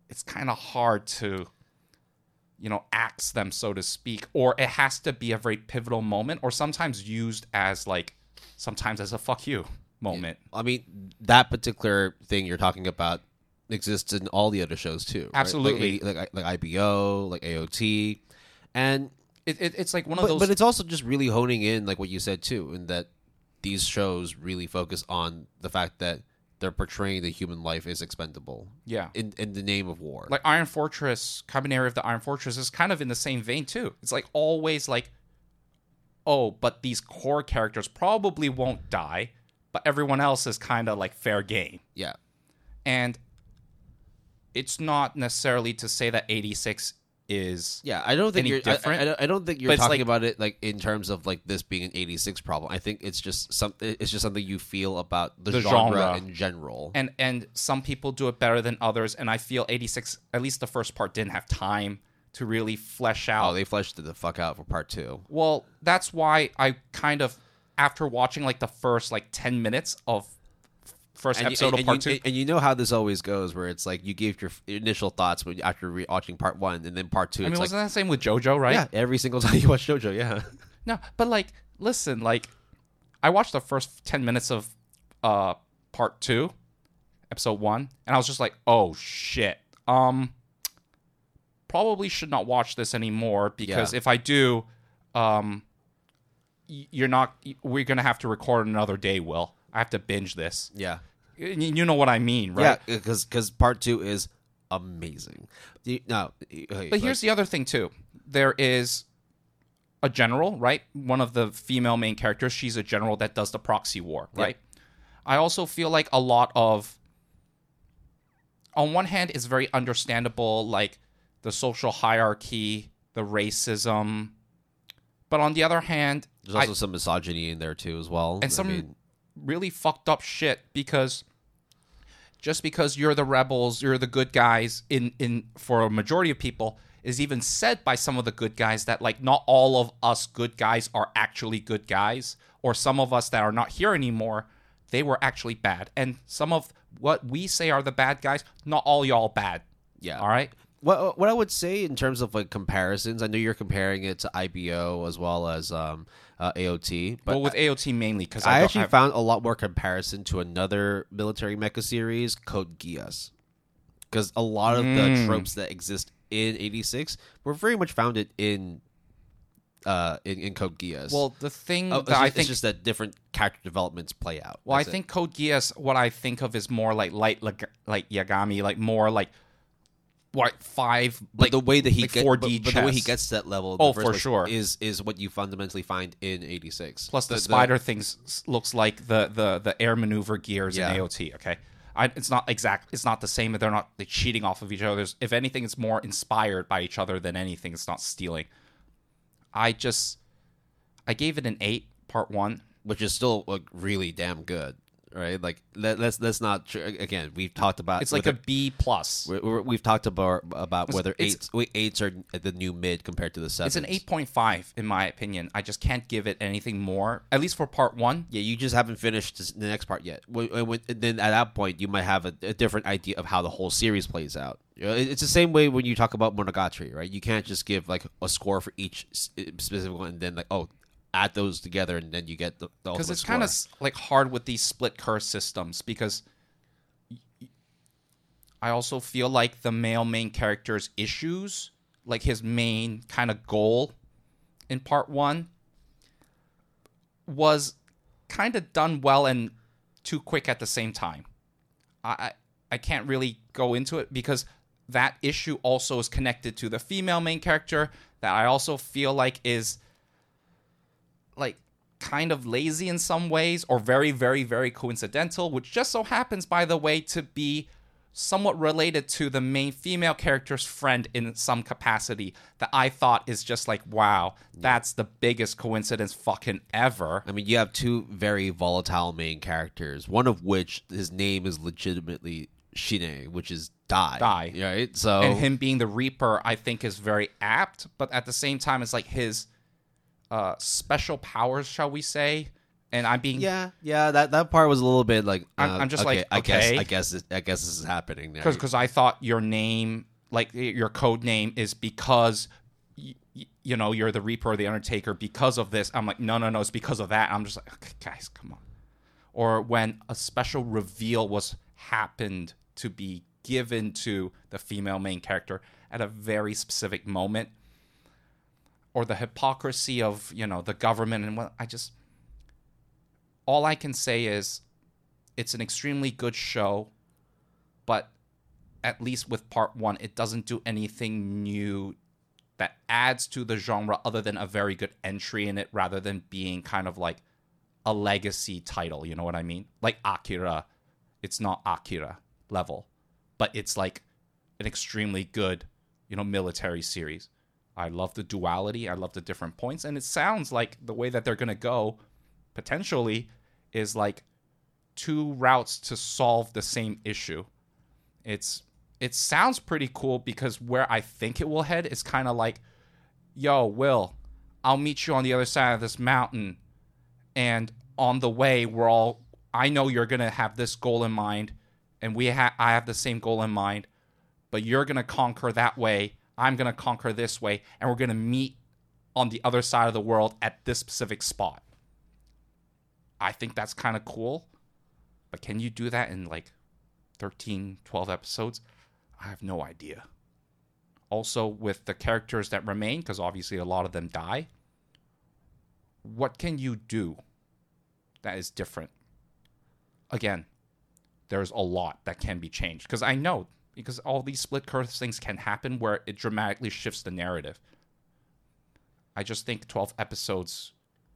it's kind of hard to, you know, axe them, so to speak, or it has to be a very pivotal moment, or sometimes used as like, sometimes as a fuck you moment. I mean, that particular thing you're talking about exists in all the other shows too. Right? Absolutely. Like, like like I B O, like A O T, and It, it, it's like one of but, those. but it's also just really honing in, like what you said too, in that these shows really focus on the fact that they're portraying the human life is expendable. Yeah. In in the name of war. Like Iron Fortress, Kabaneri of the Iron Fortress is kind of in the same vein too. It's like always like, oh, but these core characters probably won't die, but everyone else is kind of like fair game. Yeah. And it's not necessarily to say that eighty-six is Yeah, I don't think any you're different. I, I, don't- I don't think you're But it's talking like- about it like in terms of like this being an eighty-six problem. I think it's just something. It's just something you feel about the, The genre, genre. in general. and and some people do it better than others, and I feel eighty-six, at least the first part, didn't have time to really flesh out. Oh, they fleshed it the fuck out for part two. Well, that's why I kind of, after watching like the first like ten minutes of first And, you- episode and, of part you, two, and you know how this always goes, where it's like you gave your initial thoughts when after re- watching part one, and then part two. I It's mean, like, wasn't that the same with JoJo, right? yeah, every single time you watch JoJo, yeah. No, but like, listen, like, I watched the first ten minutes of uh part two, episode one, and I was just like, oh shit, um, probably should not watch this anymore because Yeah. if I do, um, y- you're not. We're gonna have to record another day. Will I have to binge this? Yeah. Y- You know what I mean, right? Yeah, because because part two is amazing. You- No, okay, But here's the other thing too. There is a general, right? One of the female main characters. She's a general that does the proxy war, right? I also feel like a lot of, on one hand, it's very understandable, like the social hierarchy, the racism. But on the other hand, there's also I- some misogyny in there too as well. and some I mean, really fucked up shit because just because you're the rebels, you're the good guys in in for a majority of people is even said by some of the good guys that like not all of us good guys are actually good guys, or some of us that are not here anymore, they were actually bad. And some of what we say are the bad guys, not all y'all bad. yeah. All right? What what I would say in terms of like comparisons, I know you're comparing it to I B O as well as um, uh, A O T, but well, with A O T mainly because I, I, don't actually have- found a lot more comparison to another military mecha series, Code Geass, because a lot of Mm. the tropes that exist in eighty-six were very much founded in uh in, in Code Geass. well, the thing oh, it's, that just, I it's think just that different character developments play out. Well, That's I it. think Code Geass, what I think of is more like light, like, like Yagami, like more like what five, But like the way that he like get, four but, D but the way he chess. gets to that level, in Oh, the first for place sure. is is what you fundamentally find in eighty-six. Plus the, spider thing s- looks like the, the the air maneuver gears Yeah. in A O T. Okay, I, it's not exact. It's not the same. They're not like, cheating off of each other. There's, if anything, it's more inspired by each other than anything. It's not stealing. I just, I gave it an eight, part one. which is still like really damn good, right? Like let, let's let's not tr- again. We've talked about It's like a whether- B plus. we- we- we've talked about about whether it's- eights we- eights are at the new mid compared to the sevens. It's an eight point five in my opinion. I just can't give it anything more. At least for part one. Yeah, you just haven't finished this- the next part yet. When, when, then at that point, you might have a, a different idea of how the whole series plays out. You know, it- it's the same way when you talk about Monogatari, right? You can't just give like a score for each s- specific one and then like oh. add those together and then you get the, the Because ultimate it's kind of score. like hard with these split curse systems because y- I also feel like the male main character's issues, like his main kind of goal in part one, was kind of done well and too quick at the same time. I, I I can't really go into it because that issue also is connected to the female main character that I also feel like is like kind of lazy in some ways or very, very, very coincidental, which just so happens, by the way, to be somewhat related to the main female character's friend in some capacity that I thought is just like, wow, that's the biggest coincidence fucking ever. I mean, you have two very volatile main characters, one of which his name is legitimately Shine, which is Dai. Dai. Right? So And him being the Reaper, I think, is very apt, but at the same time, it's like his uh, special powers, shall we say, And I'm being Yeah, yeah. That that part was a little bit like uh, I'm- I'm just okay, like, I guess okay. I guess it, I guess this is happening there. because I thought your name, like your code name, is because y- y- you know you're the Reaper or the Undertaker because of this. I'm like, no, no, no, it's because of that. I'm just like, okay, guys, come on. Or when a special reveal was happened to be given to the female main character at a very specific moment, or the hypocrisy of you know the government and what I just. All I can say is it's an extremely good show, but at least with part one, it doesn't do anything new that adds to the genre other than a very good entry in it rather than being kind of like a legacy title. You know what I mean? Like Akira. It's not Akira level, but it's like an extremely good, you know, military series. I love the duality. I love the different points. And it sounds like the way that they're going to go potentially is like two routes to solve the same issue. It's it sounds pretty cool because where I think it will head is kind of like, yo, Will, I'll meet you on the other side of this mountain, and on the way we're all I know you're gonna have this goal in mind, and we ha- I have the same goal in mind, but you're gonna conquer that way, I'm gonna conquer this way, and we're gonna meet on the other side of the world at this specific spot. I think that's kind of cool, but can you do that in like thirteen, twelve episodes? I have no idea. Also, with the characters that remain, because obviously a lot of them die, what can you do that is different? Again, there's a lot that can be changed, because I know, because all these split curse things can happen where it dramatically shifts the narrative. I just think twelve episodes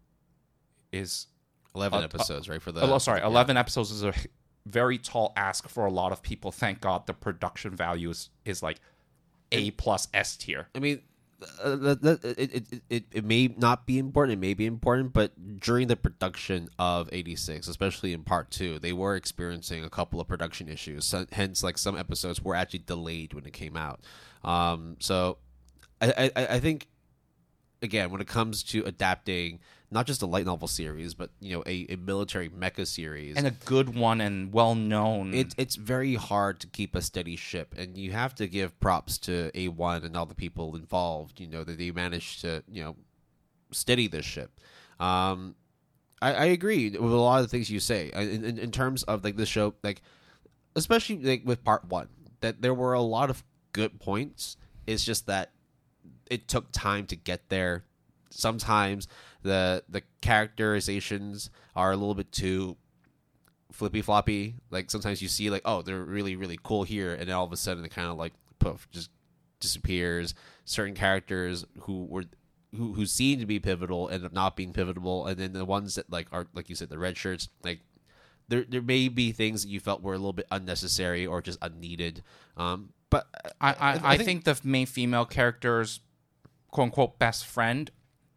is... eleven uh, episodes, right? For the Oh, sorry, yeah. eleven episodes is a very tall ask for a lot of people. Thank God the production value is, is like A plus S tier. I mean, uh, that, that, it, it, it, it may not be important, it may be important, but during the production of eighty-six, especially in part two, they were experiencing a couple of production issues. So, hence, like some episodes were actually delayed when it came out. Um, so I, I, I think, again, when it comes to adapting not just a light novel series, but you know, a, a military mecha series, And a good one and well known. It, it's very hard to keep a steady ship, and you have to give props to A one and all the people involved. You know that they managed to you know steady this ship. Um, I, I agree with a lot of the things you say in, in, in terms of like this show, like especially like with part one, that there were a lot of good points. It's just that it took time to get there. Sometimes the the characterizations are a little bit too flippy floppy. Like sometimes you see like, oh, they're really really cool here, and then all of a sudden it kind of like poof just disappears. Certain characters who were who who seem to be pivotal end up not being pivotal, and then the ones that like are like you said, the red shirts, like there there may be things that you felt were a little bit unnecessary or just unneeded. Um, but I, I, I, I think, think the main female character's quote unquote best friend,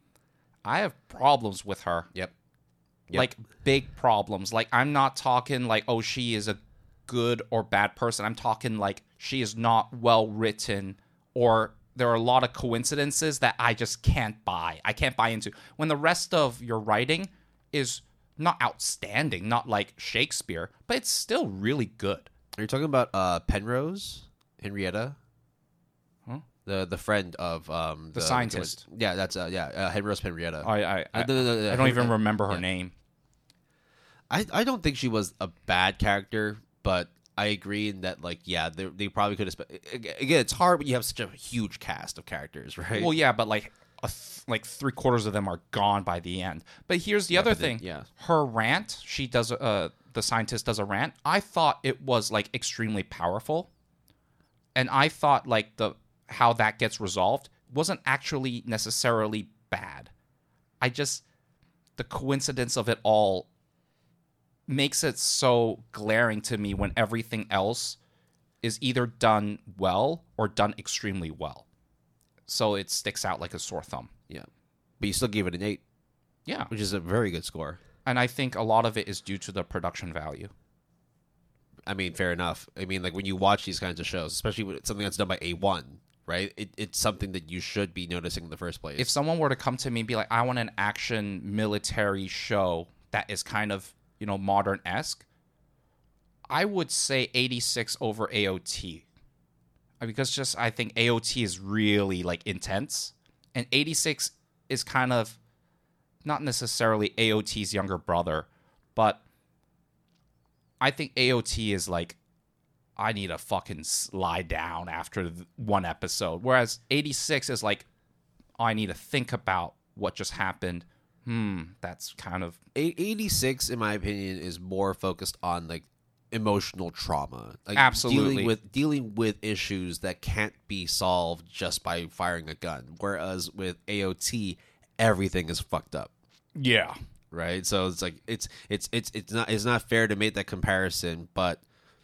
I have problems with her. Yep. Yep. Like big problems. Like I'm not talking like, oh, she is a good or bad person. I'm talking like she is not well written, or there are a lot of coincidences that I just can't buy. I can't buy into. When the rest of your writing is not outstanding, not like Shakespeare, but it's still really good. Are you talking about uh, Penrose, Henrietta? Huh? The the friend of um, The scientist. Yeah, that's uh, yeah, uh, Henrose Henrietta. I I, I, Uh, no, no, no, no, I don't even Hen- remember her yeah. name. I, I don't think she was a bad character, but I agree in that, like, yeah, they, they probably could have. Spe- Again, it's hard when you have such a huge cast of characters, right? Well, yeah, but like a th- like three quarters of them are gone by the end. But here's the other but then- thing. yeah. Her rant, she does. Uh, the scientist does a rant. I thought it was like extremely powerful, and I thought like the how that gets resolved wasn't actually necessarily bad. I just the coincidence of it all makes it so glaring to me when everything else is either done well or done extremely well. So it sticks out like a sore thumb. Yeah. But you still gave it an eight, Yeah. which is a very good score. And I think a lot of it is due to the production value. I mean, fair enough. I mean, like, when you watch these kinds of shows, especially when it's something that's done by A one, right? It, it's something that you should be noticing in the first place. If someone were to come to me and be like, I want an action military show, that is kind of, you know, modern-esque, I would say eighty-six over A O T. Because just I think A O T is really like intense, and eighty-six is kind of not necessarily A O T's younger brother, but I think A O T is like, I need to fucking lie down after one episode, whereas eighty-six is like, oh, I need to think about what just happened. Hmm, that's kind of eighty-six, in my opinion, is more focused on like emotional trauma, like Absolutely. dealing with dealing with issues that can't be solved just by firing a gun. Whereas with A O T, everything is fucked up, yeah. right? So it's like it's it's it's it's not it's not fair to make that comparison, but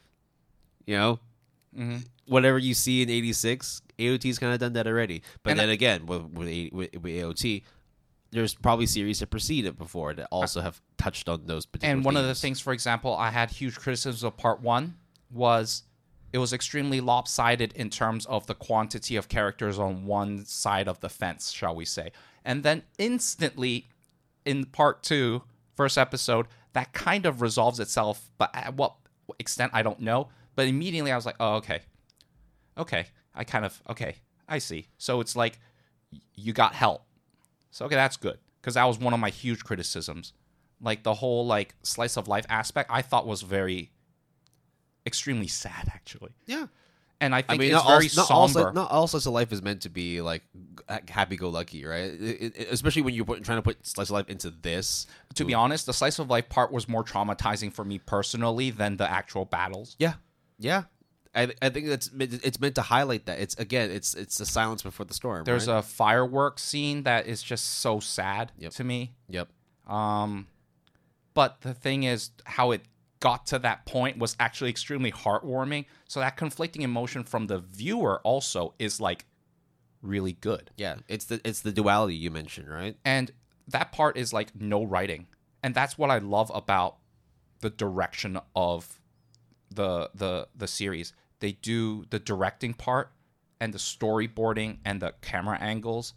you know, Mm-hmm. whatever you see in eighty-six, A O T's kind of done that already. But And then I- again, with with, A- with with A O T, there's probably series that preceded before that also have touched on those particular And one of the themes. things, for example, I had huge criticisms of part one was it was extremely lopsided in terms of the quantity of characters on one side of the fence, shall we say. And then instantly in part two, first episode, that kind of resolves itself, but at what extent, I don't know. But immediately I was like, oh, okay. Okay. I kind of, okay, I see. So it's like, y- you got help. So, okay, that's good. Because that was one of my huge criticisms. Like, the whole, like, slice of life aspect, I thought was very, extremely sad, actually. yeah. And I I think mean, it's not very all, not all, somber. sli- not all slice of life is meant to be like happy-go-lucky, right? It- it- especially when you're put, trying to put slice of life into this. To be honest, the slice of life part was more traumatizing for me personally than the actual battles. Yeah, yeah. I I think that's it's meant to highlight that. It's again, it's it's the silence before the storm. There's right? a fireworks scene that is just so sad Yep. to me. yep. Um, but the thing is, how it got to that point was actually extremely heartwarming. So that conflicting emotion from the viewer also is like really good. Yeah, it's the it's the duality you mentioned, right? And that part is like no writing. And that's what I love about the direction of the the the series. They do the directing part and the storyboarding and the camera angles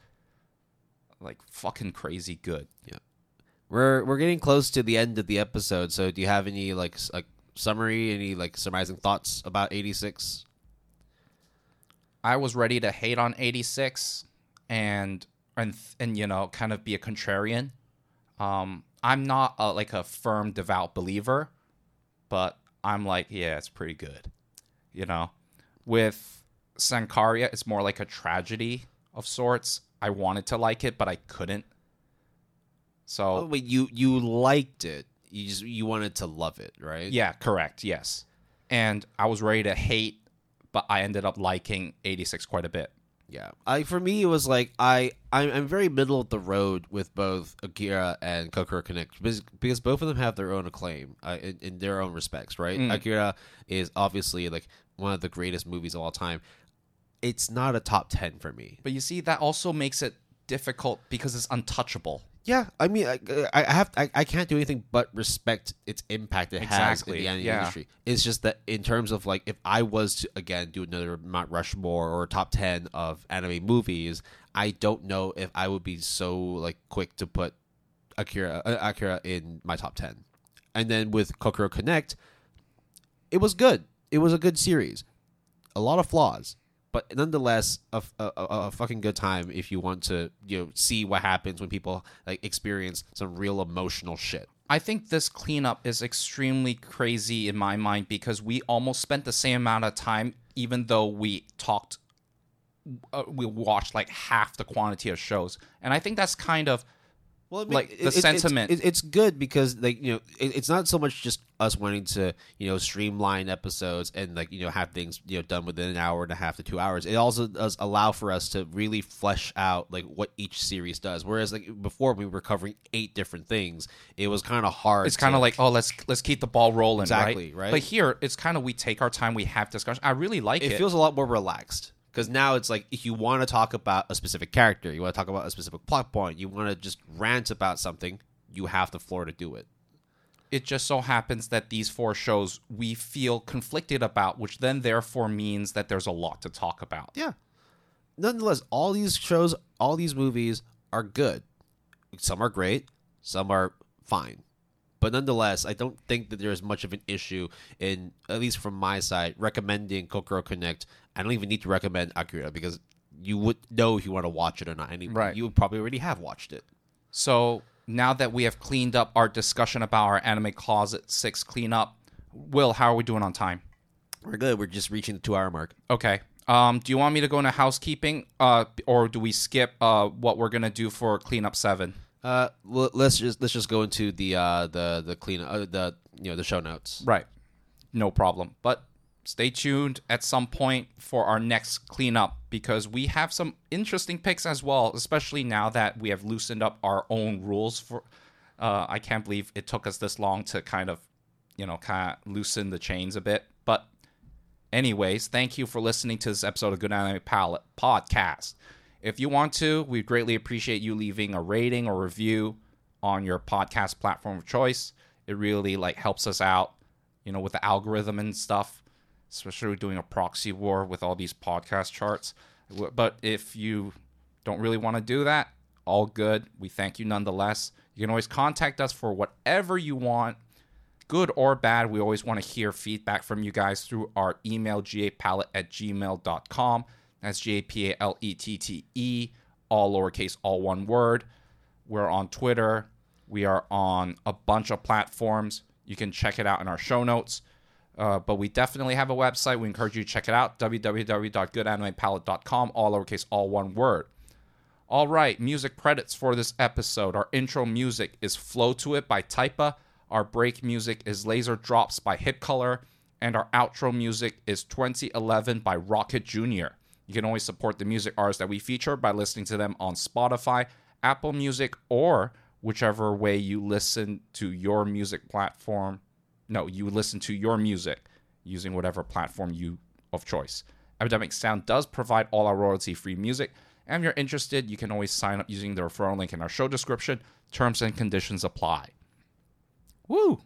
like fucking crazy good. We're we're getting close to the end of the episode. So, do you have any like s- like summary, any like surmising thoughts about eighty-six? I was ready to hate on eighty-six and and and you know, kind of be a contrarian. Um I'm not a, like a firm devout believer, but I'm like, yeah, it's pretty good. You know, with Sankaria, it's more like a tragedy of sorts. I wanted to like it, but I couldn't. So Oh, wait, you you liked it. You just you wanted to love it, right? yeah, correct, yes. And I was ready to hate, but I ended up liking eighty-six quite a bit. Yeah, I for me it was like I I'm, I'm very middle of the road with both Akira and Kokoro Connect because, because both of them have their own acclaim uh, in, in their own respects, right? Mm. Akira is obviously like one of the greatest movies of all time. It's not a top ten for me. But you see, that also makes it difficult because it's untouchable. Yeah, I mean, I, I have I, I can't do anything but respect its impact it has in Exactly, the anime yeah. industry. It's just that in terms of like if I was to again do another Mount Rushmore or top ten of anime movies, I don't know if I would be so like quick to put Akira uh, Akira in my top ten. And then with Kokoro Connect, it was good. It was a good series. A lot of flaws, but nonetheless, a, a, a, a fucking good time if you want to, you know, see what happens when people like experience some real emotional shit. I think this cleanup is extremely crazy in my mind because we almost spent the same amount of time, even though we talked, uh, we watched like half the quantity of shows. And I think that's kind of Well, like, the sentiment. It's, it's good because like you know, it, it's not so much just us wanting to you know streamline episodes and like you know have things you know done within an hour and a half to two hours. It also does allow for us to really flesh out like what each series does. Whereas like before we were covering eight different things, it was kind of hard. it's kind of to, like, oh, let's let's keep the ball rolling, Exactly, right? right? But here, it's kind of we take our time, we have discussion. I really like it. it feels a lot more relaxed. Because now it's like if you want to talk about a specific character, you want to talk about a specific plot point, you want to just rant about something, you have the floor to do it. It just so happens that these four shows we feel conflicted about, which then therefore means that there's a lot to talk about. Yeah. Nonetheless, all these shows, all these movies are good. Some are great, some are fine. But nonetheless, I don't think that there's much of an issue in, at least from my side, recommending Kokoro Connect. I don't even need to recommend Akira because you would know if you want to watch it or not. And Right. You would probably already have watched it. So now that we have cleaned up our discussion about our Anime Closet six cleanup, Will, how are we doing on time? We're good. We're just reaching the two-hour mark. Okay. Um, do you want me to go into housekeeping, uh, or do we skip uh, what we're gonna do for cleanup seven? Uh, l- let's just let's just go into the uh the the clean uh, the you know the show notes. Right. No problem. But stay tuned at some point for our next cleanup because we have some interesting picks as well, especially now that we have loosened up our own rules for. Uh, I can't believe it took us this long to kind of, you know, kind of loosen the chains a bit. But anyways, thank you for listening to this episode of Good Anime Palette Podcast. If you want to, we'd greatly appreciate you leaving a rating or review on your podcast platform of choice. It really like helps us out, you know, with the algorithm and stuff, especially doing a proxy war with all these podcast charts. But if you don't really want to do that, all good. We thank you nonetheless. You can always contact us for whatever you want, good or bad. We always want to hear feedback from you guys through our email, gapalette at gmail dot com. That's G A P A L E T T E, all lowercase, all one word. We're on Twitter. We are on a bunch of platforms. You can check it out in our show notes. Uh, but we definitely have a website. We encourage you to check it out, w w w dot good anime palette dot com, all lowercase, all one word. All right, music credits for this episode. Our intro music is Flow to It by Taipa. Our break music is Laser Drops by Hit Color. And our outro music is twenty eleven by Rocket Junior You can always support the music artists that we feature by listening to them on Spotify, Apple Music, or whichever way you listen to your music platform. No, you listen to your music using whatever platform you of choice. Epidemic Sound does provide all our royalty-free music. And if you're interested, you can always sign up using the referral link in our show description. Terms and conditions apply. Woo!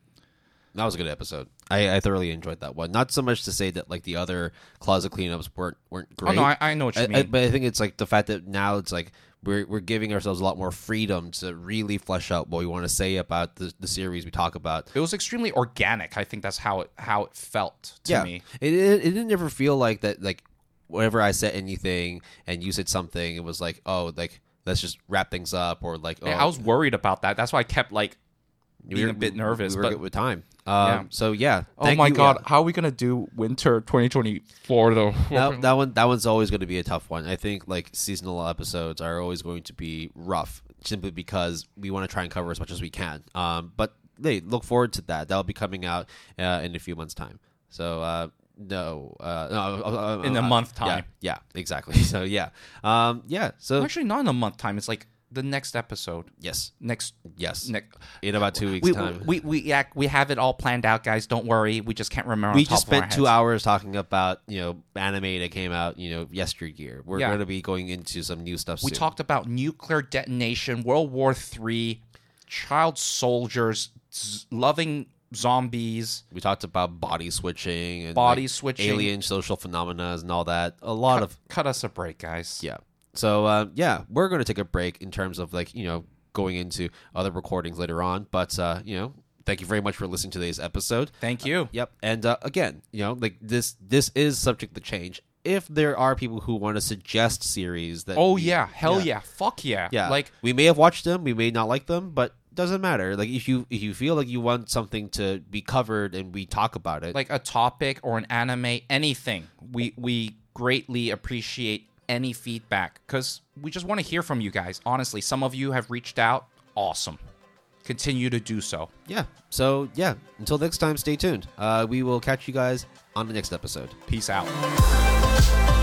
That was a good episode. I, I thoroughly enjoyed that one. Not so much to say that like the other closet cleanups weren't weren't great. Oh no, I, I know what you I, mean. I, but I think it's like the fact that now it's like we're we're giving ourselves a lot more freedom to really flesh out what we want to say about the the series we talk about. It was extremely organic. I think that's how it how it felt to yeah. me. It, it it didn't ever feel like that. Like whenever I said anything and you said something, it was like, oh, like let's just wrap things up, or like, oh, Yeah, I was worried about that. That's why I kept like being we a bit nervous. We were but good with time. Um, Yeah. So yeah. oh thank my you, god, yeah. how are we gonna do winter twenty twenty-four though? that, that one that one's always going to be a tough one. I think like seasonal episodes are always going to be rough simply because we want to try and cover as much as we can. Um, but hey, look forward to that. That'll be coming out uh, in a few months' time. So uh, no, uh, no, uh, uh, In a uh, month time. Yeah, yeah, exactly. So yeah, um, yeah. So Actually, not in a month time. It's like the next episode. yes, Next, yes. next. In about two weeks' We, time. we we yeah, we have it all planned out, guys. Don't worry. We just can't remember. We on top just of our spent two heads. hours talking about you know anime that came out you know yesteryear. We're Yeah. going to be going into some new stuff. We soon. talked about nuclear detonation, World War Three, child soldiers, z- loving zombies, We talked about body switching and body like, switching. alien social phenomena and all that. A lot cut, of cut us a break, guys. yeah. So uh, yeah, we're going to take a break in terms of like you know going into other recordings later on. But uh, you know, thank you very much for listening to today's episode. Thank you. Yep. And uh, again, you know, like this this is subject to change. If there are people who want to suggest series that Oh we- yeah, hell yeah. yeah, fuck yeah. Yeah, Like we may have watched them, we may not like them, but doesn't matter. Like if you if you feel like you want something to be covered and we talk about it, like a topic or an anime, anything. We we greatly appreciate any feedback because we just want to hear from you guys. Honestly, some of you have reached out. Awesome. Continue to do so. yeah. So yeah, until next time, stay tuned. Uh, we will catch you guys on the next episode. Peace out.